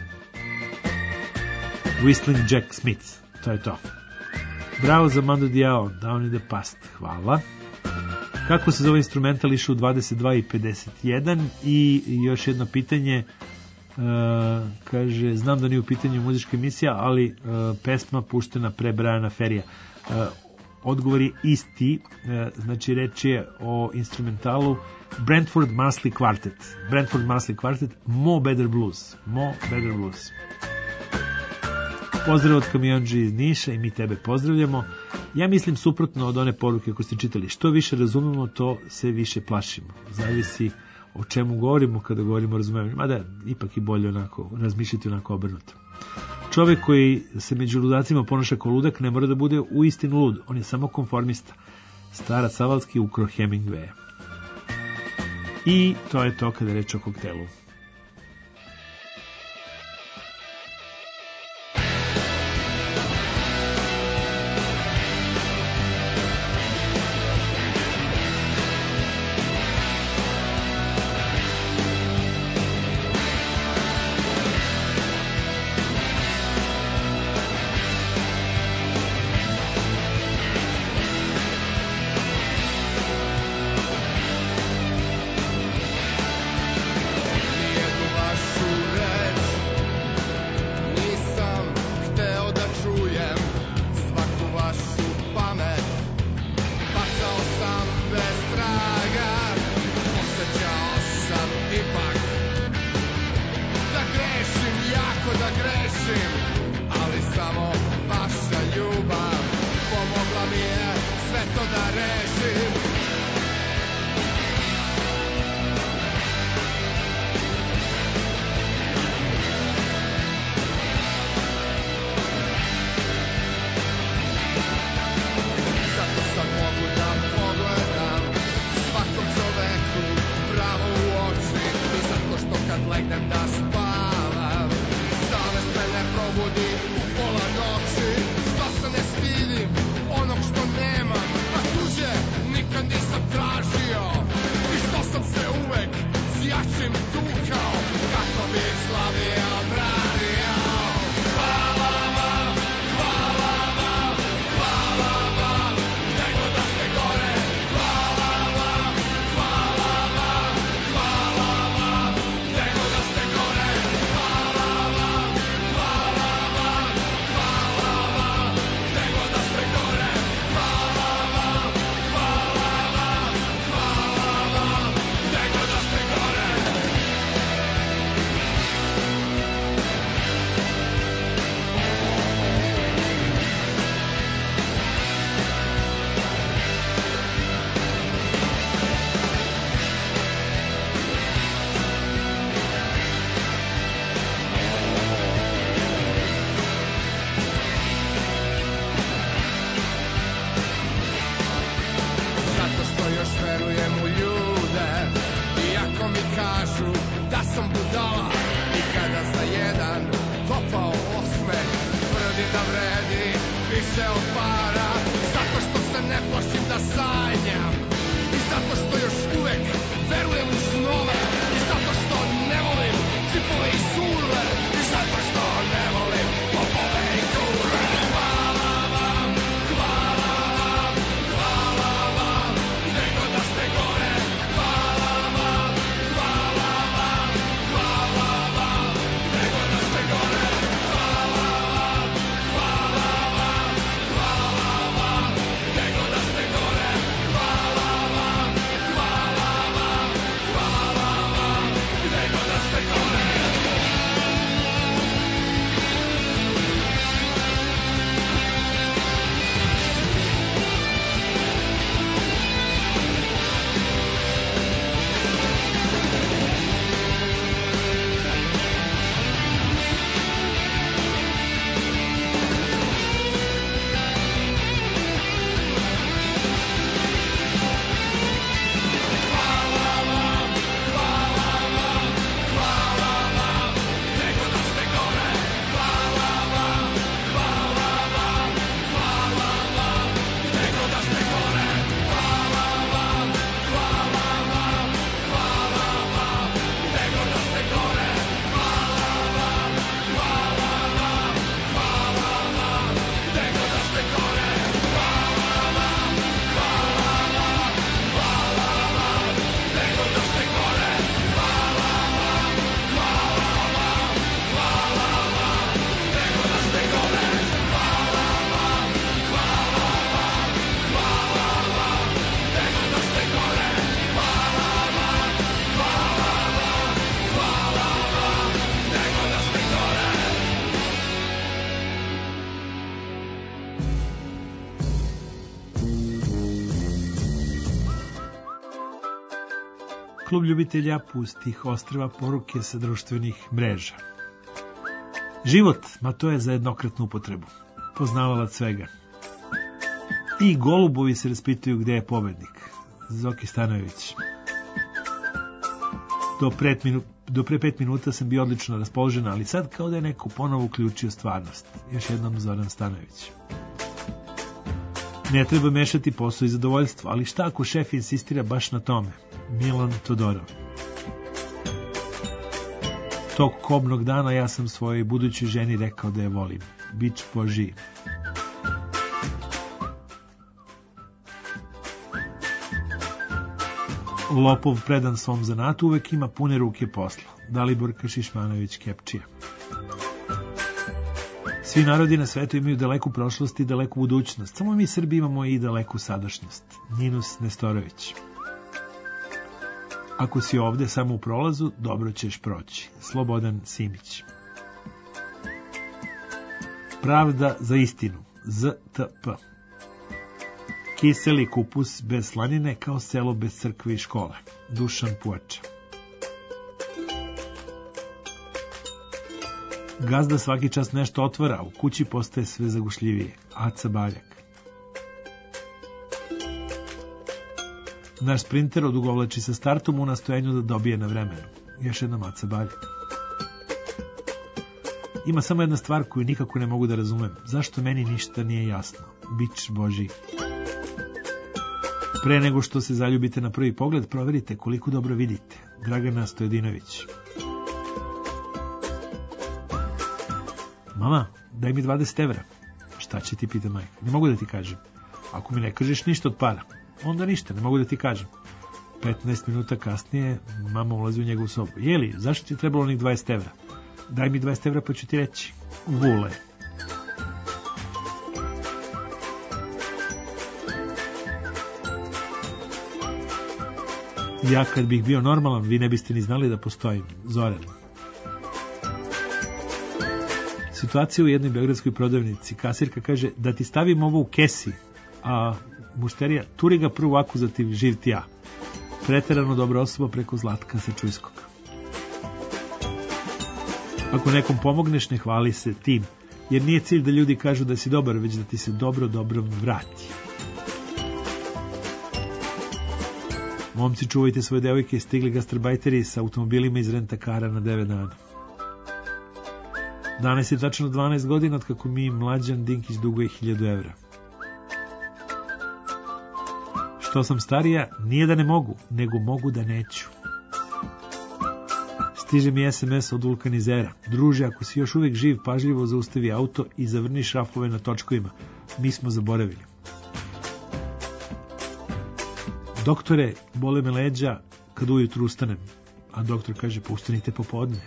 Speaker 1: Whistling Jack Smith. To je to. Bravo za Mando Diao, Down in the Past. Hvala. Kako se zove instrumental išao u 22:51? I još jedno pitanje. Kaže, znam da nije u pitanju muzička emisija, ali pesma puštena pre Briana Ferrija. Odgovor je isti, znači reč je o instrumentalu Brentford Marsley Quartet. Brentford Marsley Quartet, Mo Better Blues. Mo Better Blues. Pozdrav od Kamionđi iz Niša i mi tebe pozdravljamo. Ja mislim suprotno od one poruke koje ste čitali. Što više razumemo, to se više plašimo. Zavisi o čemu govorimo kada govorimo o razumevanju. Mada ipak i bolje onako, razmišljati onako obrnuto. Čovjek koji se među ludacima ponaša kao ludak ne mora da bude u istinu lud. On je samo konformista. Starac Savalski ukro Hemingwaya. I to je to kada reče o koktelu. Klub ljubitelja pustih ostrva, poruke sa društvenih mreža. Život, ma to je za jednokratnu upotrebu. Poznavalac svega. I golubovi se raspituju gde je pobednik. Zoki Stanojević. Do pre 5 minuta sam bio odlično raspoložen, ali sad kao da je neko ponovo uključio stvarnost. Još jednom Zoran Stanojević. Ne treba mešati posao i zadovoljstvo, ali šta ako šef insistira baš na tome? Milan Todorov. Tog kobnog dana ja sam svojoj budućoj ženi rekao da je volim. Bić Boži. Lopov predan svom zanatu uvek ima pune ruke posla. Dalibor Kašišmanović Kepčija. Svi narodi na svetu imaju daleku prošlost i daleku budućnost. Samo mi Srbi imamo i daleku sadašnjost. Ninus Nestorović. Ako si ovde samo u prolazu, dobro ćeš proći. Slobodan Simić. Pravda za istinu. ZTP. Kiseli kupus bez slanine kao selo bez crkve i škole. Dušan Puača. Gazda svaki čas nešto otvara, a u kući postaje sve zagušljivije. Aca Baljak. Naš sprinter odugovlači sa startom u nastojenju da dobije na vremenu. Još jedna Aca Baljak. Ima samo jedna stvar koju nikako ne mogu da razumem. Zašto meni ništa nije jasno? Bić Boži. Pre nego što se zaljubite na prvi pogled, proverite koliko dobro vidite. Dragana Stojedinović. Mama, daj mi 20 evra. Šta će ti, pita majka? Ne mogu da ti kažem. Ako mi ne kažeš ništa od para, onda ništa, ne mogu da ti kažem. 15 minuta kasnije mama ulazi u njegovu sobu. Jeli, zašto ti je trebalo onih 20 evra? Daj mi 20 evra pa ću ti reći. Vule. Ja kad bih bio normalan, vi ne biste ni znali da postojim. Zoran. Situacija u jednoj beogradskoj prodavnici. Kasirka kaže da ti stavim ovo u kesi, a mušterija turi ga prvu akuzativ živ ti ja. Preterano dobra osoba preko Zlatka sa Čujskog. Ako nekom pomogneš, ne hvali se tim, jer nije cilj da ljudi kažu da si dobar, već da ti se dobro vrati. Momci, čuvajte svoje devojke, stigli gastarbajteri sa automobilima iz rentakara na 9 dana. Danas je tačno 12 godina od kako mi Mlađan Dinkić duguje 1000 evra. Što sam starija, nije da ne mogu, nego mogu da neću. Stiže mi SMS od vulkanizera. Druže, ako si još uvijek živ, pažljivo zaustavi auto i zavrni šrafove na točkovima. Mi smo zaboravili. Doktore, bole me leđa kad ujutru ustanem. A doktor kaže, pa ustanite popodne.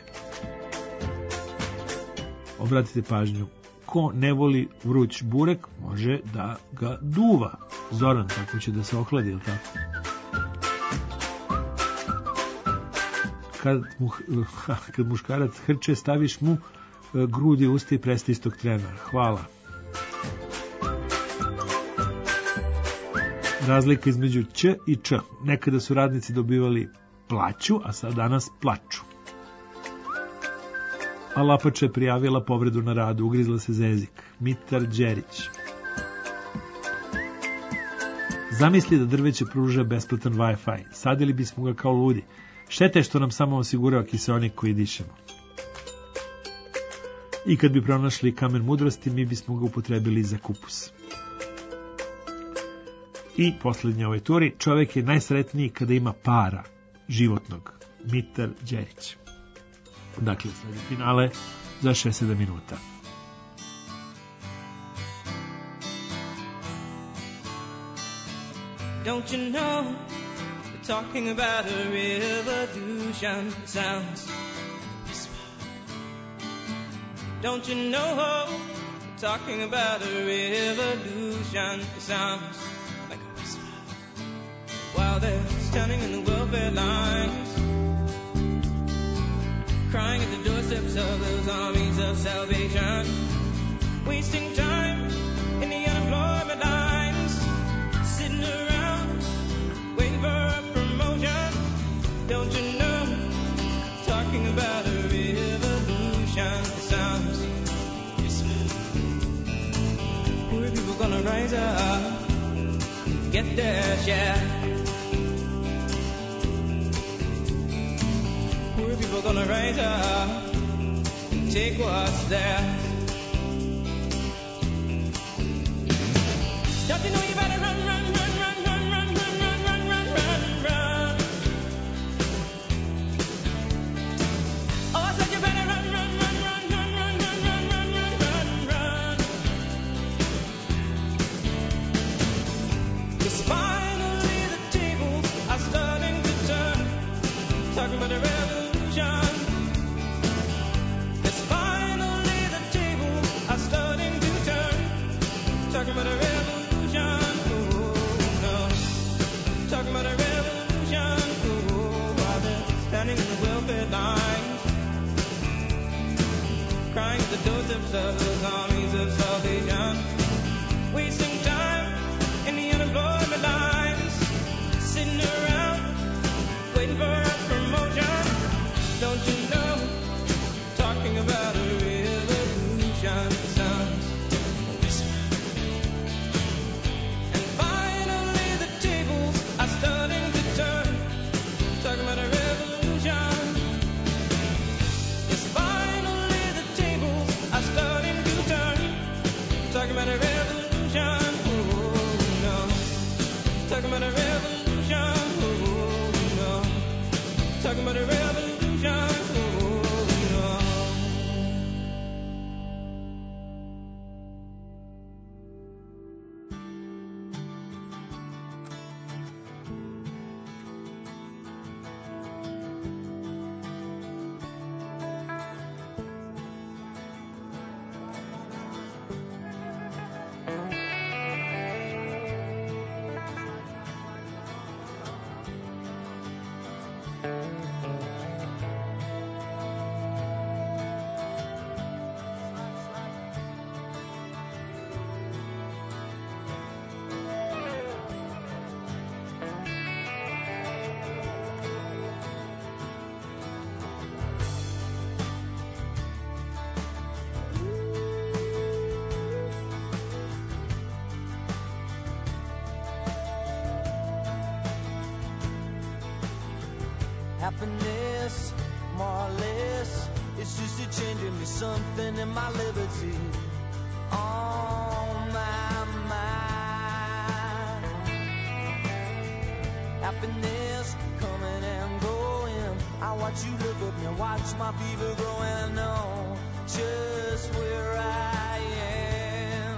Speaker 1: Obratite pažnju. Ko ne voli vruć burek, može da ga duva. Zoran, tako će da se ohladi, ili tako? Kad muškarac hrče, staviš mu grudi, usta i presti istog trena. Hvala. Razlika između Ć i Č. Nekada su radnici dobivali plaću, a sad danas plaču. A Lapača je prijavila povredu na radu, ugrizla se za jezik. Mitar Đerić. Zamisli da drveće pruža besplatan Wi-Fi. Sadili bismo ga kao ludi. Štete što nam samo osigurava kiseonik koji dišemo. I kad bi pronašli kamen mudrosti, mi bismo ga upotrebili za kupus. I posljednja ovoj turi, čovjek je najsretniji kada ima para životnog. Mitar Đerić. Dakle, sledi finale za 6-7 minuta.
Speaker 9: Don't you know, we're talking about a revolution sounds whisper. Don't you know, we're talking about a revolution sounds like a whisper. While they're standing in the welfare lines, crying at the doorsteps of those armies of salvation, wasting time in the unemployment lines, sitting around waiting for a promotion. Don't share. Poor people gonna rise up and take what's theirs. Don't you know you better run, run, run, run, run, run, run, run, run, run, run, run. Oh, I said you better run, run, run, run, run, run, run, run, run, run, run, run. 'Cause finally the tables are starting to turn. Talking about a revolution. 'Cause finally the tables are starting to turn. Talking about a revolution. Talking about a revolution, while they're standing in the welfare lines, crying at the doorsteps of those armies of salvation, wasting time in the unemployment lines, sitting around waiting for a promotion. Don't you know? Talking about a revolution, son. Starting to turn, talking about a revolution. Yes, finally the tables are starting to turn, talking about a revolution. Oh no, talking about a revolution. Oh no, talking about a revolution. Oh no.
Speaker 10: Happiness, more or less, it's just a changing me something in my liberty. On my mind. Happiness coming and going. I watch you look at me, watch my fever grow, and I know just where I am.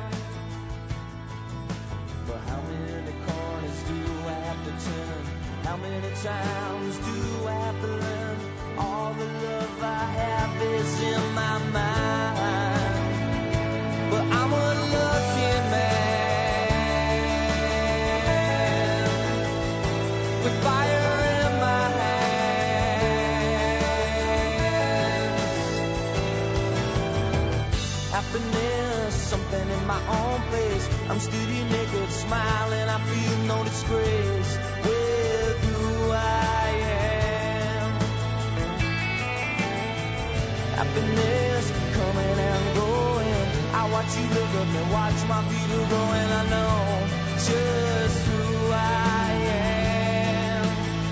Speaker 10: But how many corners do I have to turn? How many times do I have to learn? All the love I have is in my mind. But I'm a lucky man with fire in my hands. Happiness, something in my own place. I'm steady, naked, smiling. I feel no disgrace. Happiness coming and going. I watch you look up and watch my feet go, and I know just who I am.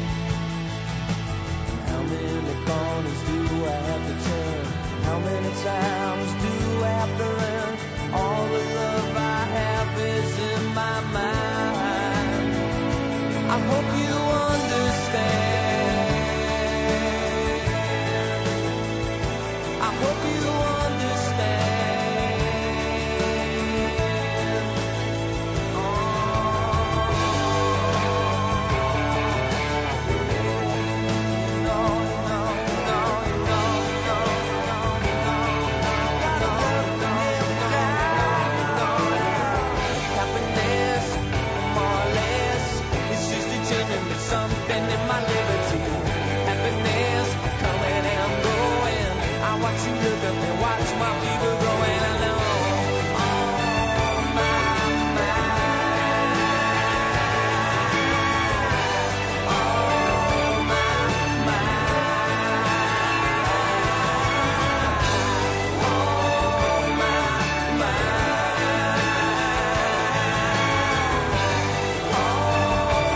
Speaker 10: And how many corners do I have to turn? How many times do I have to learn? All the love I have is in my mind. I hope you understand. I hope you understand. No, no, no, no, no, no, no. Happiness, more or less, it's just a genuine something in my liberty. Happiness coming and going. I watch you look up and watch my fever grow, and I know on my mind, on my mind, on my mind, on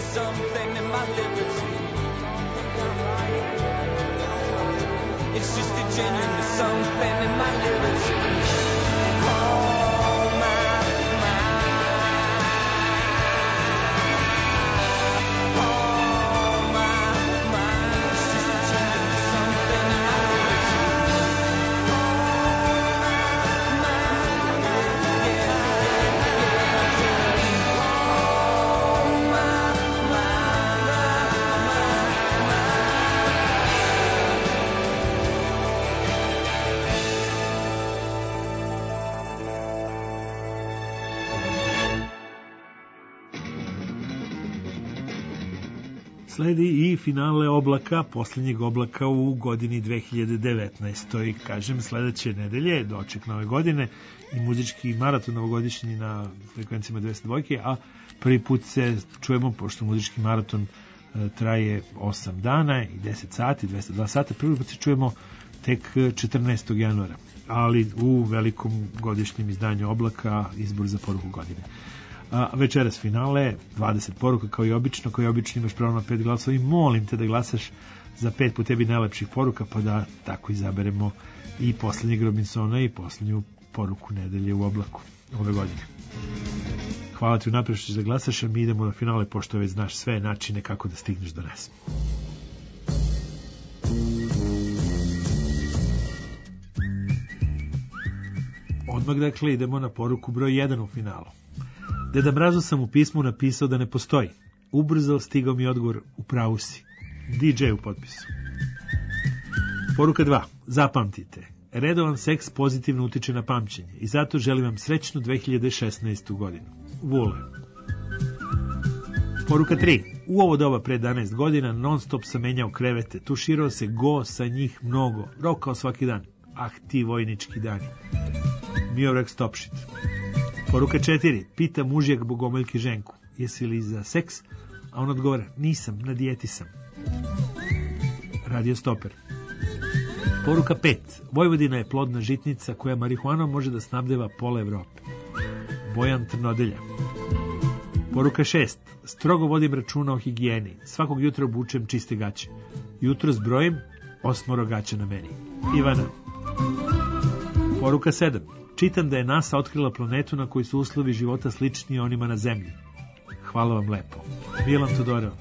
Speaker 10: something in my liberty. It's just a genuine something in my liberty. Oh, my. Oh, my. It's just a genuine something in my liberty. Oh, my.
Speaker 1: Sledi i finale Oblaka, posljednjeg Oblaka u godini 2019. I kažem, sledeće nedelje, doček nove godine i muzički maraton novogodišnji na frekvencijama 202, a prvi put se čujemo, pošto muzički maraton traje 8 dana i 10 sati, 202 sata, prvi put se čujemo tek 14. januara, ali u velikom godišnjem izdanju Oblaka, izbor za poruku godine. Večeras finale, 20 poruka kao i obično imaš pravo na 5 glasova i molim te da glasaš za 5 po tebi najlepših poruka, pa da tako izaberemo i poslednjeg Robinsona i poslednju poruku nedelje u Oblaku ove godine. Hvala ti unapred što da glasaš, a mi idemo na finale, pošto već znaš sve načine kako da stigneš do nas. Odmah dakle idemo na poruku broj 1 u finalu. Deda Mrazu sam u pismu napisao da ne postoji. Ubrzo stigao mi odgovor, u pravu si. DJ u potpisu. Poruka 2. Zapamtite. Redovan seks pozitivno utiče na pamćenje i zato želim vam srećnu 2016. godinu. Vule. Poruka 3. U ovo doba pre 11 godina non stop sam menjao krevete, tuširao se go sa njih mnogo, rokao svaki dan. Ah ti vojnički dani. Miovrek Stopšit. Poruka 4. Pita mužjak bogomoljke ženku, jesi li za seks? A on odgovara, nisam, na dijeti sam. Radio Stoper. Poruka 5. Vojvodina je plodna žitnica koja marihuanom može da snabdeva pola Evrope. Bojan Trnodelja. Poruka 6. Strogo vodim računa o higijeni. Svakog jutra obučem čiste gaće. Jutro zbrojim 8 gaća na meni. Ivana. Poruka 7. Čitam da je NASA otkrila planetu na kojoj su uslovi života slični onima na Zemlji. Hvala vam lepo. Milan Todorov.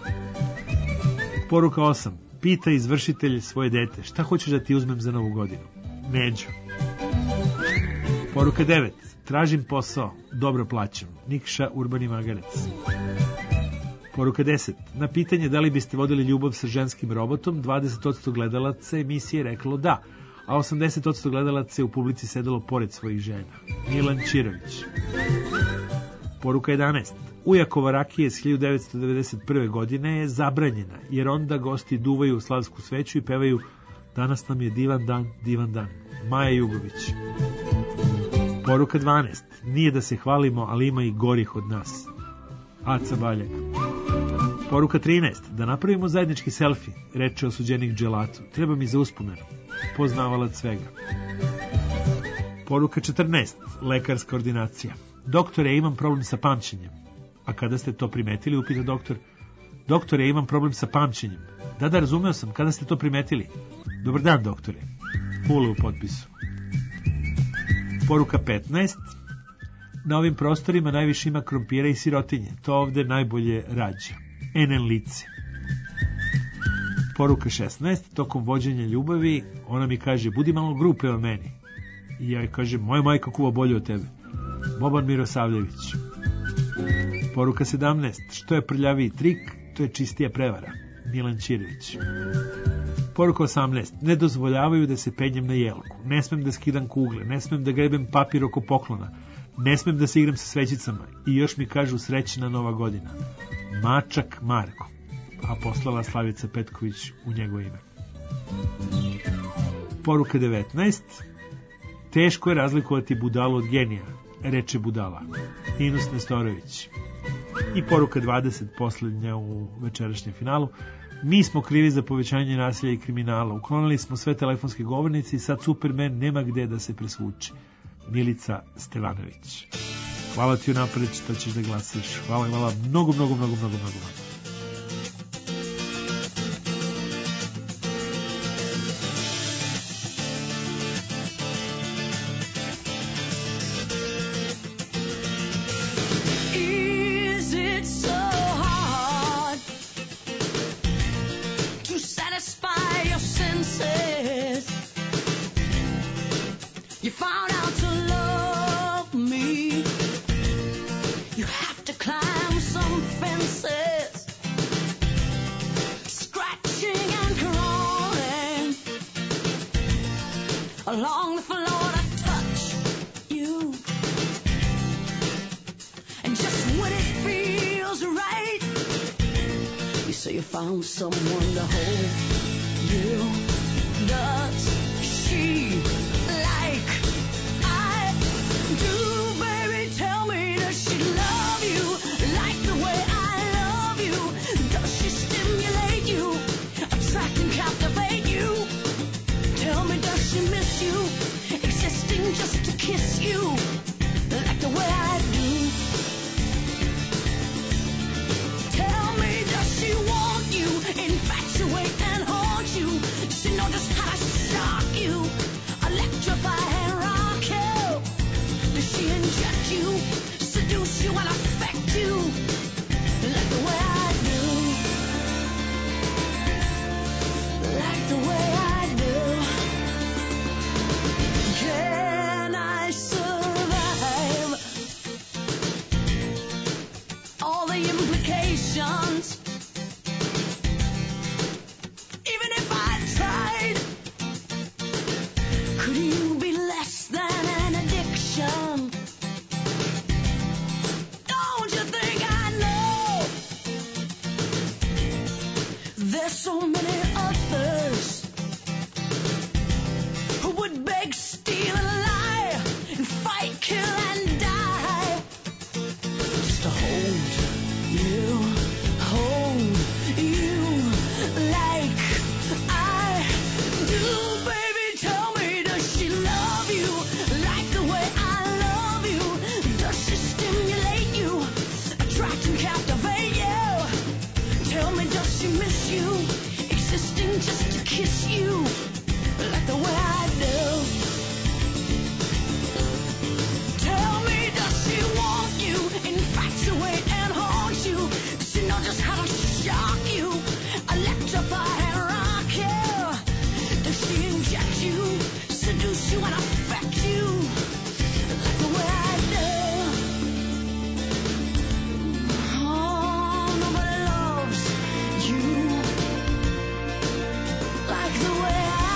Speaker 1: Poruka 8. Pita izvršitelj svoje dete, šta hoćeš da ti uzmem za novu godinu? Neđo. Poruka 9. Tražim posao, dobro plaćam. Nikša Urbani Magarec. Poruka 10. Na pitanje da li biste vodili ljubav sa ženskim robotom, 20% gledalaca emisije reklo da, a 80% gledalaca je u publici sedelo pored svojih žena. Milan Čirović. Poruka 11. Ujakova rakija iz 1991. godine je zabranjena, jer onda gosti duvaju u slavsku sveću i pevaju danas nam je divan dan, divan dan. Maja Jugović. Poruka 12. Nije da se hvalimo, ali ima i gorih od nas. Aca Baljak. Poruka 13. Da napravimo zajednički selfie, reče osuđenik dželatu. Treba mi za uspomenu. Poznavalac svega. Poruka 14. Lekarska ordinacija. Doktore, imam problem sa pamćenjem. A kada ste to primetili, upita doktor. Doktore, imam problem sa pamćenjem. Da, razumeo sam, kada ste to primetili? Dobar dan, doktore. Pule u potpisu. Poruka 15. Na ovim prostorima najviše ima krompira i sirotinje. To ovde najbolje rađa. NN lice. Poruka 16. Tokom vođenja ljubavi, ona mi kaže, budi malo grupe o meni. I ja joj kažem, moja majka kuva bolje od tebe. Boban Mirosavljević. Poruka 17. Što je prljaviji trik, to je čistija prevara. Milan Čirović. Poruka 18. Ne dozvoljavaju da se penjem na jelku. Ne smem da skidam kugle. Ne smem da grebem papir oko poklona. Ne smem da se igram sa svećicama. I još mi kažu srećna nova godina. Mačak Marko. A poslala Slavica Petković u njegovo ime. Poruka 19. Teško je razlikovati budalu od genija, reče budala. Inus Nestorović. I poruka 20, poslednja u večerašnjem finalu. Mi smo krivi za povećanje nasilja i kriminala. Uklonili smo sve telefonske govornice i sad Superman nema gde da se presvuče. Milica Stevanović. Hvala ti unapred što ćeš da glasaš. Hvala mnogo.
Speaker 2: Is it so hard to satisfy your senses? You found out to love me. You have to climb some fences, scratching and crawling along the floor to touch you. And just when it feels right, you say you found someone to hold you. Does she like I do, baby? Tell me, does she love you like the way I love you? Does she stimulate you, attract and captivate you? Tell me, does she miss you, existing just to kiss you like the way I do? Tell me, does she want you, infatuate and haunt you? Does she know just how to shock you, electrify and rock you? Does she inject you, seduce you and affect you like the way I do? Like the way I do. Can I survive all the implications? Even if I tried, could you be less than an addiction? Don't you think I know there's so many others who would beg, steal, and lie, and fight, kill, and die just to hold you like I do, baby. Tell me, does she love you like the way I love you? Does she stimulate you, attract and captivate you? Tell me, does she miss you, existing just to kiss you like the way I do? Tell me, does she want you, infatuate and haunt you? Does she know just how to shock you, electrify and rock you? Does she inject you, seduce you and affect you like the way I do? Oh, nobody loves you like the way I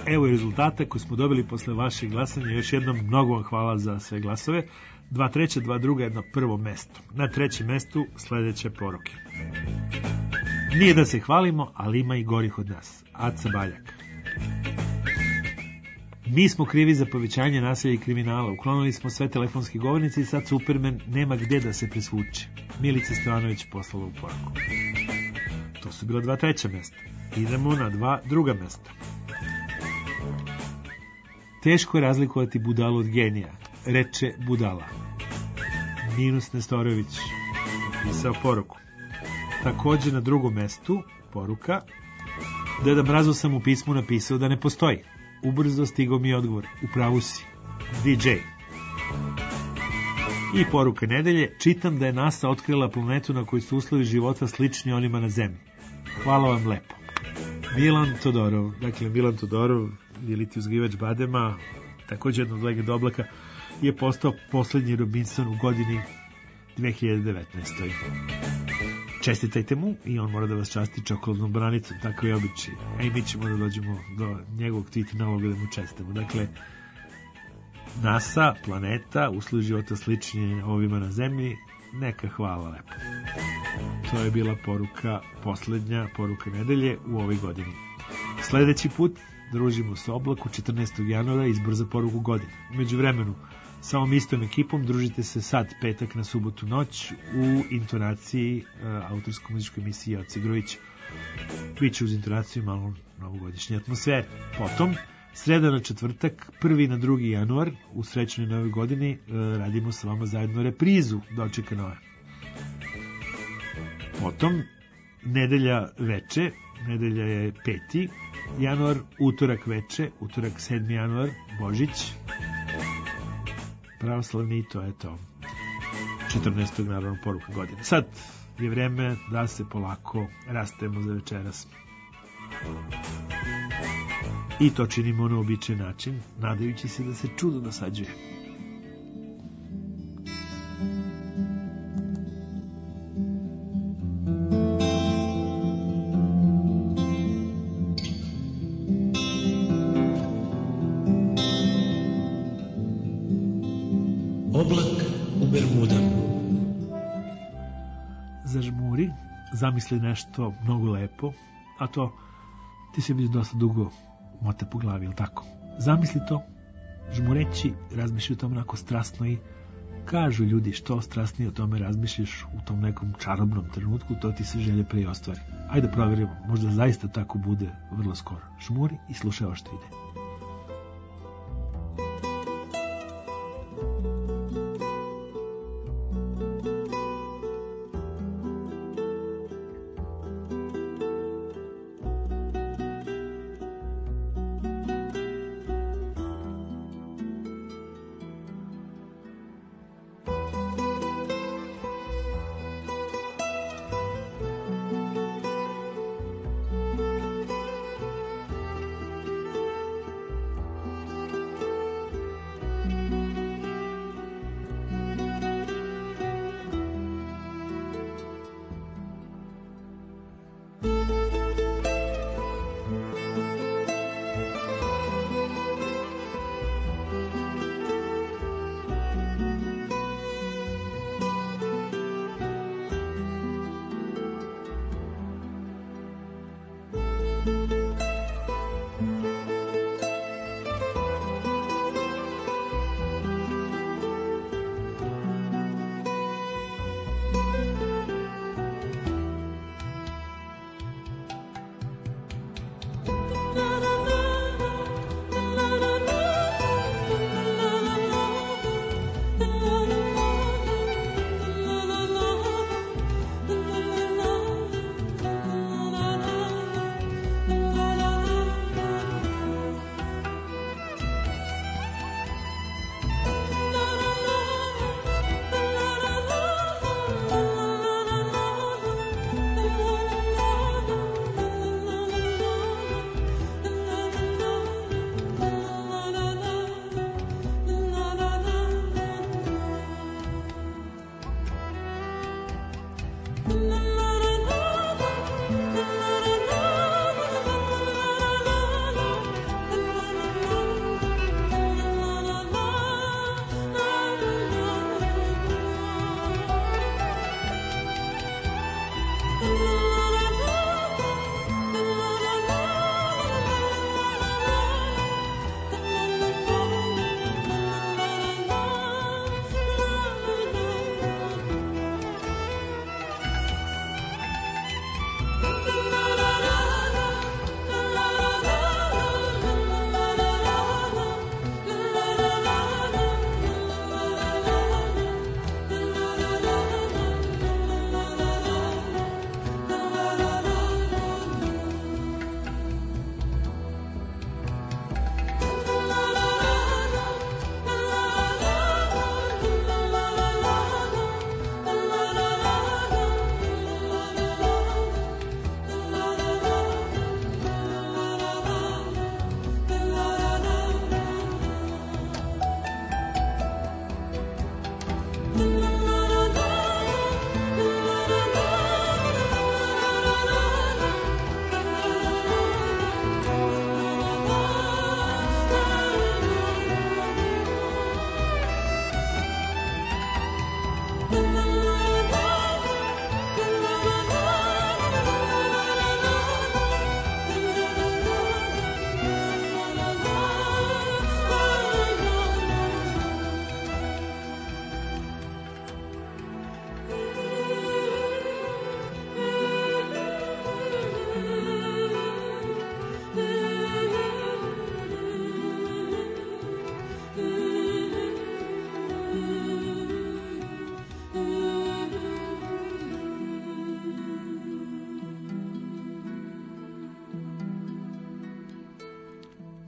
Speaker 1: Evo i rezultata koji smo dobili posle vašeg glasanja. Još jednom mnogo vam hvala za sve glasove. 2 treće, 2 druga, 1 prvo mesto. Na trećem mestu sledeće poruke. Nije da se hvalimo, ali ima i gorih od nas. Aca Baljak. Mi smo krivi za povećanje nasilja i kriminala. Uklonili smo sve telefonske govornice i sad Superman nema gde da se presvuče. Milica Stevanović poslala u poruku. To su bila 2 treća mesta. Idemo na 2 druga mesta. Teško je razlikovati budalu od genija, reče budala. Minus Nestorović napisao poruku. Takođe na drugom mestu poruka. Deda Mrazo sam u pismu napisao da ne postoji. Ubrzo stigao mi je odgovor. U pravu si. DJ. I poruka nedelje. Čitam da je NASA otkrila planetu na kojoj su uslovi života slični onima na Zemlji. Hvala vam lepo. Milan Todorov. Dakle, Milan Todorov, veliki uzgivač badema, takođe jedno od legenda oblaka, je postao poslednji Robinson u godini 2019. Čestitajte mu i on mora da vas časti čokoladnom branicom, tako je običaj. A i mi ćemo da dođemo do njegovog tweet naloga da mu čestamo. Dakle, NASA, planeta, uslovi života slični ovima na Zemlji, neka hvala lepo. To je bila poruka, poslednja poruka nedelje u ovoj godini. Sledeći put družimo se Oblaku 14. januara, izbor za poruku godine. Među vremenu, sa ovom istom ekipom družite se sad, petak na subotu noć, u intonaciji autorsko-muzičkoj emisiji Joce Grujića. Biće uz intonaciju malo novogodišnje atmosfere. Potom, sreda na četvrtak, 1. na 2. januar, u srećnoj novoj godini, radimo sa vama zajedno reprizu Dočeka Nove. Potom, nedelja veče, nedelja je 5. januar, utorak veče, utorak 7. januar, Božić, pravoslavni, to je to, 14. naravno poruka godine. Sad je vreme da se polako rastajemo za večeras. I to činimo na običajen način, nadajući se da se čudo dosađuje.
Speaker 11: Oblak u Bermudama.
Speaker 1: Zažmuri, zamisli nešto mnogo lepo, a to ti se već dosta dugo mote po glavi, ili tako? Zamisli to, žmureći, razmišlji o tom onako strasno i kažu ljudi što strasnije o tome razmišljaš u tom nekom čarobnom trenutku, to ti se želje pre i ostvari. Ajde provjerimo, možda zaista tako bude vrlo skoro. Žmuri i slušaj ovo što ide.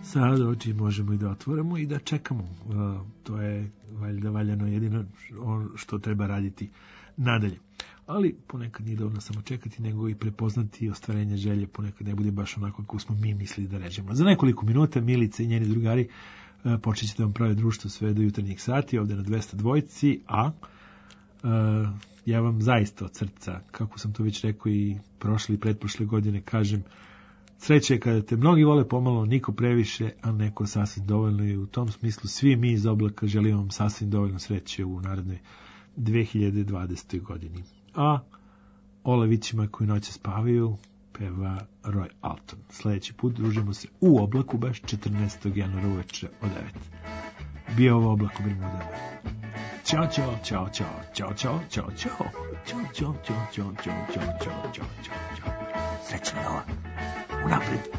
Speaker 1: Sad oči možemo i da otvorimo i da čekamo. To je valjano jedino što treba raditi nadalje. Ali ponekad nije dovoljno samo čekati, nego i prepoznati ostvarenje želje. Ponekad ne bude baš onako kako smo mi mislili da ređemo. Za nekoliko minuta Milica i njeni drugari počet će da vam prave društvo sve do jutarnjih sati ovde na 202, a ja vam zaista od srca, kako sam to već rekao i prošle i pretprošle godine, kažem, sreće je kada te mnogi vole pomalo, niko previše, a neko sasvim dovoljno, i u tom smislu svi mi iz Oblaka želimo vam sasvim dovoljno sreće u narednoj 2020. godini. A o levićima koji noće spavaju peva Roy Alton. Sljedeći put družimo se u Oblaku baš 14. januara uveče od 9. Bio ovo Oblak u Bermudama. Ćao, ćao, ćao, ćao, ćao, ćao, ćao, ćao, ćao, ćao, ćao, ćao, ćao, ćao, ćao, ćao, ćao, ćao. Srećna nova. Unapred.